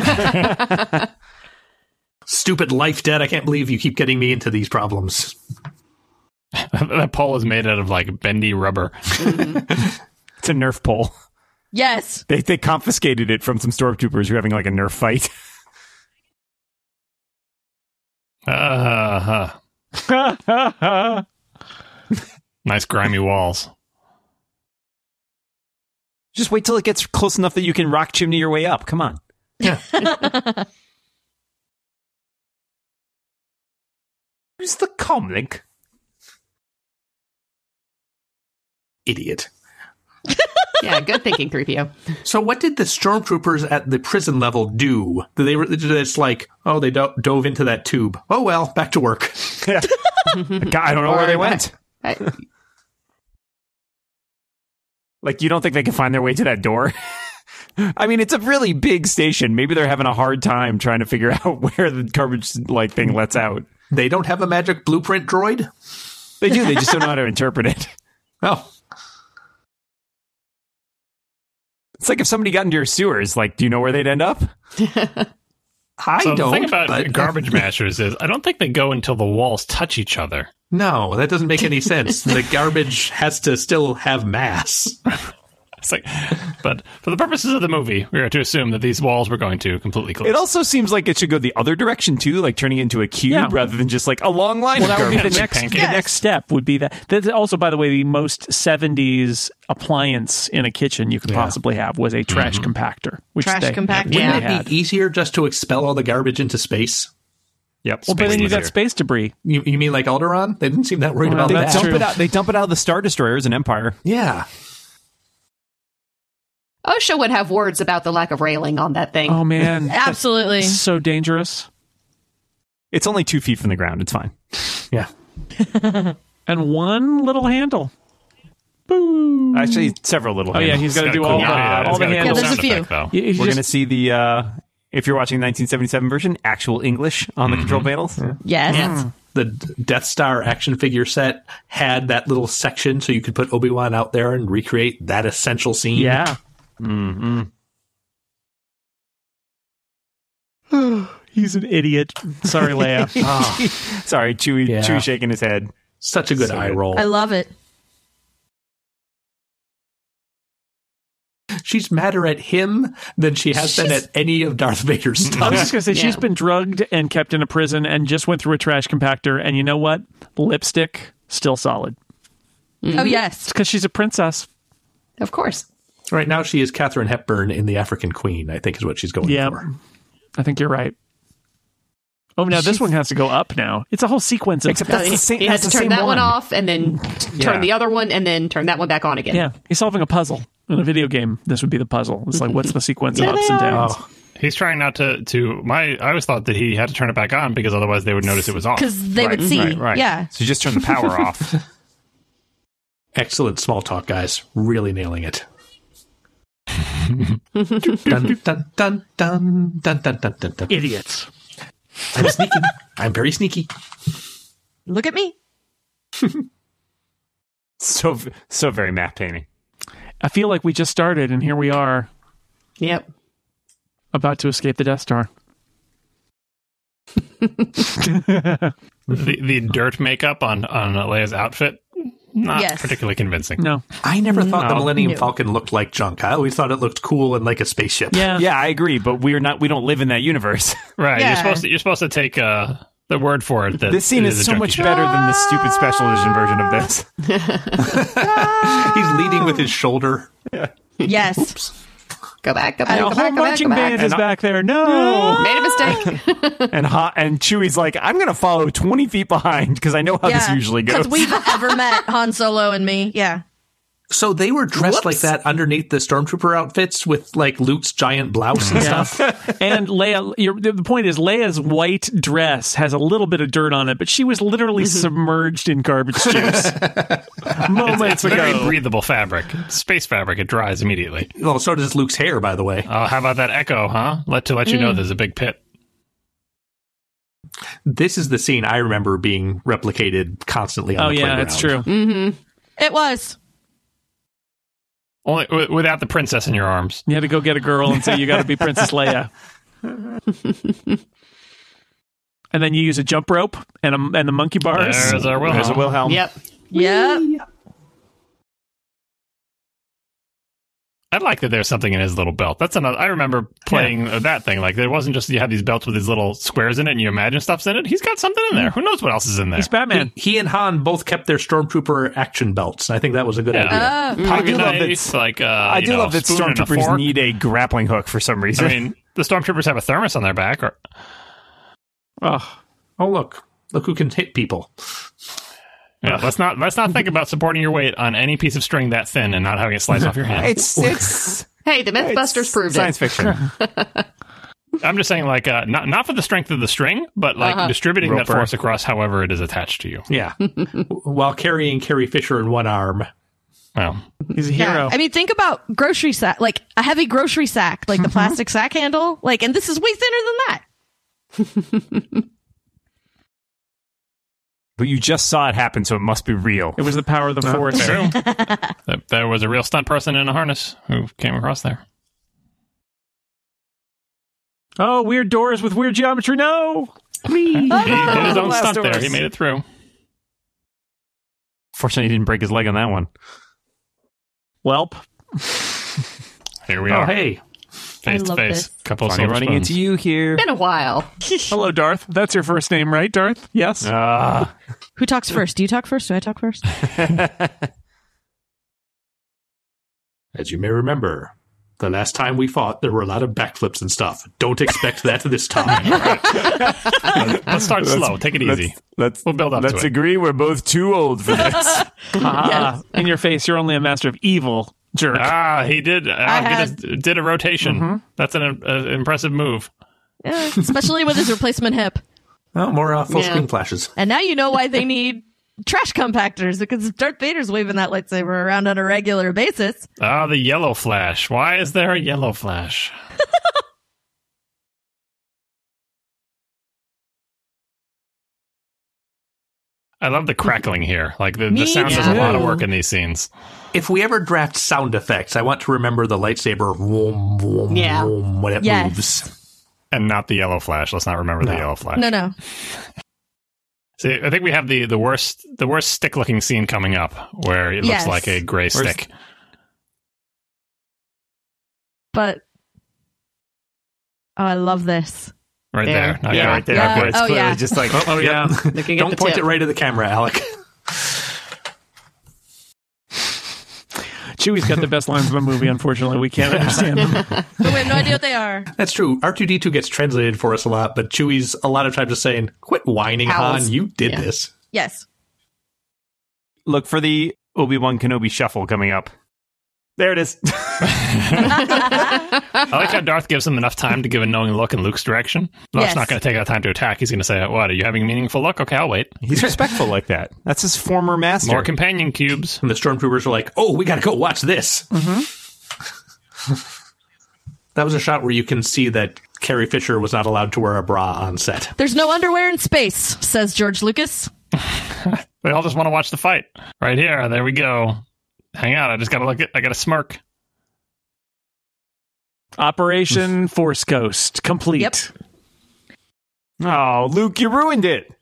S3: Stupid life debt. I can't believe you keep getting me into these problems.
S6: That pole is made out of like bendy rubber.
S5: It's a Nerf pole.
S2: Yes.
S5: They confiscated it from some stormtroopers who are having like a Nerf fight.
S6: Nice grimy walls.
S5: Just wait till it gets close enough that you can rock chimney your way up. Come on. Who's the comlink?
S3: Idiot.
S4: Yeah, good thinking, 3PO.
S3: So what did the stormtroopers at the prison level do? Did they just like, oh, they dove into that tube. Oh, well, back to work.
S5: I don't know where they went. Like, you don't think they can find their way to that door? I mean, it's a really big station. Maybe they're having a hard time trying to figure out where the garbage like thing lets out.
S3: They don't have a magic blueprint droid?
S5: They do. They just don't know how to interpret it.
S3: Oh.
S5: It's like if somebody got into your sewers, like, do you know where they'd end up?
S3: I
S6: So
S3: don't.
S6: the thing about
S3: but-
S6: garbage mashers is I don't think they go until the walls touch each other.
S3: No, that doesn't make any sense. The garbage has to still have mass.
S6: It's like, but for the purposes of the movie, we are to assume that these walls were going to completely close.
S5: It also seems like it should go the other direction, too, like turning into a cube
S1: Yeah.
S5: rather than just like a long line
S1: Well,
S5: of
S1: that would be
S5: garbage.
S1: the next.
S6: Pancake.
S1: The next step would be that. That's also, by the way, the most 70s appliance in a kitchen you could possibly have was a trash compactor. Which
S2: Trash
S1: they,
S2: compactor.
S1: they
S3: Wouldn't
S1: had.
S3: it be easier just to expel all the garbage into space?
S5: Yep.
S1: Well, but then you got
S6: easier.
S1: space debris.
S3: You mean like Alderaan? They didn't seem that worried
S1: Well,
S3: about
S5: They
S1: that's
S3: that.
S5: dump
S1: true.
S5: it out. They dump it out of the Star Destroyers in Empire.
S3: Yeah.
S4: OSHA would have words about the lack of railing on that thing.
S1: Oh, man.
S2: Absolutely.
S1: That's so dangerous.
S5: It's only 2 feet from the ground. It's fine.
S3: Yeah.
S1: And one little handle. Boom.
S5: Actually, several little.
S1: Oh, yeah,
S5: handles.
S1: he's got to
S6: It's
S1: do
S6: got a
S1: all
S6: cool-
S1: the,
S6: yeah, it's
S1: all the
S6: got a cool
S1: handles.
S2: there's a
S6: sound
S2: few.
S6: effect, though.
S1: You- you
S5: We're
S1: just-
S5: going to see the, if you're watching the 1977 version, actual English on the control panels.
S2: Yes.
S3: The Death Star action figure set had that little section so you could put Obi-Wan out there and recreate that essential scene.
S1: Yeah. He's an idiot. Sorry, Leia.
S5: Sorry, Chewie,
S3: Yeah.
S5: Chewie shaking his head.
S3: Such a good
S5: So
S3: eye
S5: good.
S3: roll.
S2: I love it.
S3: She's madder at him than she has been at any of Darth Vader's
S1: I was
S3: stuff.
S1: just going to say, she's
S4: Yeah.
S1: been drugged and kept in a prison and just went through a trash compactor. And you know what? Lipstick, still solid.
S2: Oh, yes.
S1: It's because she's a princess.
S4: Of course.
S3: Right now she is Katharine Hepburn in The African Queen, I think is what she's going
S1: Yeah.
S3: for.
S1: I think you're right. Oh, now this one has to go up now. It's a whole sequence of...
S5: Except that's the same.
S4: He has to
S5: that's the
S4: turn
S5: same
S4: that one off and then turn the other one and then turn that one back on again.
S1: Yeah, he's solving a puzzle. In a video game, this would be the puzzle. It's like, what's the sequence of ups and downs?
S6: He's trying not to. I always thought that he had to turn it back on because otherwise they would notice it was off.
S2: Because they would see.
S5: Right.
S2: Yeah.
S5: So you just turn the power off.
S3: Excellent small talk, guys. Really nailing it. Dun, dun, dun, dun, dun, dun, dun, dun, dun.
S1: Idiots.
S3: I'm sneaky. I'm very sneaky.
S2: Look at me.
S5: So very map painting.
S1: I feel like we just started, and here we are,
S4: Yep.
S1: about to escape the Death Star.
S6: The dirt makeup on Leia's outfit, not
S2: Yes.
S6: particularly convincing.
S1: No.
S3: I never thought the Millennium
S2: No.
S3: Falcon looked like junk. I always thought it looked cool and like a spaceship.
S1: Yeah.
S5: Yeah, I agree, but we don't live in that universe.
S6: Right.
S2: Yeah.
S6: You're supposed to take the word for it. That
S5: This scene
S6: it
S5: is
S6: a
S5: so
S6: junkie
S5: much
S6: ship.
S5: better than the stupid special edition version of this.
S3: He's leading with his shoulder.
S2: Yes.
S4: Go back, go
S1: A
S4: back, go
S1: whole
S4: back, go back,
S1: marching
S4: go back.
S1: band is back there. No.
S4: Made a mistake.
S5: And Chewie's like, I'm going to follow 20 feet behind because I know how this usually goes.
S2: Because we've ever met Han Solo and me. Yeah.
S3: So they were dressed
S2: Whoops.
S3: like that underneath the stormtrooper outfits with like Luke's giant blouse and stuff.
S1: And Leia, the point is, Leia's white dress has a little bit of dirt on it, but she was literally submerged in garbage juice moments
S6: It's very
S1: ago.
S6: breathable fabric. Space fabric. It dries immediately.
S3: Well, so does Luke's hair, by the way.
S6: Oh, how about that echo, huh? Let you know there's a big pit.
S3: This is the scene I remember being replicated constantly on
S1: Oh
S3: the
S1: yeah,
S3: playground.
S1: it's true.
S2: It was.
S6: Only without the princess in your arms.
S1: You had to go get a girl and say you got to be Princess Leia. And then you use a jump rope and the monkey bars.
S6: There's our Wilhelm.
S5: There's a Wilhelm.
S4: Yep.
S2: Yep.
S6: I like that there's something in his little belt. That's another. I remember playing that thing. Like, there wasn't just you have these belts with these little squares in it and you imagine stuff's in it. He's got something in there. Who knows what else is in there?
S1: He's Batman.
S3: He and Han both kept their stormtrooper action belts. And I think that was a good idea.
S5: I do love
S6: Knife,
S5: that.
S6: like,
S5: I do love that
S6: spoon and a
S5: stormtroopers
S6: fork.
S5: need a grappling hook for some reason.
S6: I mean, the stormtroopers have a thermos on their back. Or
S1: Oh,
S3: Oh, look who can hit people.
S6: yeah, let's not think about supporting your weight on any piece of string that thin and not having it slice off your hand.
S5: it's
S4: Hey, the Mythbusters proved
S5: science
S4: it.
S5: fiction.
S6: I'm just saying, like, not for the strength of the string, but like distributing that
S5: Roper.
S6: force across however it is attached to you.
S3: Yeah. While carrying Carrie Fisher in one arm.
S6: Well,
S1: he's a hero.
S2: Yeah. I mean, think about grocery sack, like a heavy grocery sack, like the plastic sack handle. Like, and this is way thinner than that.
S5: But you just saw it happen, so it must be real.
S1: It was the power of the Force.
S6: true. There was a real stunt person in a harness who came across there.
S1: Oh, weird doors with weird geometry. No.
S6: He did his own
S1: Blast
S6: stunt there.
S1: doors.
S6: He made it through.
S5: Fortunately, he didn't break his leg on that one.
S1: Welp.
S6: Here we
S3: Oh,
S6: are,
S3: hey.
S6: face
S2: I
S6: to
S2: love
S6: face.
S2: this.
S6: Couple of
S5: Funny
S6: silver
S5: running
S6: spoons.
S5: into you here.
S4: Been a while.
S1: Hello, Darth. That's your first name, right, Darth? Yes.
S2: Who talks first? Do you talk first? Do I talk first?
S3: As you may remember, the last time we fought, there were a lot of backflips and stuff. Don't expect that this time.
S6: Let's start slow. Take it easy. We'll build up to
S5: Let's
S6: it.
S5: agree we're both too old for this.
S1: In your face, you're only a master of evil, jerk.
S6: He did. Did a rotation. That's an impressive move.
S2: Yeah, especially with his replacement hip.
S3: Well, more full
S4: Yeah.
S3: screen flashes.
S2: And now you know why they need trash compactors, because Darth Vader's waving that lightsaber around on a regular basis.
S6: Ah, the yellow flash. Why is there a yellow flash? I love the crackling here. Like, the
S2: Me
S6: sound does
S2: too.
S6: a lot of work in these scenes.
S3: If we ever draft sound effects, I want to remember the lightsaber vroom, vroom,
S4: Yeah.
S3: vroom, when it
S2: Yes.
S3: moves.
S6: And not the yellow flash. Let's not remember the yellow flash.
S2: No.
S6: See, I think we have the worst stick-looking scene coming up, where it
S2: Yes.
S6: looks like a gray stick.
S2: But I love this.
S6: Right
S4: There.
S6: there. Not
S4: Yeah.
S5: Right there.
S2: Yeah.
S5: Where it's
S2: Oh,
S5: clearly
S2: yeah.
S5: just like,
S3: Oh, yeah.
S4: Looking at
S3: Don't
S4: the
S3: point
S4: tip.
S3: it right at the camera, Alec.
S1: Chewie's got the best lines in the movie. Unfortunately, we can't understand them.
S2: We have no idea what they are.
S3: That's true. R2-D2 gets translated for us a lot, but Chewie's a lot of times just saying, quit whining,
S4: Howls.
S3: Han. You did
S4: Yeah.
S3: this.
S2: Yes.
S5: Look for the Obi-Wan Kenobi shuffle coming up. There it is.
S6: I like how Darth gives him enough time to give a knowing look in Luke's direction. Luke's
S2: Yes.
S6: not going to take that time to attack. He's going to say, what, are you having a meaningful look? Okay, I'll wait.
S5: He's respectful like that. That's his former master.
S6: More companion cubes.
S3: And the stormtroopers are like, oh, we got to go watch this. That was a shot where you can see that Carrie Fisher was not allowed to wear a bra on set.
S2: There's no underwear in space, says George Lucas.
S6: They all just want to watch the fight. Right here. There we go. Hang out. I just got to I got to smirk.
S1: Operation Force Ghost complete.
S2: Yep.
S5: Oh, Luke, you ruined it.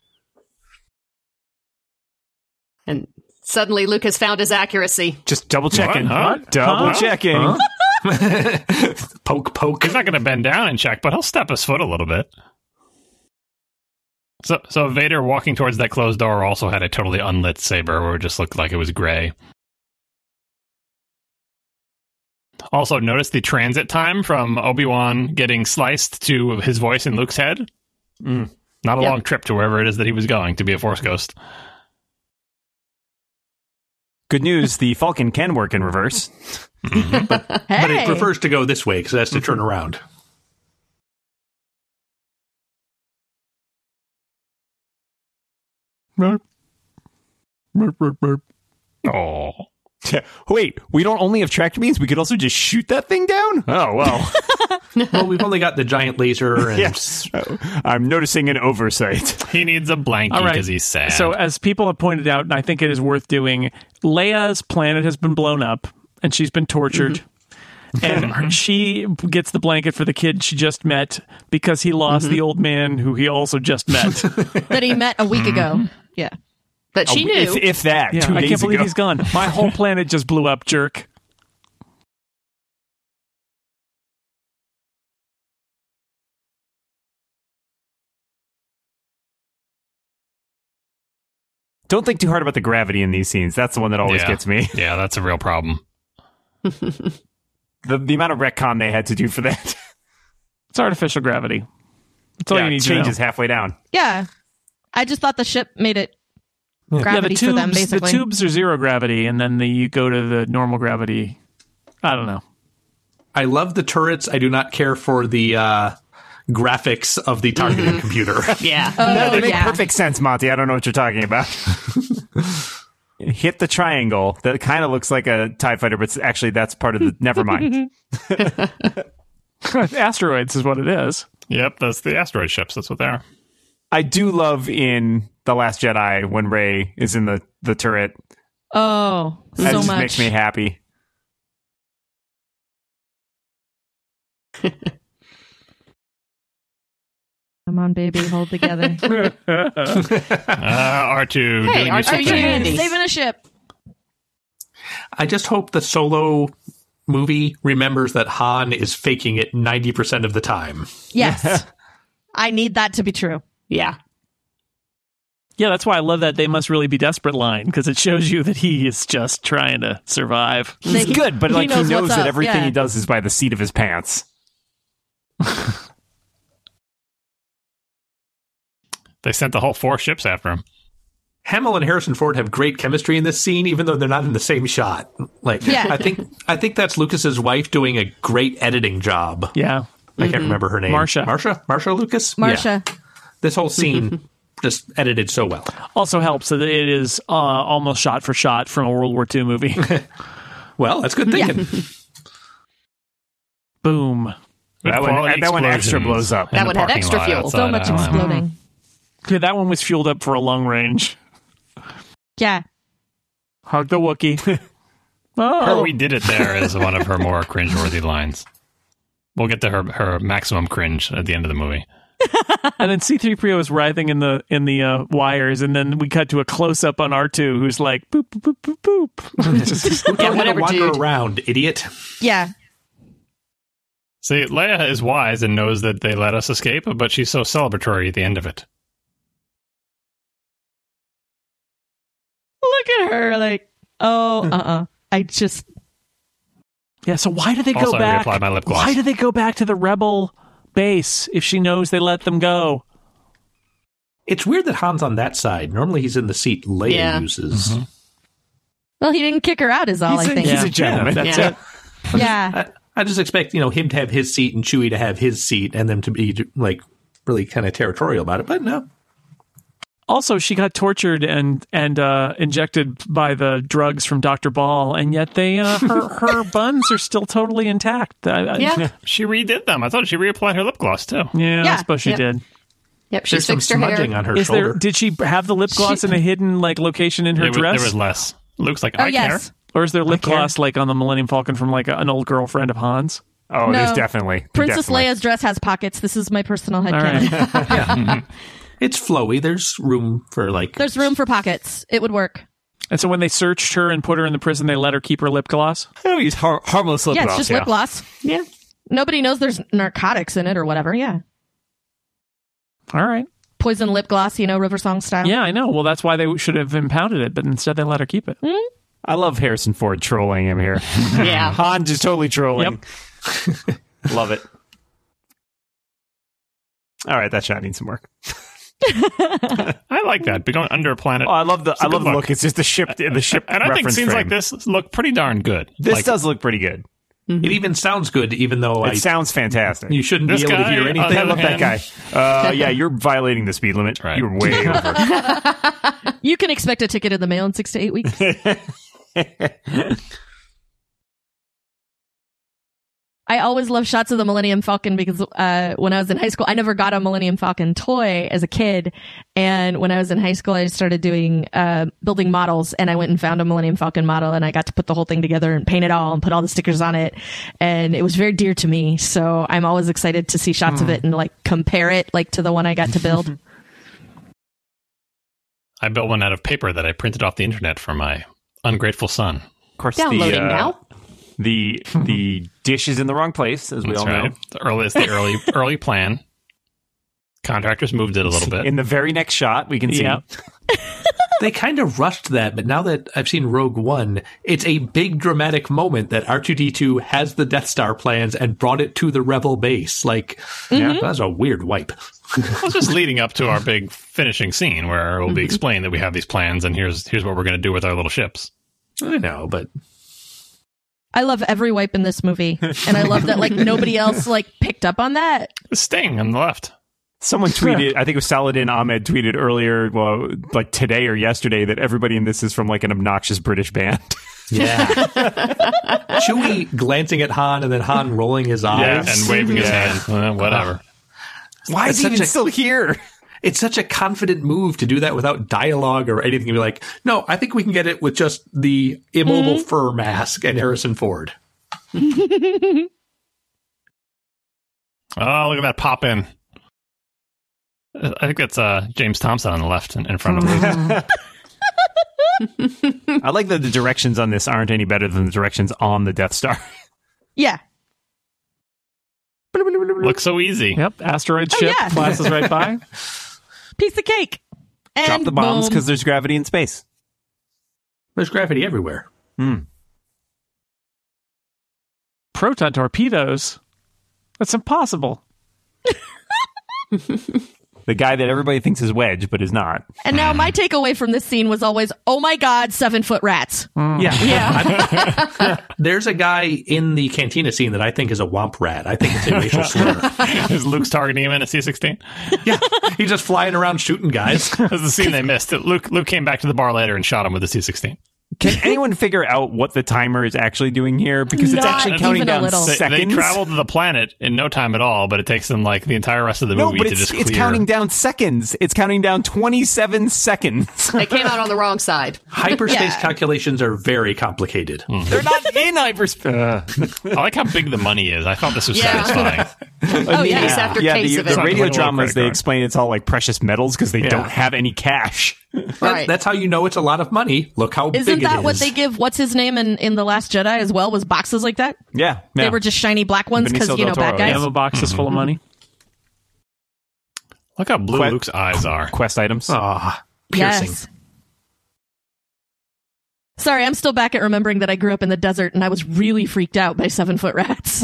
S4: And suddenly Luke has found his accuracy.
S5: Just double checking.
S6: What? Huh?
S5: Double checking.
S3: Poke, poke.
S6: He's not going to bend down and check, but he'll step his foot a little bit. So Vader walking towards that closed door also had a totally unlit saber where it just looked like it was gray. Also, notice the transit time from Obi-Wan getting sliced to his voice in Luke's head. Not a long trip to wherever it is that he was going to be a Force ghost.
S5: Good news, the Falcon can work in reverse.
S2: Hey.
S3: But it prefers to go this way because it has to turn around.
S6: Oh.
S5: Wait, we don't only have tractor beams, we could also just shoot that thing down? Oh, well.
S3: Well, we've only got the giant laser. And
S5: Yes. I'm noticing an oversight.
S6: He needs a blankie
S1: All right.
S6: because he's sad.
S1: So, as people have pointed out, and I think it is worth doing, Leia's planet has been blown up, and she's been tortured. And she gets the blanket for the kid she just met because he lost the old man who he also just met.
S2: That he met a week ago. Yeah.
S4: But she knew.
S5: If that,
S1: Yeah,
S5: 2
S1: I
S5: days
S1: can't believe
S5: ago.
S1: he's gone. My whole planet just blew up, jerk.
S5: Don't think too hard about the gravity in these scenes. That's the one that always
S6: Yeah.
S5: gets me.
S6: Yeah, that's a real problem.
S5: The amount of retcon they had to do for that.
S1: It's artificial gravity. That's all
S5: Yeah,
S1: you
S5: it
S1: need to know.
S5: changes halfway down.
S2: Yeah. I just thought the ship made it
S1: Yeah,
S2: gravity
S1: the
S2: for them,
S1: tubes,
S2: basically.
S1: the tubes are zero gravity, and then you go to the normal gravity. I don't know.
S3: I love the turrets. I do not care for the graphics of the targeting computer.
S4: Yeah.
S5: No, they make
S2: yeah.
S5: perfect sense, Monty. I don't know what you're talking about. Hit the triangle. That kind of looks like a TIE fighter, but actually that's part of the... Never mind.
S1: Asteroids is what it is.
S6: Yep, that's the asteroid ships. That's what they are.
S5: I do love in The Last Jedi when Rey is in the turret.
S2: Oh,
S5: That
S2: so
S5: just
S2: much.
S5: makes me happy.
S2: Come on, baby, hold together.
S6: R2
S4: Hey,
S6: doing
S4: R2
S6: useful
S4: you
S6: things.
S4: handy.
S2: Saving a ship.
S3: I just hope the Solo movie remembers that Han is faking it 90% of the time.
S2: Yes. I need that to be true.
S4: Yeah.
S1: Yeah, that's why I love that "they must really be desperate" line, because it shows you that he is just trying to survive.
S5: He's good, but like he knows
S2: what's
S5: that
S2: up,
S5: everything
S2: yeah.
S5: he does is by the seat of his pants.
S6: They sent the whole 4 ships after him.
S3: Hamill and Harrison Ford have great chemistry in this scene, even though they're not in the same shot. Like,
S2: Yeah.
S3: I think that's Lucas's wife doing a great editing job.
S1: Yeah.
S3: I can't remember her name.
S1: Marsha.
S3: Marsha Lucas?
S2: Marsha.
S3: Yeah. This whole scene just edited so well.
S1: Also helps that it is almost shot for shot from a World War II movie.
S3: Well, that's good thinking.
S1: Boom.
S5: That one extra
S6: Explosions
S5: blows up.
S6: in
S4: That
S6: the
S4: one had
S6: parking
S4: extra
S6: lot
S4: fuel.
S6: outside
S2: So much
S6: of-
S2: exploding.
S1: Yeah, that one was fueled up for a long range.
S2: Yeah.
S1: Hug the Wookiee.
S6: Her
S1: Oh,
S6: "we did it there" is one of her more cringeworthy lines. We'll get to her maximum cringe at the end of the movie.
S1: and then C-3PO is writhing in the wires, and then we cut to a close up on R2, who's like boop boop boop boop boop. Just-
S4: Yeah, whatever,
S3: Wander
S4: dude.
S3: around, idiot.
S2: Yeah.
S6: See, Leia is wise and knows that they let us escape, but she's so celebratory at the end of it.
S2: Look at her, like, oh, I just
S1: Yeah, so why do they
S6: Also,
S1: go
S6: I
S1: back?
S6: reapplied my lip gloss.
S1: Why do they go back to the rebel base if she knows they let them go?
S3: It's weird that Han's on that side. Normally he's in the seat Leia
S4: Yeah.
S3: uses.
S2: Well, he didn't kick her out is all I think.
S5: He's a gentleman.
S1: That's
S4: Yeah.
S1: it.
S2: Yeah.
S3: I just expect, him to have his seat and Chewie to have his seat and them to be like really kind of territorial about it, but no.
S1: Also, she got tortured and injected by the drugs from Dr. Ball, and yet they her buns are still totally intact.
S4: Yeah.
S6: She redid them. I thought she reapplied her lip gloss too.
S1: I
S2: Yeah.
S1: suppose she
S4: Yep.
S1: did.
S4: Yep, she
S3: There's some
S4: fixed her hair.
S3: smudging on her
S1: Is
S3: shoulder.
S1: did she have the lip gloss in a hidden location in her dress?
S6: There was less. Luke's like,
S2: Oh,
S6: I
S2: yes.
S6: care.
S1: Or is there lip
S5: care.
S1: gloss like on the Millennium Falcon from like an old girlfriend of Han's?
S5: Oh,
S2: No.
S5: there's definitely.
S2: Princess
S5: definitely.
S2: Leia's dress has pockets. This is my personal
S1: All
S2: headcanon.
S1: right.
S3: It's flowy. There's room for like...
S2: There's room for pockets. It would work.
S1: And so when they searched her and put her in the prison, they let her keep her lip gloss?
S5: Oh, he's harmless lip
S2: Yeah,
S5: gloss.
S2: it's just lip gloss.
S4: Yeah.
S2: Nobody knows there's narcotics in it or whatever. Yeah.
S1: All right.
S2: Poison lip gloss, River Song style.
S1: Yeah, I know. Well, that's why they should have impounded it, but instead they let her keep it.
S5: I love Harrison Ford trolling him here.
S4: Yeah.
S5: Han just totally trolling. Love it. All right, that shot needs some work.
S6: I like that. But going under a planet.
S5: Oh, I love the
S6: a good
S5: look.
S6: look.
S5: It's just the ship
S6: and I think
S5: reference
S6: scenes
S5: frame.
S6: like this look pretty darn good.
S5: This
S6: Like,
S5: does look pretty good.
S3: It even sounds good, even though
S5: It sounds fantastic.
S3: you shouldn't be
S6: This
S3: able to
S6: guy,
S3: hear
S6: on
S3: anything.
S6: the
S5: I
S6: other
S5: love that guy. Yeah, you're violating the speed limit.
S6: Right.
S5: You're way over.
S2: You can expect a ticket in the mail in 6 to 8 weeks. I always love shots of the Millennium Falcon because when I was in high school, I never got a Millennium Falcon toy as a kid. And when I was in high school, I started doing building models, and I went and found a Millennium Falcon model, and I got to put the whole thing together and paint it all and put all the stickers on it. And it was very dear to me. So I'm always excited to see shots of it and like compare it like to the one I got to build.
S6: I built one out of paper that I printed off the internet for my ungrateful son.
S5: Of course,
S4: Downloading now.
S5: The dish is in the wrong place, as we
S6: That's
S5: all know.
S6: right. It's the early plan. Contractors moved it a little bit.
S5: In the very next shot, we can see.
S1: Yeah.
S3: They kind of rushed that, but now that I've seen Rogue One, it's a big dramatic moment that R2-D2 has the Death Star plans and brought it to the Rebel base. Like, that's a weird wipe.
S6: It's just leading up to our big finishing scene where it will be explained that we have these plans and here's what we're going to do with our little ships.
S3: I know, but
S2: I love every wipe in this movie. And I love that like nobody else like picked up on that.
S6: Sting on the left.
S5: Someone tweeted, I think it was Saladin Ahmed tweeted earlier, well, like today or yesterday, that everybody in this is from like an obnoxious British band.
S3: yeah. Chewie glancing at Han and then Han rolling his eyes.
S6: Yeah, and waving his hand. Whatever.
S5: Why is he
S3: It's
S5: even
S3: such a-
S5: still here?
S3: It's such a confident move to do that without dialogue or anything. You'd be like, no, I think we can get it with just the immobile fur mask and Harrison Ford.
S6: Oh, look at that pop in. I think that's James Thompson on the left in front of me.
S5: I like that the directions on this aren't any better than the directions on the Death Star.
S2: Yeah.
S6: Looks so easy.
S1: Yep. Asteroid ship
S2: yeah.
S1: flashes right by.
S2: Piece of cake. And
S5: Drop the bombs
S2: boom.
S5: because there's gravity in space.
S3: There's gravity everywhere.
S1: Proton torpedoes? That's impossible.
S5: The guy that everybody thinks is Wedge, but is not.
S2: And now my takeaway from this scene was always, oh my God, 7-foot rats. Yeah.
S3: There's a guy in the cantina scene that I think is a womp rat. I think it's a racial slur.
S6: Is Luke's targeting him in a C-16?
S3: Yeah, he's just flying around shooting guys.
S6: That's the scene they missed. Luke came back to the bar later and shot him with a C-16.
S5: Can anyone figure out what the timer is actually doing here? Because it's
S2: Not
S5: actually counting
S2: even a
S5: down
S2: little.
S6: They
S5: seconds.
S6: traveled to the planet in no time at all, but it takes them like the entire rest of the
S5: No,
S6: movie
S5: but
S6: to
S5: it's
S6: just clear.
S5: counting down seconds. It's counting down 27 seconds.
S4: They came out on the wrong side.
S3: Hyperspace
S2: Yeah.
S3: calculations are very complicated.
S5: They're not in hyperspace.
S6: I like how big the money is. I thought this was
S4: Yeah.
S6: satisfying.
S2: Oh, yeah.
S4: Case after case of
S5: the
S4: it.
S6: Like
S5: radio
S6: a little
S5: dramas,
S6: credit
S5: they
S6: card.
S5: explain it's all like precious metals because they don't have any cash.
S4: Right.
S3: That's how you know it's a lot of money. Look how
S2: Isn't
S3: big it
S2: that
S3: is.
S2: what they give, what's his name in The Last Jedi as well, was boxes like that?
S5: Yeah.
S2: They were just shiny black ones because,
S5: Benicio del
S2: bad
S5: Toro,
S2: guys.
S1: Ammo boxes full of money.
S6: Look how blue Luke's eyes are.
S5: quest items.
S3: Ah, piercing.
S2: Yes. Sorry, I'm still back at remembering that I grew up in the desert and I was really freaked out by 7-foot rats.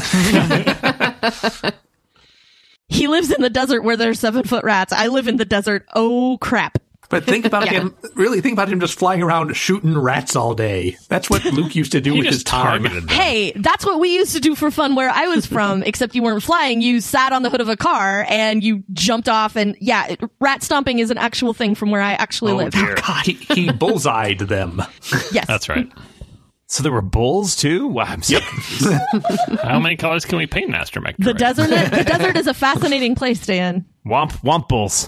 S2: He lives in the desert where there's 7-foot rats. I live in the desert. Oh, crap.
S3: But think about him just flying around shooting rats all day. That's what Luke used to do with his time.
S2: Hey, that's what we used to do for fun where I was from, except you weren't flying. You sat on the hood of a car and you jumped off. And yeah, rat stomping is an actual thing from where I actually live.
S3: Dear. He bullseyed them.
S2: Yes.
S6: That's right.
S5: So there were bulls too? Wow, I'm so confused.
S6: How many colors can we paint in Astromech?
S2: The desert is a fascinating place, Dan.
S5: Womp bulls.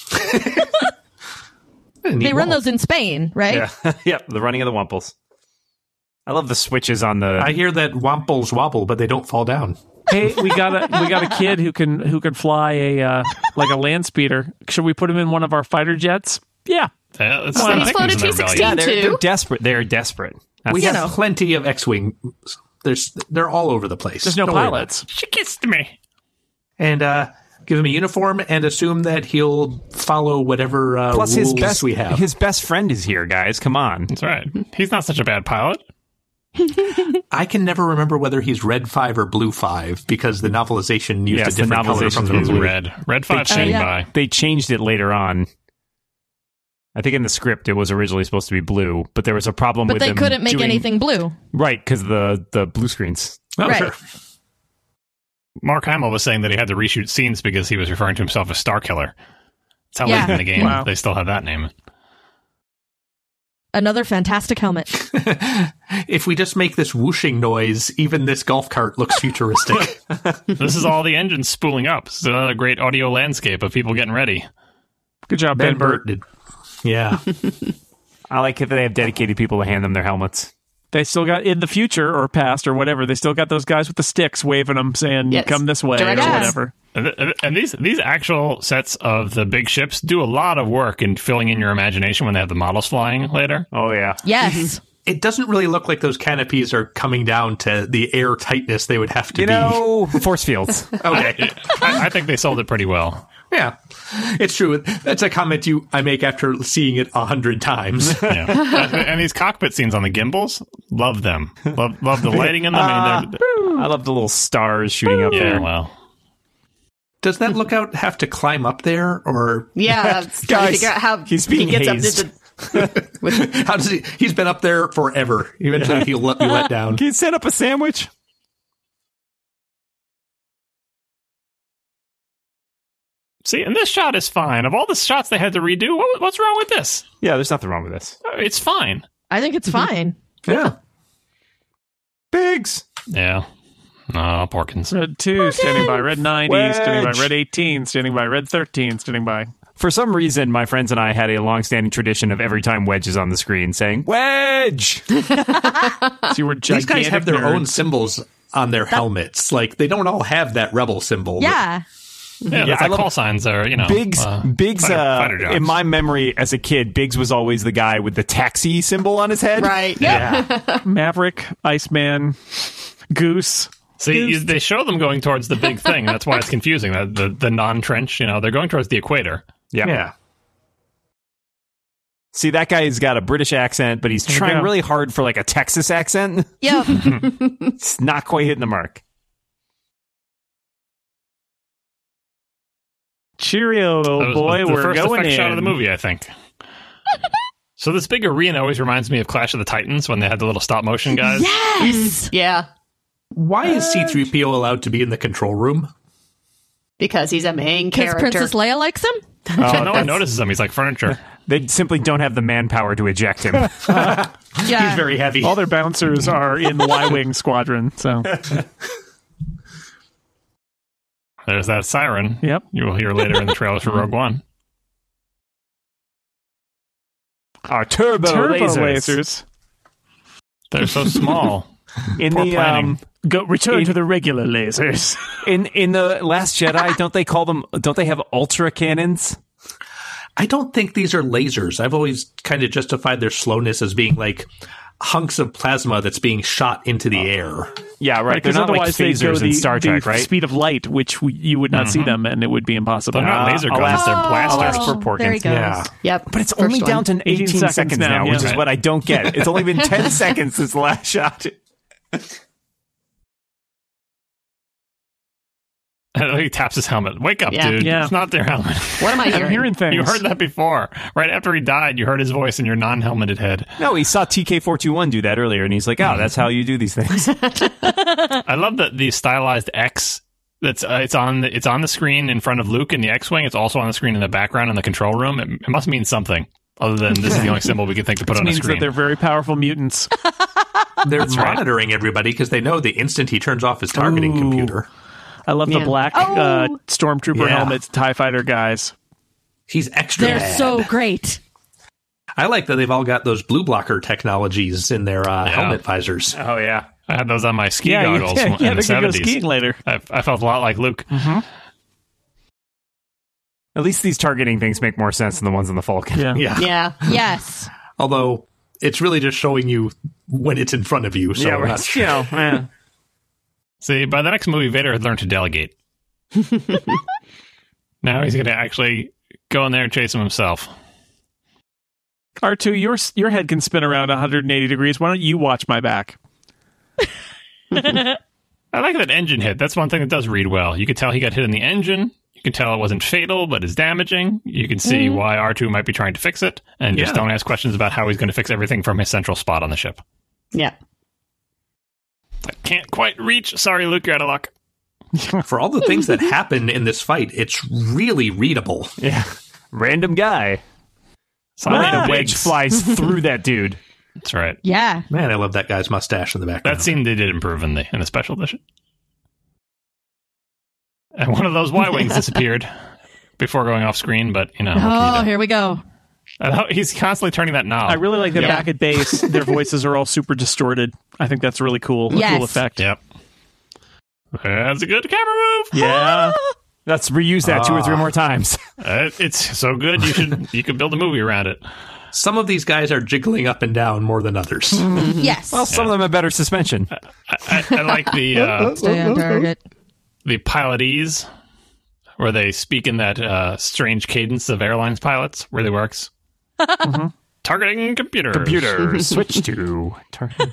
S2: They run those in Spain, right?
S5: Yeah. Yep, the running of the Wumples. I love the switches on the...
S3: I hear that Wamples wobble, but they don't fall down.
S1: Hey, we got a kid who can fly a like a land speeder. Should we put him in one of our fighter jets? Yeah.
S6: He's
S4: flown a T-16
S5: Yeah,
S4: too.
S5: they're desperate. They're desperate.
S3: We have plenty of X-Wing. They're all over the place.
S1: There's no pilots.
S6: She kissed me.
S3: And give him a uniform and assume that he'll follow whatever
S5: Plus
S3: rules we have.
S5: His best friend is here, guys. Come on.
S6: That's right. He's not such a bad pilot.
S3: I can never remember whether he's Red 5 or Blue 5 because the novelization used a different color from the
S6: It was
S3: movie.
S6: red. Red 5 standing by.
S5: They changed it later on. I think in the script it was originally supposed to be blue, but there was a problem with
S2: But they
S5: them
S2: couldn't make anything blue.
S5: Right, because the blue screens.
S3: Oh,
S2: Right.
S3: sure.
S6: Mark Hamill was saying that he had to reshoot scenes because he was referring to himself as Starkiller. That's how late in the game they still have that name.
S2: Another fantastic helmet.
S3: If we just make this whooshing noise, even this golf cart looks futuristic.
S6: This is all the engines spooling up. This is another great audio landscape of people getting ready.
S1: Good job, Ben Burt.
S3: did. Yeah.
S5: I like it that they have dedicated people to hand them their helmets.
S1: They still got, in the future or past or whatever, they still got those guys with the sticks waving them saying, come this way or whatever.
S6: And these actual sets of the big ships do a lot of work in filling in your imagination when they have the models flying later.
S5: Oh, yeah.
S2: Yes.
S3: It doesn't really look like those canopies are coming down to the air tightness they would have to be.
S5: Force fields.
S3: Okay.
S6: I think they sold it pretty well.
S3: Yeah, it's true. That's a comment I make after seeing it 100 times.
S6: Yeah. And these cockpit scenes on the gimbals, love them. Love the lighting in them.
S5: I love the little stars shooting up there.
S6: Yeah, well.
S3: Does that lookout have to climb up there, or
S4: Yeah, that's trying to figure out how
S5: he's being
S4: he gets
S5: hazed.
S4: up to
S3: how does he? He's been up there forever. Eventually, he'll be let down.
S5: Can you set up a sandwich?
S6: See, and this shot is fine. Of all the shots they had to redo, what's wrong with this?
S5: Yeah, there's nothing wrong with this.
S6: It's fine.
S2: I think it's fine.
S3: Yeah.
S5: Biggs.
S6: Yeah. No, Porkins.
S1: Red 2, standing by. Red 90,
S5: Wedge.
S1: standing by. Red 18, standing by. Red 13, standing by.
S5: For some reason, my friends and I had a long-standing tradition of every time Wedge is on the screen saying, Wedge!
S1: So you were
S3: These guys have their own
S1: nerds.
S3: symbols on their helmets. Like, they don't all have that rebel symbol.
S2: Yeah.
S6: Yeah, that's
S5: I
S6: like
S5: love-
S6: call signs are,
S5: Biggs,
S6: fighter jobs.
S5: in my memory as a kid, Biggs was always the guy with the taxi symbol on his head.
S4: right.
S3: Yeah.
S1: Maverick, Iceman, Goose.
S6: See, they show them going towards the big thing. That's why it's confusing. The non-trench, they're going towards the equator.
S5: Yeah.
S3: Yeah.
S5: See, that guy's got a British accent, but he's trying
S1: go.
S5: really hard for like a Texas accent.
S2: Yep.
S5: It's not quite hitting the mark.
S1: Cheerio,
S6: That
S1: old
S6: was
S1: boy.
S6: the
S1: We're
S6: first
S1: going
S6: effect
S1: in.
S6: shot of the movie, I think. So this big arena always reminds me of Clash of the Titans when they had the little stop motion guys.
S2: Yes.
S4: Yeah,
S3: Why is C-3PO allowed to be in the control room?
S4: because he's a main
S2: Because
S4: character.
S2: Princess Leia likes him?
S6: No one notices him. He's like furniture.
S5: They simply don't have the manpower to eject him.
S2: Yeah.
S3: He's very heavy.
S1: All their bouncers are in the Y-Wing squadron. So,
S6: There's that siren.
S1: yep.
S6: You will hear later in the trailers for Rogue One.
S5: Our turbo lasers.
S6: They're so small.
S5: In
S6: Poor
S5: the
S6: planning.
S1: Return to the regular lasers.
S5: in the Last Jedi, don't they have ultra cannons?
S3: I don't think these are lasers. I've always kind of justified their slowness as being like hunks of plasma that's being shot into the air.
S5: Yeah, right. They're
S1: Because
S5: not like
S1: otherwise they go
S5: phasers in Star Trek,
S1: the
S5: right?
S1: speed of light, which you would not see them, and it would be impossible.
S6: They're not laser
S5: I'll
S6: guns,
S5: ask-
S6: they're
S5: I'll
S6: blasters.
S5: ask for Porkins.
S2: There he goes.
S3: Yeah.
S4: Yep.
S5: But it's
S4: First
S5: only
S4: one.
S5: down to 18 seconds now, which
S1: yeah.
S5: is what I don't get. It's only been 10 seconds since the last shot.
S6: He taps his helmet. Wake up,
S4: Yeah.
S6: dude.
S1: Yeah.
S6: It's not their helmet.
S4: What am I
S1: I'm
S4: hearing?
S1: hearing things.
S6: You heard that before. Right after he died, you heard his voice in your non-helmeted head.
S5: No, he saw TK421 do that earlier, and he's like, oh, that's how you do these things.
S6: I love that the stylized X that's it's on the screen in front of Luke in the X-wing. It's also on the screen in the background in the control room. It must mean something other than this is the only symbol we could think to put on a
S1: means
S6: screen.
S1: that they're very powerful mutants.
S3: They're monitoring everybody because they know the instant he turns off his targeting computer,
S1: I love the black
S2: Oh.
S1: stormtrooper
S3: Yeah.
S1: helmets, TIE fighter guys.
S3: he's extra
S2: They're
S3: bad.
S2: so great.
S3: I like that they've all got those blue blocker technologies in their helmet visors.
S5: Oh, yeah.
S6: I had those on my ski
S1: Yeah,
S6: goggles in the
S1: they're gonna go
S6: 70s.
S1: skiing later.
S6: I felt a lot like Luke.
S5: At least these targeting things make more sense than the ones in the Falcon.
S1: Yeah.
S3: Yeah.
S4: Yeah.
S2: Yes.
S3: Although it's really just showing you when it's in front of you. So
S5: Yeah,
S3: I'm
S5: right.
S3: not sure.
S5: You know, eh.
S6: See, by the next movie, Vader had learned to delegate. Now he's going to actually go in there and chase him himself.
S1: R2, your head can spin around 180 degrees. Why don't you watch my back?
S6: I like that engine hit. That's one thing that does read well. You could tell he got hit in the engine. You can tell it wasn't fatal, but is damaging. You can see why R2 might be trying to fix it. And just
S3: Yeah.
S6: don't ask questions about how he's going to fix everything from his central spot on the ship.
S4: Yeah.
S6: I can't quite reach. Sorry, Luke, you're out of luck.
S3: For all the things that happen in this fight, it's really readable.
S5: Yeah. Random guy.
S6: Silent
S5: The
S6: Biggs.
S5: wedge flies through that dude.
S6: That's right.
S2: Yeah.
S3: Man, I love that guy's mustache in the background.
S6: That scene they did improve in the special edition. And one of those Y-Wings disappeared before going off screen, but, you know. what can
S2: Oh,
S6: you do?
S2: here we go.
S6: He's constantly turning that knob.
S1: I really like that
S4: Yeah.
S1: back at base, their voices are all super distorted. I think that's really cool. A
S2: Yes.
S1: cool effect.
S6: Yep. That's a good camera move.
S1: Yeah.
S5: Let's reuse that 2 or 3 more times.
S6: It's so good. You could build a movie around it.
S3: Some of these guys are jiggling up and down more than others.
S2: Yes.
S5: Well, some of them have better suspension.
S6: I like the
S2: Stay on target.
S6: pilotese, where they speak in that strange cadence of airlines pilots. Really works. Targeting computer.
S5: Computer, switch to target.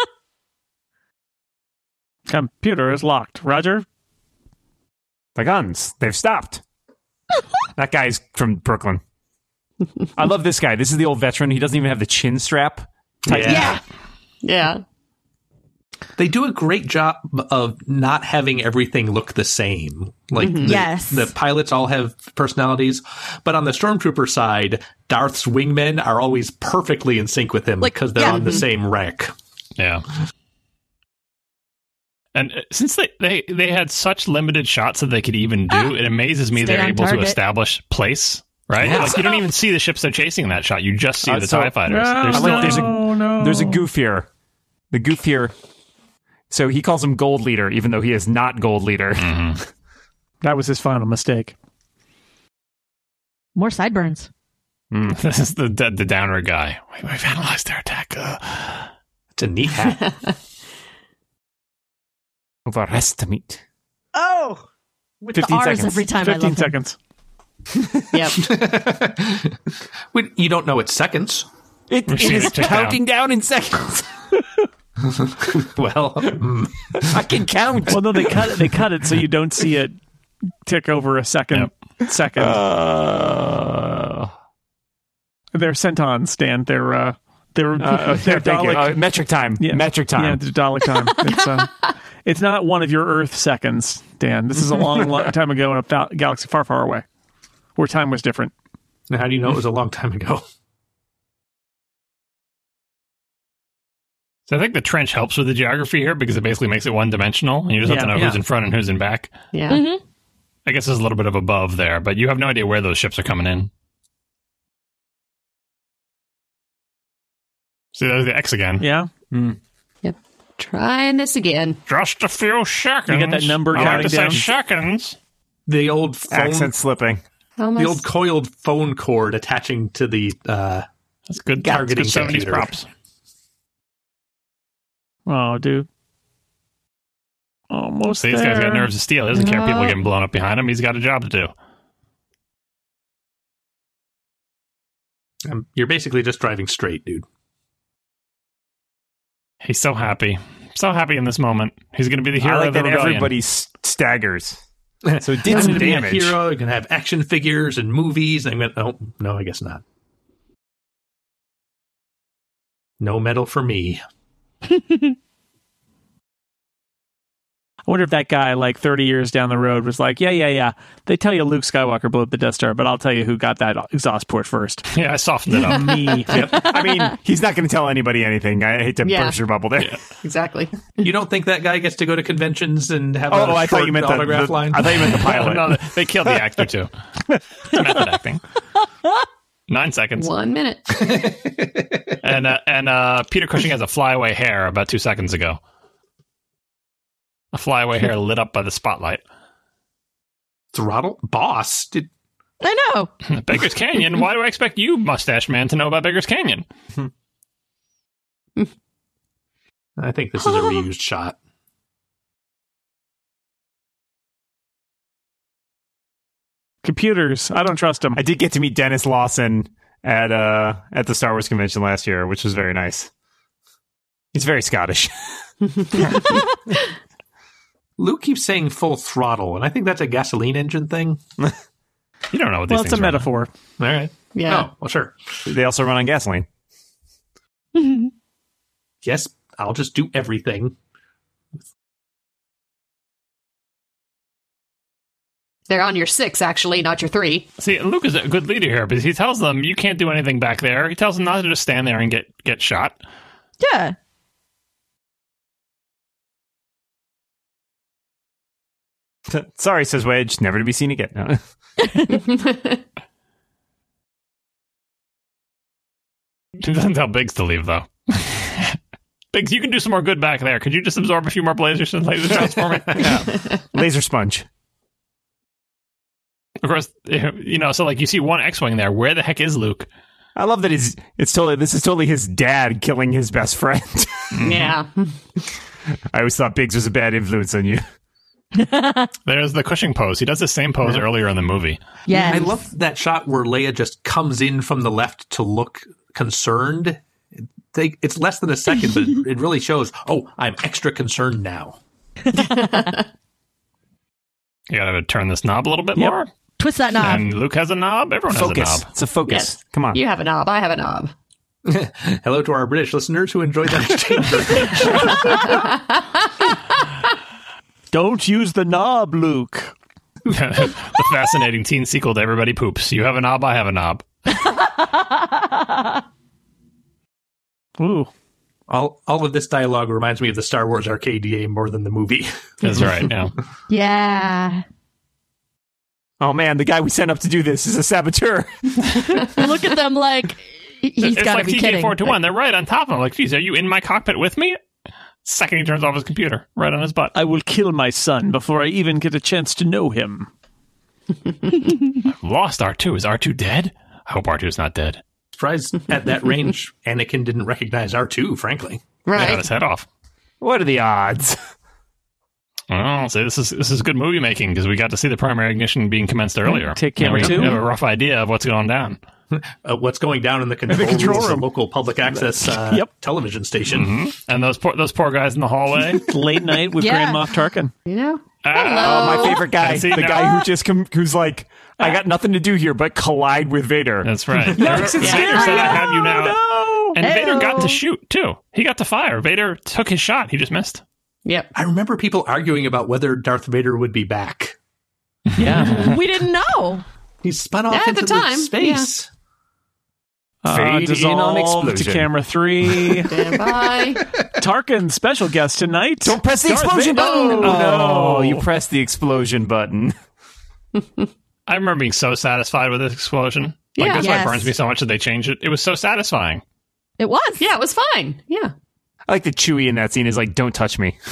S1: Computer is locked. Roger?
S5: The guns, they've stopped. That guy's from Brooklyn. I love this guy. This is the old veteran. He doesn't even have the chin strap.
S2: Yeah.
S4: Yeah.
S3: They do a great job of not having everything look the same. Like
S2: Yes.
S3: the pilots all have personalities, but on the Stormtrooper side, Darth's wingmen are always perfectly in sync with him
S2: Like,
S3: because they're
S2: yeah.
S3: on the same wreck.
S6: Yeah. And since they had such limited shots that they could even do, it amazes me
S2: Stay
S6: they're
S2: on
S6: able to
S2: target.
S6: establish place. Right?
S3: Yeah.
S6: Like you don't even see the ships they're chasing in that shot. You just see the
S5: so-
S6: TIE fighters.
S1: No,
S6: They're
S5: I
S6: still
S5: like there's a
S1: no.
S5: there's a goof here. The goof here. So he calls him Gold Leader, even though he is not Gold Leader.
S1: That was his final mistake.
S2: More sideburns.
S6: This is the downer guy. We've analyzed their attack.
S3: It's a neat hat.
S5: Overestimate.
S2: Oh. With
S5: 15
S2: the R's
S5: seconds.
S2: every time I
S1: 15
S2: love him.
S1: seconds.
S4: Yep.
S3: You don't know it's seconds.
S5: It
S6: seen
S5: is
S6: it tick
S5: counting down in seconds.
S3: Well,
S5: I can count.
S1: Well, no, they cut it so you don't see it tick over a second. Second. They're centons, Stan. They're
S5: Thank you.
S1: Dalek.
S5: Metric time.
S1: Yeah.
S5: Metric time.
S1: Yeah, the Dalek time. It's not one of your Earth seconds, Dan. This is a long, long time ago in a galaxy far, far away, where time was different.
S3: how do you know it was a long time ago?
S6: So I think the trench helps with the geography here because it basically makes it one-dimensional. And you just have to know who's in front and who's in back.
S4: Yeah.
S6: I guess there's a little bit of above there, but you have no idea where those ships are coming in. See, there's the X again.
S1: Yeah.
S4: Yep. Trying this again.
S6: Just a few seconds.
S1: You get that number
S6: I like
S1: counting
S6: to
S1: down?
S6: say seconds.
S3: The old phone,
S5: Accent slipping.
S3: the old coiled phone cord attaching to the
S6: That's good.
S3: Targeting
S6: That's good 70s
S3: computer.
S6: props.
S1: Oh, dude. Almost
S6: See, this
S1: there.
S6: guy's got nerves of steel. He doesn't care if people getting blown up behind him. He's got a job to do.
S3: You're basically just driving straight, dude.
S6: He's so happy. So happy in this moment. He's going to be the hero
S5: I like
S6: of the
S5: that
S6: rebellion.
S5: everybody staggers. So it did
S3: I'm
S5: some
S3: going to be a
S5: damage.
S3: hero. You can have action figures and movies. And no, I guess not. No medal for me.
S1: I wonder if that guy, like 30 years down the road, was like, yeah. They tell you Luke Skywalker blew up the Death Star, but I'll tell you who got that exhaust port first.
S6: Yeah, I softened it up.
S1: Me.
S5: I mean, he's not going to tell anybody anything. I hate to
S4: Yeah.
S5: burst your bubble there.
S4: Exactly.
S3: You don't think that guy gets to go to conventions and have a
S5: I thought
S3: short
S5: you meant
S3: autograph line?
S5: I thought you meant the pilot.
S6: No, they killed the actor, too. It's method acting. 9 seconds.
S4: 1 minute.
S6: And Peter Cushing has a flyaway hair about 2 seconds ago. A flyaway hair lit up by the spotlight.
S3: Throttle? Boss?
S2: I know.
S6: Baker's Canyon? Why do I expect you, mustache man, to know about Baker's Canyon?
S3: I think this is a reused shot.
S1: Computers. I don't trust them.
S5: I did get to meet Dennis Lawson at the Star Wars convention last year, which was very nice. He's very Scottish.
S3: Luke keeps saying full throttle, and I think that's a gasoline engine thing.
S6: You don't know what these
S1: Well,
S6: things
S1: it's a
S6: are.
S1: metaphor.
S3: All right.
S4: Yeah.
S3: Oh, well, sure.
S5: They also run on gasoline.
S3: Yes, I'll just do everything.
S4: They're on your 6, actually, not your 3.
S6: See, Luke is a good leader here because he tells them you can't do anything back there. He tells them not to just stand there and get shot.
S2: Yeah.
S5: Sorry, says Wedge, never to be seen again. No.
S6: He doesn't tell Biggs to leave, though. Biggs, you can do some more good back there. Could you just absorb a few more laser shots for me?
S5: Laser sponge.
S6: Of course, so like you see one X-Wing there. Where the heck is Luke?
S5: I love that this is totally his dad killing his best friend.
S4: Yeah.
S5: I always thought Biggs was a bad influence on you.
S6: There's the Cushing pose. He does the same pose earlier in the movie.
S2: Yeah.
S3: I love that shot where Leia just comes in from the left to look concerned. It's less than a second, but it really shows, oh, I'm extra concerned now.
S6: You gotta turn this knob a little bit more.
S2: Twist that knob.
S6: And Luke has a knob. Everyone has a
S5: Focus.
S6: knob.
S5: It's a focus.
S4: Yes.
S5: Come on.
S4: You have a knob. I have a knob.
S3: Hello to our British listeners who enjoyed that exchange.
S1: Don't use the knob, Luke.
S6: The fascinating teen sequel to Everybody Poops. You have a knob. I have a knob.
S1: Ooh.
S3: All of this dialogue reminds me of the Star Wars arcade game more than the movie.
S6: That's right. Yeah.
S2: Yeah.
S5: Oh man, the guy we sent up to do this is a saboteur.
S2: Look at them like he's
S6: It's
S2: got to
S6: like
S2: be kidding.
S6: TK421. They're right on top of him. Like, geez, are you in my cockpit with me? Second he turns off his computer, right on his butt.
S1: I will kill my son before I even get a chance to know him.
S6: Lost R2. Is R2 dead? I hope R2's not dead.
S3: Surprised at that range, Anakin didn't recognize R2, frankly.
S6: They cut
S4: Right.
S6: his head off.
S5: What are the odds?
S6: Well, see, this is good movie making because we got to see the primary ignition being commenced earlier.
S1: Take camera
S6: And we
S1: two.
S6: have a rough idea of what's going down.
S3: What's going down in the control,
S1: control
S3: room of
S1: room.
S3: the local public access television station.
S6: And those poor guys in the hallway.
S1: Late night with
S2: Yeah.
S1: Grand Moff Tarkin.
S4: You know?
S5: Oh, my favorite guy.
S6: See,
S5: The
S6: now-
S5: guy who's like, I got nothing to do here but collide with Vader.
S6: That's right.
S1: Yikes, it's
S6: Vader
S1: scary.
S6: said, I have you now.
S1: No!
S6: And Vader got
S2: Heyo.
S6: to shoot, too. He got to fire. Vader took his shot. He just missed.
S4: Yep.
S3: I remember people arguing about whether Darth Vader would be back.
S1: Yeah.
S2: We didn't know.
S3: He spun off
S4: Yeah, at
S3: into
S4: the time,
S3: space.
S5: Fade in on
S1: dissolve to
S5: explosion.
S1: camera 3.
S4: Stand by.
S1: Tarkin, special guest tonight.
S5: Don't press the
S1: Darth
S5: explosion
S1: Vader.
S5: button.
S1: Oh,
S5: Oh, you pressed the explosion button.
S6: I remember being so satisfied with this explosion. Like,
S4: Yeah.
S6: that's why
S2: Yes.
S6: it burns me so much that they changed it. It was so satisfying.
S2: It was.
S4: Yeah, it was fine. Yeah.
S5: I like that Chewie in that scene is like, don't touch me.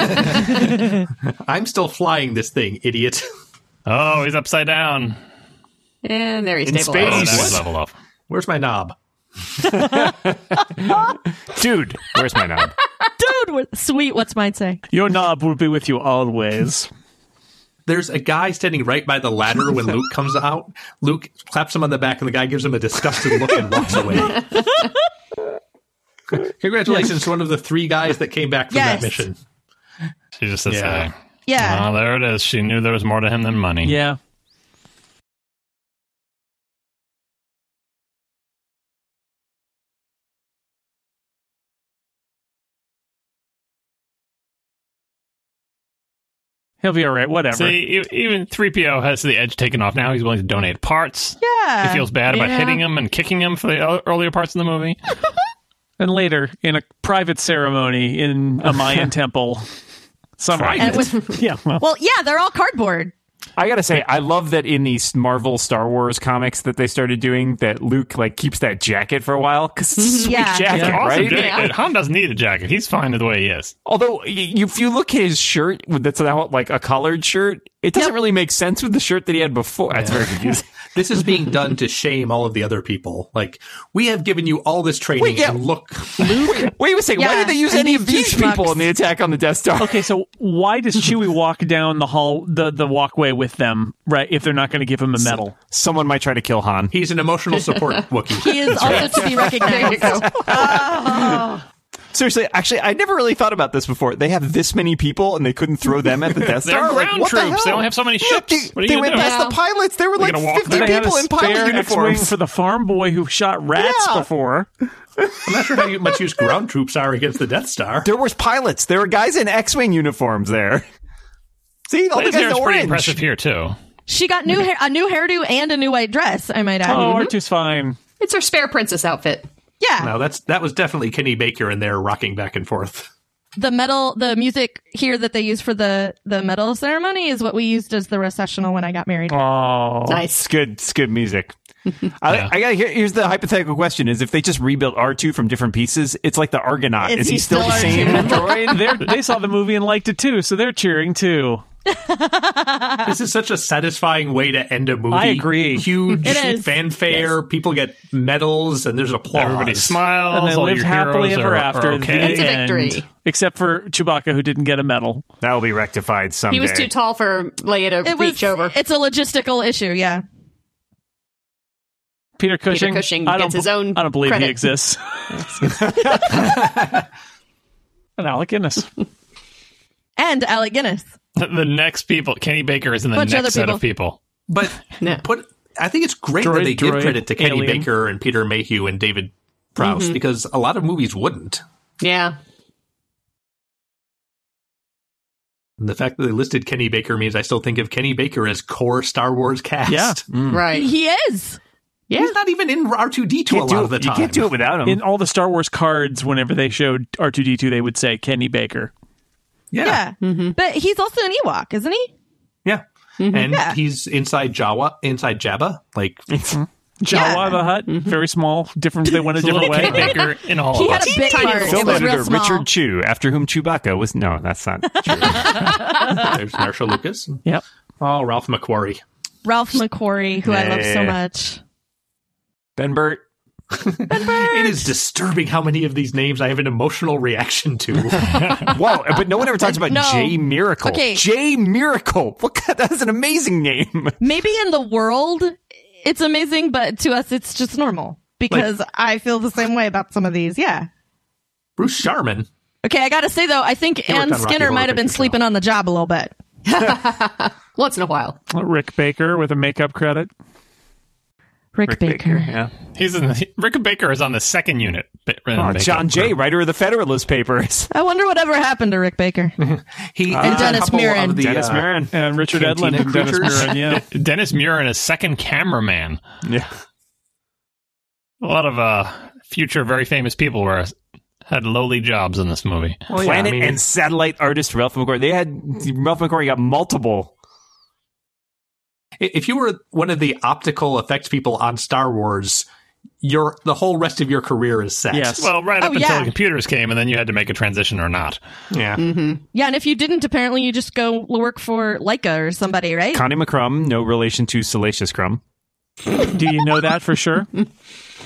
S3: I'm still flying this thing, idiot.
S6: Oh, he's upside down.
S4: And there he
S5: In
S4: stabilized.
S6: Oh, now
S5: space.
S6: he's level up.
S3: Where's my knob?
S5: Dude, where's my knob?
S2: Dude, Sweet, what's mine say?
S1: Your knob will be with you always.
S3: There's a guy standing right by the ladder when Luke comes out. Luke claps him on the back, and the guy gives him a disgusted look and walks away. Congratulations to one of the 3 guys that came back from that mission.
S6: She just says,
S3: Yeah.
S2: Yeah.
S6: oh, there it is. She knew there was more to him than money.
S1: Yeah. He'll be all right. Whatever.
S6: See, even 3PO has the edge taken off now. He's willing to donate parts.
S2: Yeah.
S6: He feels bad about
S2: Yeah.
S6: hitting him and kicking him for the earlier parts of the movie.
S1: And later, in a private ceremony in a Mayan temple.
S2: And with,
S1: Yeah.
S2: well, yeah, they're all cardboard.
S5: I gotta say, I love that in these Marvel Star Wars comics that they started doing, that Luke like keeps that jacket for a while because it's a sweet
S2: Yeah.
S5: jacket,
S6: Awesome
S5: right?
S6: jacket. Han doesn't need a jacket. He's fine the way he is.
S5: Although, if you look at his shirt, that's now like a collared shirt, it doesn't really make sense with the shirt that he had before. That's very confusing.
S3: This is being done to shame all of the other people. Like, we have given you all this training,
S5: Wait, yeah.
S3: and look.
S5: Wait a second. Why
S2: Yeah,
S5: did they use
S2: and
S5: any of
S2: these
S5: these
S2: two
S5: people
S2: schmucks.
S5: in the attack on the Death Star?
S1: Okay, so why does Chewie walk down the hall, the walkway with them, right, if they're not going to give him a medal?
S5: Someone might try to kill Han.
S3: He's an emotional support Wookiee.
S2: He is also to be recognized.
S5: Seriously, actually, I never really thought about this before. They have this many people, and they couldn't throw them at the Death
S6: They're
S5: Star?
S6: ground
S5: what the
S6: troops.
S5: hell?
S6: They only have so many ships.
S5: Yeah,
S6: What are you
S5: they
S6: gonna
S5: went
S6: do?
S5: past the pilots. There were like
S6: gonna walk
S5: 50
S6: them?
S1: They had
S5: people
S1: a
S5: in pilot
S1: spare X-wing
S5: uniforms.
S1: for the farm boy who shot rats
S5: Yeah.
S1: before.
S3: I'm not sure how much use ground troops are against the Death Star.
S5: There was pilots. There were guys in X-wing uniforms there. See, all the
S6: His
S5: guys
S6: hair
S5: in
S6: is pretty
S5: orange.
S6: impressive here, too.
S2: She got a new hairdo and a new white dress, I might add.
S1: Oh, R2's fine.
S4: It's her spare princess outfit.
S2: Yeah.
S3: No, that was definitely Kenny Baker in there rocking back and forth.
S2: The music here that they use for the medal ceremony is what we used as the recessional when I got married.
S1: Oh.
S6: Nice.
S5: It's good music. I gotta here's the hypothetical question: is if they just rebuilt R2 from different pieces, it's like the Argonaut. Is he still the same droid?
S1: They saw the movie and liked it too, so they're cheering too.
S3: This is such a satisfying way to end a movie.
S1: I agree.
S3: Huge
S2: It is.
S3: fanfare. People get medals, and there's applause.
S6: Everybody smiles.
S1: And they
S6: all
S1: live
S6: your
S1: happily
S6: heroes
S1: ever
S6: are
S1: after.
S6: okay.
S1: The
S4: It's a
S1: end.
S4: victory.
S1: Except for Chewbacca, who didn't get a medal.
S5: That will be rectified someday.
S4: He was too tall for Leia to reach over.
S2: It's a logistical issue, yeah.
S1: Peter Cushing,
S4: Cushing
S1: I don't
S4: gets his own
S1: I don't believe
S4: credit.
S1: he exists. And Alec Guinness.
S2: And Alec Guinness.
S6: The next people, Kenny Baker is in the
S2: Bunch of
S6: next
S2: other
S6: set of people.
S3: But
S4: No.
S3: I think it's great
S1: Droid,
S3: that they give
S1: droid,
S3: credit to Kenny
S1: alien.
S3: Baker and Peter Mayhew and David Prowse because a lot of movies wouldn't.
S4: Yeah.
S3: And the fact that they listed Kenny Baker means I still think of Kenny Baker as core Star Wars cast.
S1: Yeah.
S4: Right.
S2: He is.
S4: Yeah.
S3: He's not even in R2-D2 a lot of the time.
S5: You can't do it without him.
S1: In all the Star Wars cards, whenever they showed R2-D2, they would say Kenny Baker.
S3: Yeah.
S2: Yeah. But he's also an Ewok, isn't he?
S3: Yeah. And
S2: Yeah.
S3: he's inside Jabba. Like,
S1: Jawa
S2: Yeah.
S1: the Hutt, very small, different. They went a
S6: It's a
S1: different
S6: little
S1: way.
S6: Kenny Baker in all
S2: He
S6: of
S2: had
S6: us.
S2: a big part.
S5: Film
S2: It was real
S5: editor
S2: small.
S5: Richard Chew, after whom Chewbacca was. No, that's not true.
S3: there's Marshall Lucas.
S1: Yep.
S3: Oh, Ralph McQuarrie.
S2: Ralph McQuarrie, who I love so
S5: Yeah.
S2: much.
S5: Ben Burt.
S3: It is disturbing how many of these names I have an emotional reaction to.
S5: Whoa, but no one ever talks about
S2: No.
S5: Jay Miracle.
S2: Okay.
S5: Jay Miracle. That's an amazing name.
S2: Maybe in the world it's amazing, but to us it's just normal. Because I feel the same way about some of these, yeah.
S3: Bruce Sharman.
S2: Okay, I gotta say though, I think
S3: worked
S2: Ann
S3: on Rocky
S2: Skinner
S3: Horror
S2: might have been
S3: Picture Show.
S2: sleeping on the job a little bit.
S4: Once in a while.
S1: Rick Baker with a makeup credit.
S2: Rick Baker.
S5: Yeah.
S6: Rick Baker is on the second unit.
S5: Oh, John Jay, writer of the Federalist Papers.
S2: I wonder whatever happened to Rick Baker.
S3: He
S2: And
S3: did
S2: Dennis
S3: a couple
S2: Mirren.
S3: of the,
S5: Dennis Mirren.
S1: And Richard
S3: Cantina
S1: Edlund and Dennis
S3: creatures.
S1: Mirren, yeah.
S6: Dennis Muir and a second cameraman.
S5: Yeah.
S6: A lot of future very famous people had lowly jobs in this movie.
S3: Well, yeah,
S5: Planet
S3: I mean,
S5: and satellite artist Ralph McQuarrie. Ralph McQuarrie got multiple.
S3: if you were one of the optical effects people on Star Wars, the whole rest of your career is set.
S1: Yes.
S6: Well, right up
S2: Oh,
S6: until
S2: yeah.
S6: the computers came, and then you had to make a transition or not.
S3: Yeah.
S2: Yeah, and if you didn't, apparently you just go work for Leica or somebody, right?
S5: Connie McCrum, no relation to Salacious Crumb.
S1: Do you know that for sure?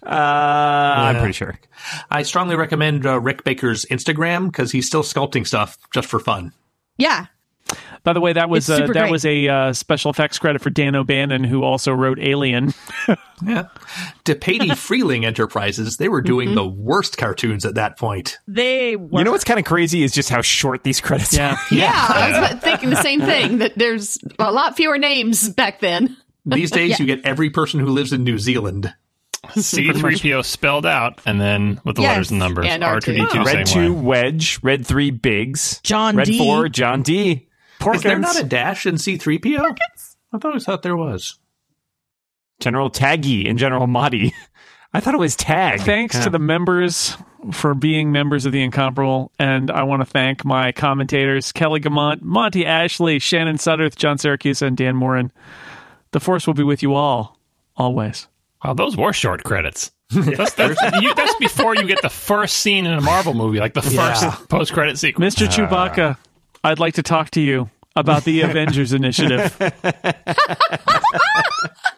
S5: I'm pretty sure.
S3: I strongly recommend Rick Baker's Instagram because he's still sculpting stuff just for fun.
S2: Yeah.
S1: By the way, that was
S2: It's super
S1: that
S2: great.
S1: was a special effects credit for Dan O'Bannon, who also wrote Alien.
S3: Yeah. DePatie Freeling Enterprises, they were doing the worst cartoons at that point.
S2: They were.
S5: You know what's kind of crazy is just how short these credits are.
S4: Yeah, I was thinking the same thing, that there's a lot fewer names back then.
S3: These days, you get every person who lives in New Zealand.
S6: C3PO spelled out, and then with the
S2: Yes.
S6: letters and numbers.
S4: And
S6: R2D2
S4: R2.
S5: Red
S6: same
S5: 2,
S6: way.
S5: Wedge. Red 3, Biggs.
S2: John
S5: Red
S2: D.
S5: 4, John D.
S3: Is there
S5: Porkins.
S3: not a dash in C3PO? I always thought there was.
S5: General Taggy and General Mahdi. I thought it was Tag.
S1: Thanks to the members for being members of the Incomparable, and I want to thank my commentators, Kelly Gamont, Monty Ashley, Shannon Sutterth, John Syracuse, and Dan Morin. The Force will be with you all, always.
S6: Wow, those were short credits. That's before you get the first scene in a Marvel movie, like the first post-credit sequence.
S1: Mr. Chewbacca, I'd like to talk to you about the Avengers Initiative.